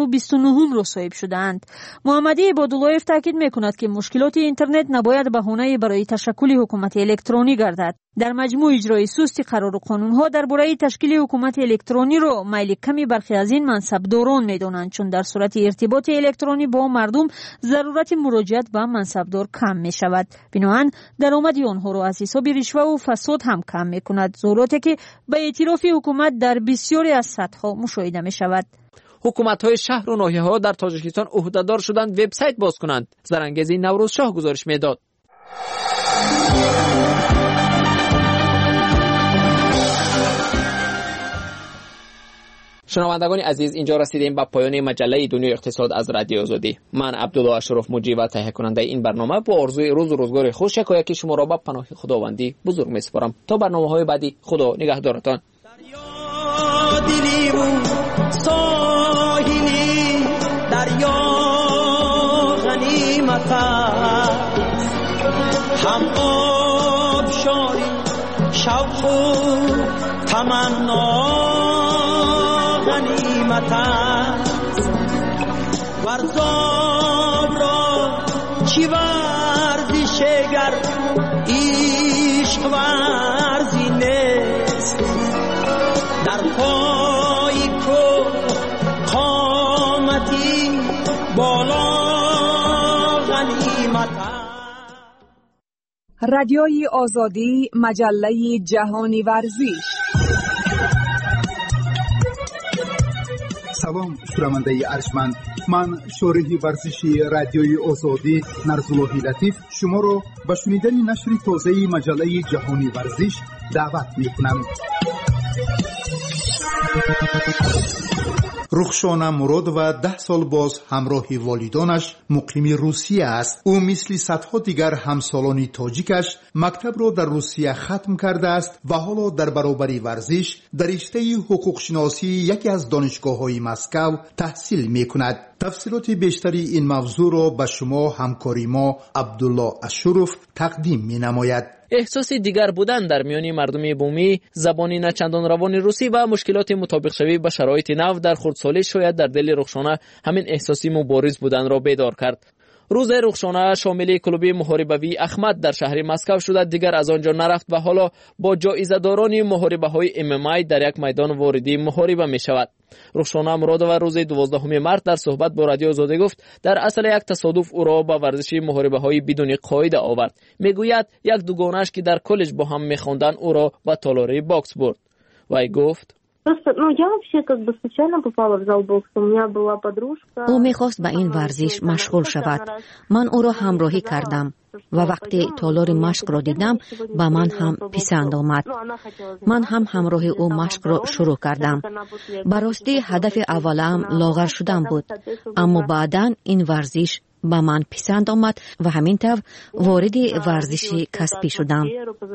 129 را صاحب شدند. محمدی عبادالله تاکید میکند که مشکلات اینترنت نباید بهانه برای تشکل حکومت الکترونی گردد. در مجموع اجرای سست قرار قانون‌ها درباره تشکیل حکومت الکترونی را میل کمی برخی از این منصبداران می‌دانند، چون در صورت ارتباط الکترونی با مردم ضرورت مراجعت به منصبدار کم می‌شود. بنابراین درآمد آنها را از حساب رشوه و فساد هم کم می‌کند، ضروراتی که به اعتراف حکومت در بسیاری از سطح‌ها مشاهده می‌شود. حکومت‌های شهر و ناحیه‌ها در تاجیکستان عهده‌دار شدند وبسایت باز کنند. زرانگیزی نوروز شاه گزارش می‌داد. شنوندگان عزیز، اینجا رسیدیم به پایان مجله دنیای اقتصاد از رادیو آزادی. من عبدالله اشرف مجری و تهیه کننده این برنامه با آرزوی روز و روزگار خوش یکایک شما را به پناه خداوندی بزرگ می‌سپارم. تا برنامه‌های بعدی، خدا نگهدارتان. ساحلی دریا غنیمت است، هم آب شاری شوق و تمنا غنیمت است، ورزاب را بالا غنیمت. رادیوی آزادی، مجله جهانی ورزش. سلام شنونده ارجمند، من شارح ورزشی رادیوی آزادی نرزاللهی لطیف شما را به شنیدن نشر تازه مجله جهانی ورزش دعوت می‌کنم. رخشانه مراد و 10 سال باز همراه والدانش مقیم روسیه است. او مثل صدها دیگر همسالان تاجیکش مکتب را در روسیه ختم کرده است و حالا در برابر ورزش در رشته حقوق شناسی یکی از دانشگاه‌های مسکو تحصیل می‌کند. تفصیلات بیشتری این موضوع را به شما همکاری ما عبدالله اشرف تقدیم می‌نماید. احساس دیگر بودن در میان مردم بومی، زبانی نچندان روان روسی و مشکلات مطابق شوی با شرایط نو در خردسالی شاید در دل رخشانه همین احساسی مبارز بودن را بیدار کرد. روز رخشانه شامل کلوب محاربوی احمد در شهر مسکو شده، دیگر از آنجا نرفت و حالا با جایزه‌داران محاربه‌های MMA در یک میدان واردی محاربه می‌شود. رخشانه مرادова روز 12 مارس در صحبت با رادیو آزادی گفت در اصل یک تصادف او را با ورزش محاربه‌های بدون قاعده آورد. میگوید یک دوگانش که در کالج با هم می‌خواندند او را به تالار باکس برد. وی گفت او می‌خواست به این ورزش مشغول شود. من او را همراهی کردم و وقتی تالار مشق را دیدم به من هم پسند آمد. من هم همراه او مشق را شروع کردم. براستی هدف اولم لاغر شدن بود، اما بعداً این ورزش به من پسند آمد و همین طور وارد ورزش کسبی شدم.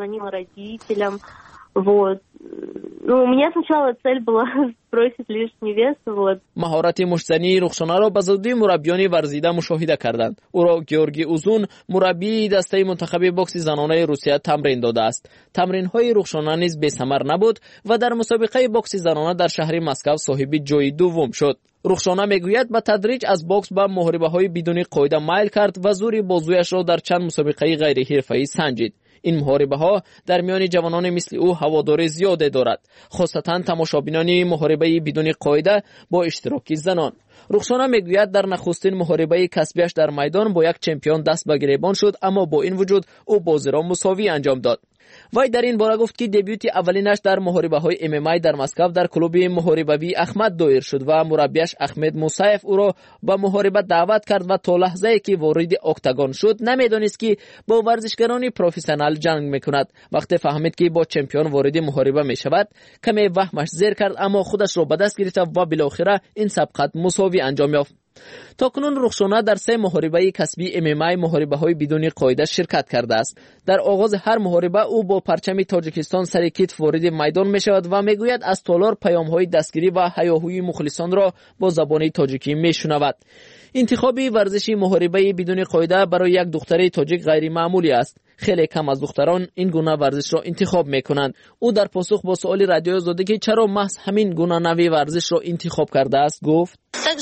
مهارت مشتزنی رخشانه را به زودی مربیان ورزیده مشاهده کردند. او را گیورگی اوزون مربی دسته منتخب باکس زنانه روسیه تمرین داده است. تمرین‌های رخشانه نیز بی‌ثمر نبود و در مسابقه باکس زنانه در شهر مسکو صاحب جای دوم شد. رخشانه میگوید به تدریج از باکس به محاربه‌های بدون قاعده میل کرد و زور بازویش را در چند مسابقه غیر حرفه‌ای سنجید. این محاربه ها در میان جوانان مثل او هوادار زیاده دارد، خاصتا تماشابینان محاربه بدون قاعده با اشتراک زنان. رخشانه میگوید در نخستین محاربه کسبیش در میدان با یک چمپیون دست به گریبان شد، اما با این وجود او بازی را مساوی انجام داد. وی در این باره گفت که دبیوت اولینش در محاربه‌های MMA در مسکو در کلوب محاربوی احمد دایر شد و مربیش احمد موسیف او را به محاربه دعوت کرد و تا لحظه‌ای که وارد اکتاگون شد نمی‌دانست که با ورزشکاران پروفسیونال جنگ می‌کند. وقتی فهمید که با چمپیون وارد محاربه می‌شود کمی وهمش زیر کرد، اما خودش را به دست گرفت و بالاخره این سبقت مساوی انجام یافت. تاکنون رخشانه در 3 محاربه کسبی MMA محاربه‌های بدون قاعده شرکت کرده است. در آغاز هر محاربه او با پرچم تاجیکستان سر کتف وارد میدان می‌شود و میگوید از تالار پیام‌های دستگیری و هیاهوی مخلصان را با زبان تاجیکی میشنود. انتخاب ورزشی محاربه بدون قاعده برای یک دختر تاجیک غیر معمولی است. خیلی کم از دختران این گونه ورزش را انتخاب میکنند. او در پاسخ با سوال رادیو آزادی که چرا محض همین گونه نوع ورزش را انتخاب کرده است گفت: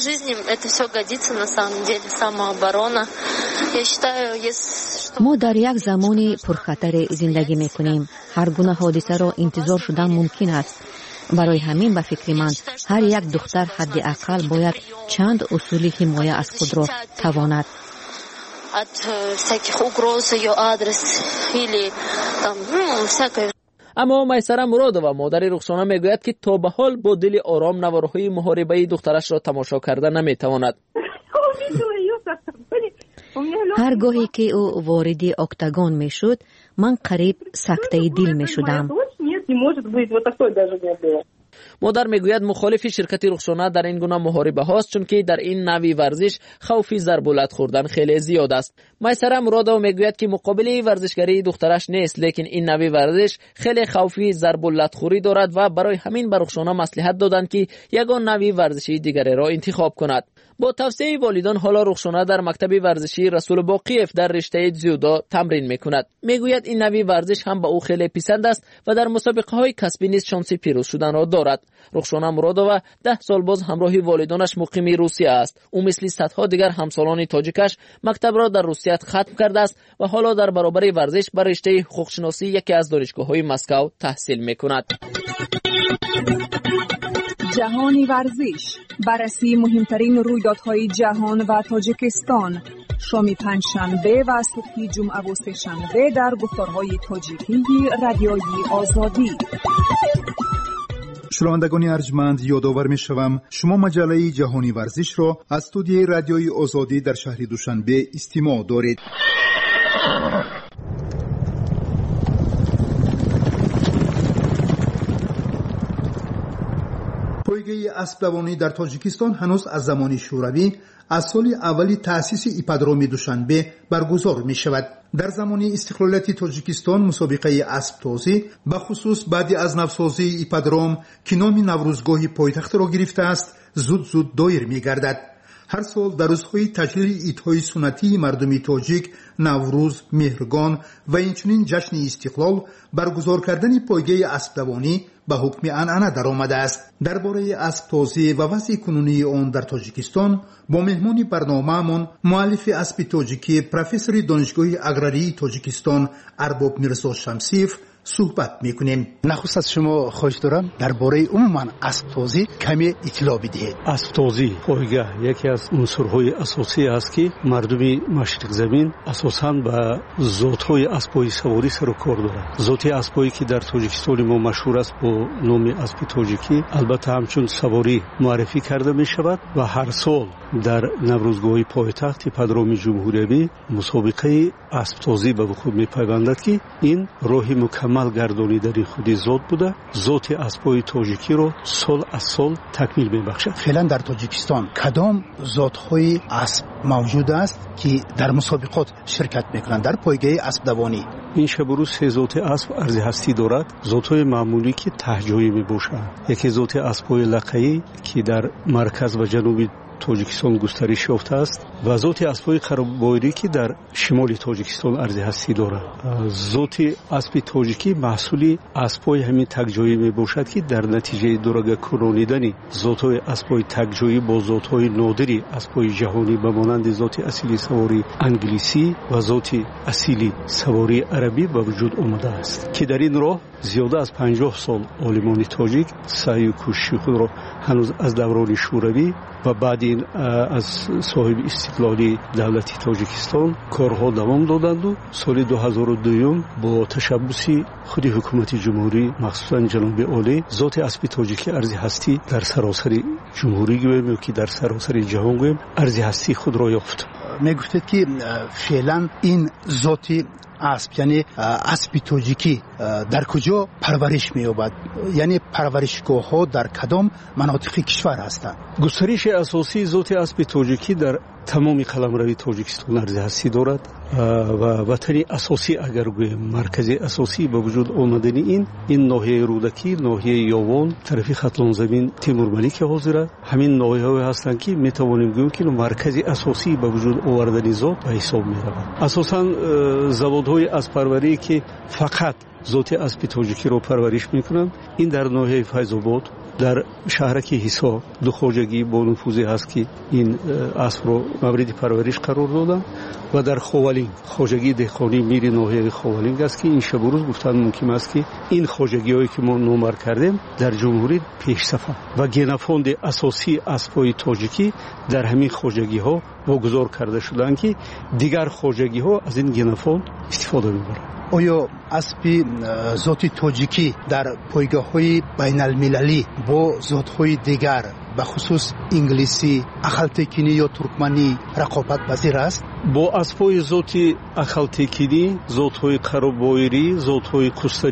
ما در یک زمان پرخطر زندگی میکنیم. هر گونه حادثه را انتظار شدن ممکن است. برای همین به فکر من هر یک دختر حداقل باید چند اصول حمایت از خود را تواند. اما میسره مرادова مادر رخشانه میگوید که تا به حال با دل آرام نوارهای محاربه دخترش را تماشا کرده نمیتواند. هر گاهی که او وارد اکتاگون میشد من قریب سکته دل میشدم. مادر میگوید مخالف شرکت رخشانه در این گونه محاربه هاست، چون که در این نوع ورزش خوف ضربالت خوردن خیلی زیاد است. میسره مرادova میگوید که مقابل ورزشگری دخترش نیست، لیکن این نوع ورزش خیلی خوفی ضربالت خوری دارد و برای همین به رخشانه مصلحت دادند که یگان نوع ورزشی دیگری را انتخاب کند. با توصیه والدان حالا رخشانه در مکتب ورزشی رسول باقیف در رشته جودو تمرین میکند. میگوید این نوع ورزش هم به او خیلی پسند است و در مسابقه های کسبی نیز شانس پیروز شدن را دارد. رخشانه مرادova 10 سال باز همراه والدانش مقیم روسیه است. او مثل صدها دیگر همسالان تاجیکش مکتب را در روسیه ختم کرده است و حالا در برابر ورزش بر رشته حقوق شناسی یکی از دانشگاه‌های مسکو تحصیل میکند. جهان ورزش، بررسی مهمترین رویدادهای جهان و تاجیکستان، شام پنجشنبه و صبح جمعه و سه‌شنبه در گفتارهای تاجیکی رادیوی آزادی. شنوندگان ارجمند، یادآور می‌شوم شما مجله جهانی ورزش را از استودیوی رادیوی آزادی در شهر دوشنبه استماع دارید. پایگاه اسب‌دوانی در تاجیکستان هنوز از زمان شوروی از سال اولی تأسیس ایپادروم دوشنبه برگزار می شود. در زمان استقلالیت تاجیکستان مسابقه اسب‌تازی به خصوص بعد از نوسازی ایپادروم که نام نوروزگاه پایتخت را گرفته است زود دایر می گردد. هر سال در روزهای تجلیل عیدهای سنتی مردم تاجیک، نوروز، مهرگان و اینچنین جشن استقلال برگزار کردن پایگاه اسب‌دوانی به حکم عنعنه درآمده است. درباره اسب‌تازی و وضع کنونی آن در تاجیکستان با مهمان برنامه‌مان مؤلف اسب تاجیکی پروفسور دانشگاه اگراری تاجیکستان ارباب میرزا شمسیف صحبت میکنیم. نخست از شما خواهش دارم درباره عموما اسب‌تازی کمی اطلاع بدهید. اسب‌تازی پایگاه یکی از عنصرهای اساسی است که مردم مشرق زمین اساساً به ذات‌های اسب‌های سواری سر و کار دارند. ذات اسب‌هایی که در تاجیکستان ما مشهور است با نام اسب تاجیکی البته همچون سواری معرفی کرده می شود و هر سال در نوروزگاه پایتخت ایپادروم جمهوری مسابقه اسب‌تازی به وقوع می‌پیوندد که این راه مکمل گردانیدن خود ذات بوده. ذات اسب‌های تاجیکی را سال از سال تکمیل می‌بخشد. فعلا در تاجیکستان کدام ذات‌های اسب موجود است که در مسابقات شرکت می‌کنند در پایگاه اسب‌دوانی؟ این شب روز سه ذات اسب ارزی هستی دارد. ذات‌های معمولی که تهجویی می‌باشند. یکی ذات اسب‌های لقایی که در مرکز و جنوب تاجیکستان گسترش یافته است و ذات اسب‌های قرابایری که در شمال تاجیکستان ارزی هستی دارد. ذات اسب تاجیکی محصول اسب‌های همین تکجایی میباشد که در نتیجه دورگه کنانیدن ذات‌های اسب‌های تکجایی با ذات‌های نادری اسب‌های جهانی به مانند ذات اصیلی سواری انگلیسی و ذات اصیلی سواری عربی به وجود آمده است که در این راه زیاده از 50 سال عالمان تاجیک سعی و کوشش خود را هنوز از دوران شوروی و بعد این از صاحب استقلالی دولت تاجیکستان کارها دوام دادند و سال 2002 با تشبث خود حکومت جمهوری مخصوصا جناب عالی ذات اسب تاجیکی ارزی هستی در سراسر جمهوری گویم یا که در سراسر جهان گویم ارزی هستی خود را یافت. میگفتید که فعلا این ذات اسب یعنی اسب تاجیکی در کجا پرورش می‌یابد؟ یعنی پرورشگاه‌ها در کدام مناطق کشور هستند؟ گسترش اساسی ذات اسب تاجیکی در تمام قلمرو تاجیکستان ارزی هستی دارد و وطن اساسی اگر گویم مرکز اساسی به وجود آمدن این ناحیه رودکی، ناحیه یاوان، طرفی خطلان زمین تیمور ملیک حاضر است. همین ناحیه‌ها هستند که میتوانیم گوییم که مرکز اساسی به وجود آوردن ذات به حساب می‌رود. اساساً زوادهای اسب‌پروری که فقط ذات اسب تاجیکی رو پرورش میکنند این در ناحیه فیض‌آباد در شهرک حصار دو خواجگی با نفوذی هست که این اسب رو مورد پرورش قرار دادن و در خوالین خواجگی دهقانی میری ناحیه خوالین است که این شب روز گفتن ممکن است که این خواجگی‌هایی که ما نمر کردیم در جمهوری پیش‌صف و گنفاند اساسی اسب‌های تاجیکی در همین خواجگی‌ها واگذار کرده شدند که دیگر خواجگی‌ها از این گنفاند استفاده می‌برند. آیا اسب ذات تاجیکی در پایگاه‌های بین‌المللی با ذات‌های دیگر به خصوص انگلیسی، اخالتکینی یا ترکمنی رقابت پذیر است؟ با اسب‌های ذات اخالتکینی، ذات‌های قرابایری، ذات‌های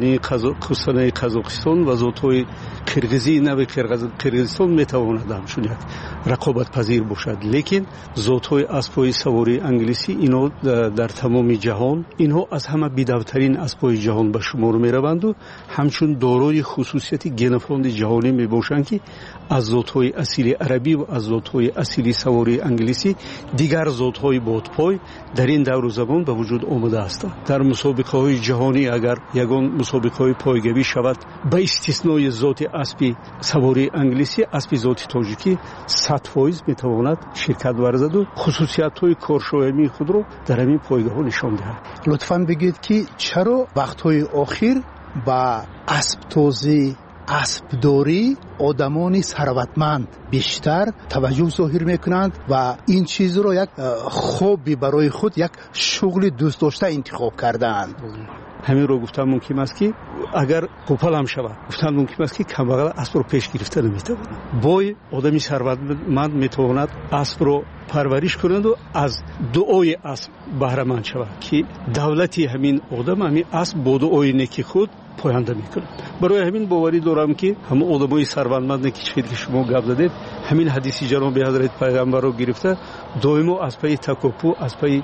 کوستانی قزاقستان و ذات‌های قرغیزی نوع قرغیزستان میتواند همچون یک رقابت پذیر باشد. لیکن ذات‌های اسب‌های سواری انگلیسی اینا در تمام جهان اینها از همه بی‌دوترین اسب‌های جهان به شمار می‌روند و همچون دارای خصوصیت گنفاند جهانی میباشند که از ذات‌های اصیلی عربی و از ذات‌های اصیلی سواری انگلیسی دیگر ذات‌های بادپای در این دور و زمان به وجود آمده است. در مسابقه‌های جهانی اگر یگان مسابقه‌های پایگویی شود به استثنای ذات اسب سواری انگلیسی، اسب ذات تاجیکی 100% میتواند شرکت ورزد و خصوصیت‌های کارشایمی خود را در همین پایگاه‌ها نشان دهد. لطفاً بگید که چرا وقت‌های اخیر با اسب تازی اسبداری آدمانی ثروتمند بیشتر توجه ظاهر میکنند و این چیز رو یک خوبی برای خود، یک شغل دوست داشته انتخاب کردند. همین رو گفتم ممکن است که اگر قوپال هم شود، گفتم ممکن است که کمبغل اسب رو پیش گرفته نمیتواند. بای آدمی ثروتمند میتواند اسب رو پرورش کند و از دعای اسب بهره مند شود که دولتی همین آدم همین اسب با دعای نیکی خود پاینده میکنه. برای همین باوری دارم که همه آدمای ثروتمند که شما گپ زدید، همین حدیثی جناب حضرت پیغمبر رو گرفته دائما از پای تکاپو، از پای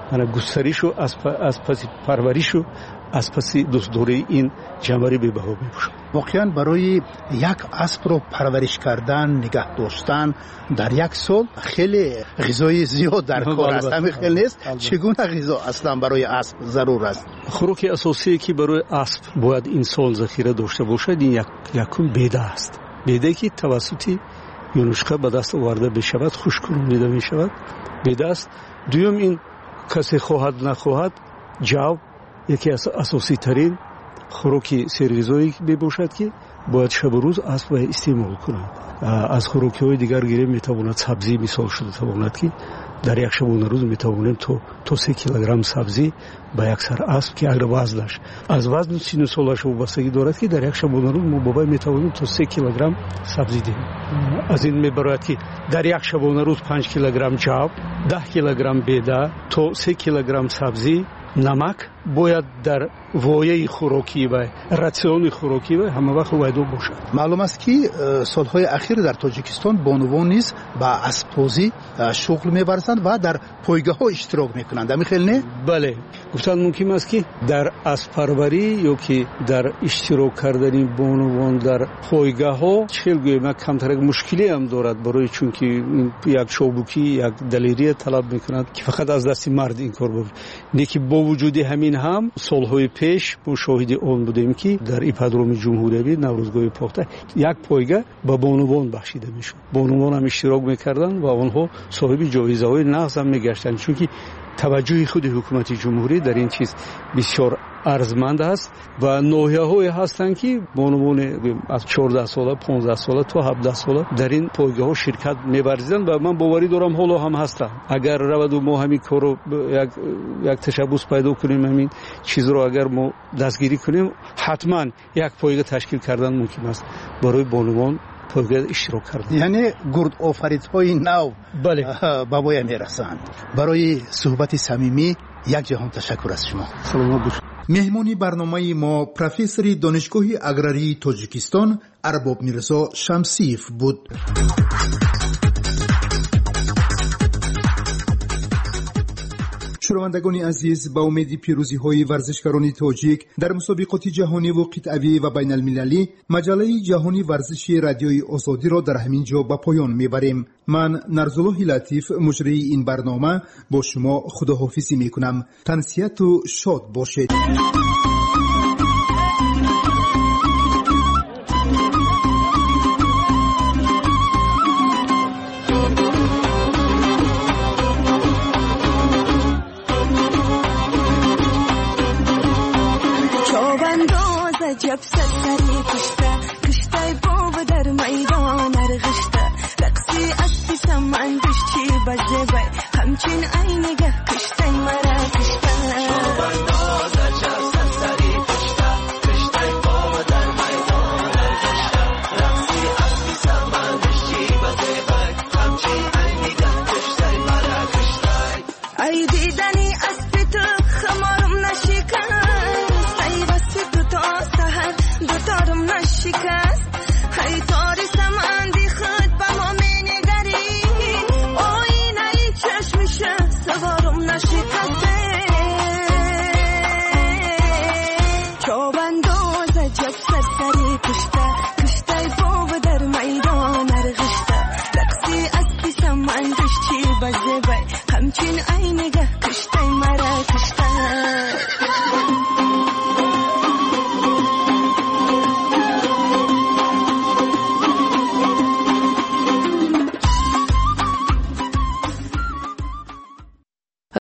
گسترش و از پس پرورش و از پس دوستداری این جنبری به بها میباشد. واقعا برای یک اسب رو پرورش کردن، نگه داشتن در یک سال خیلی غذای زیاد در کار است. همین خیلی نیست. چگونه غذا اصلا برای اسب ضرور است؟ خوراک اساسی که برای اسب باید این سال ذخیره داشته باشد این یکم بیده است. بیده که توسط یونوشکا به دست آورده بشود، خشک‌کننده میشود، بیده است. دوم این کسی خواهد نخواهد جو یکی از اساسی ترین خوراک سرغذایی باشد که باید شب و روز اسب استعمال کنند. از خوراکی های دیگر گیره میتواند سبزی مثال شده تواند که در یک شبانه روز میتوانیم تا 3 کیلوگرم سبزی با یک سر اسب که اگر وزنش از وزن سن سالش وابستگی دارد که در یک شبانه روز ما بابای میتوانیم تا 3 کیلوگرم سبزی دهیم. از این میبرد که در یک شبانه روز 5 کیلوگرم جو، 10 کیلوگرم بیده، تا 3 کیلوگرم سبزی، نمک باید در وایه خوراکی و راسیون خوراکی و همه وقت وایدو باشد. معلوم است که سالهای اخیر در تاجیکستان بانوان نیز با اسب‌بازی شغل می‌ورزند و در پایگاه‌ها اشتراک می‌کنند. همین خیلی نه؟ بله، گفتن ممکن است که در اسب پروری یا که در اشتراک کردن بانوان در پایگاه‌ها چلگوی کمتر مشکلی هم دارد، برای چون که یک چوبوکی یک دلیری طلب می‌کند که فقط از دست مرد این کار بود. نیکی با وجود همین هم سالهای پیش ما شاهد آن بودیم که در ایپادروم جمهوری نوروزگاه پخته یک پایگاه به بانوان بخشیده میشد. بانوان هم اشتراک میکردند و آنها صاحب جایزه های نغز هم میگشتند، چون که توجه خود حکومت جمهوری در این چیز بسیار ارزمند است و ناحیه‌هایی هستند که بانوان از 14 ساله 15 ساله تا 17 ساله در این پایگاه‌ها شرکت می‌ورزند و من باوری دارم حالا هم هستند. اگر رود و ما همین کارو یک تشبث پیدا کنیم، همین چیز رو اگر ما دستگیری کنیم، حتما یک پایگاه تشکیل کردن ممکن است برای بانوان پایگاه اشتراک کردن. یعنی گرد آفریدهای نو بله به پایان میرسند. برای صحبت صمیمی یک جهان تشکر از شما. سلامت باشید. مهمانی برنامه ما پروفسور دانشگاه اگراری تاجیکستان ارباب میرزا شمسیف بود. شنوندگان عزیز، با امید پیروزی های ورزشکاران تاجیک در مسابقات جهانی و قطعی و بین المللی، مجله جهانی ورزشی رادیوی آزادی را در همین جا به پایان میبریم. من نرزالله لطیف مجری این برنامه با شما خداحافظی میکنم. تنسیت و شاد باشید. جب سری کشته باب در میدان ارغشته رقصی اسبی سمندش چی بزه بای همچین اینگه کشته مرا کشته شوبندازه جب سری کشته باب در میدان ارغشته رقصی اسبی سمندش چی بزه بای همچین اینگه کشته مرا کشته ای دیدنی اسبی تو خمارم نشکن دارم نشکست های تاری سمندی خود با ما می نگری آینه ای چشمشه سوارم نشکسته چوبنداز جب سری کشته باب در میدان ارغشته رقصی اسبی سمندش چی بزه بای همچین اینگه کشته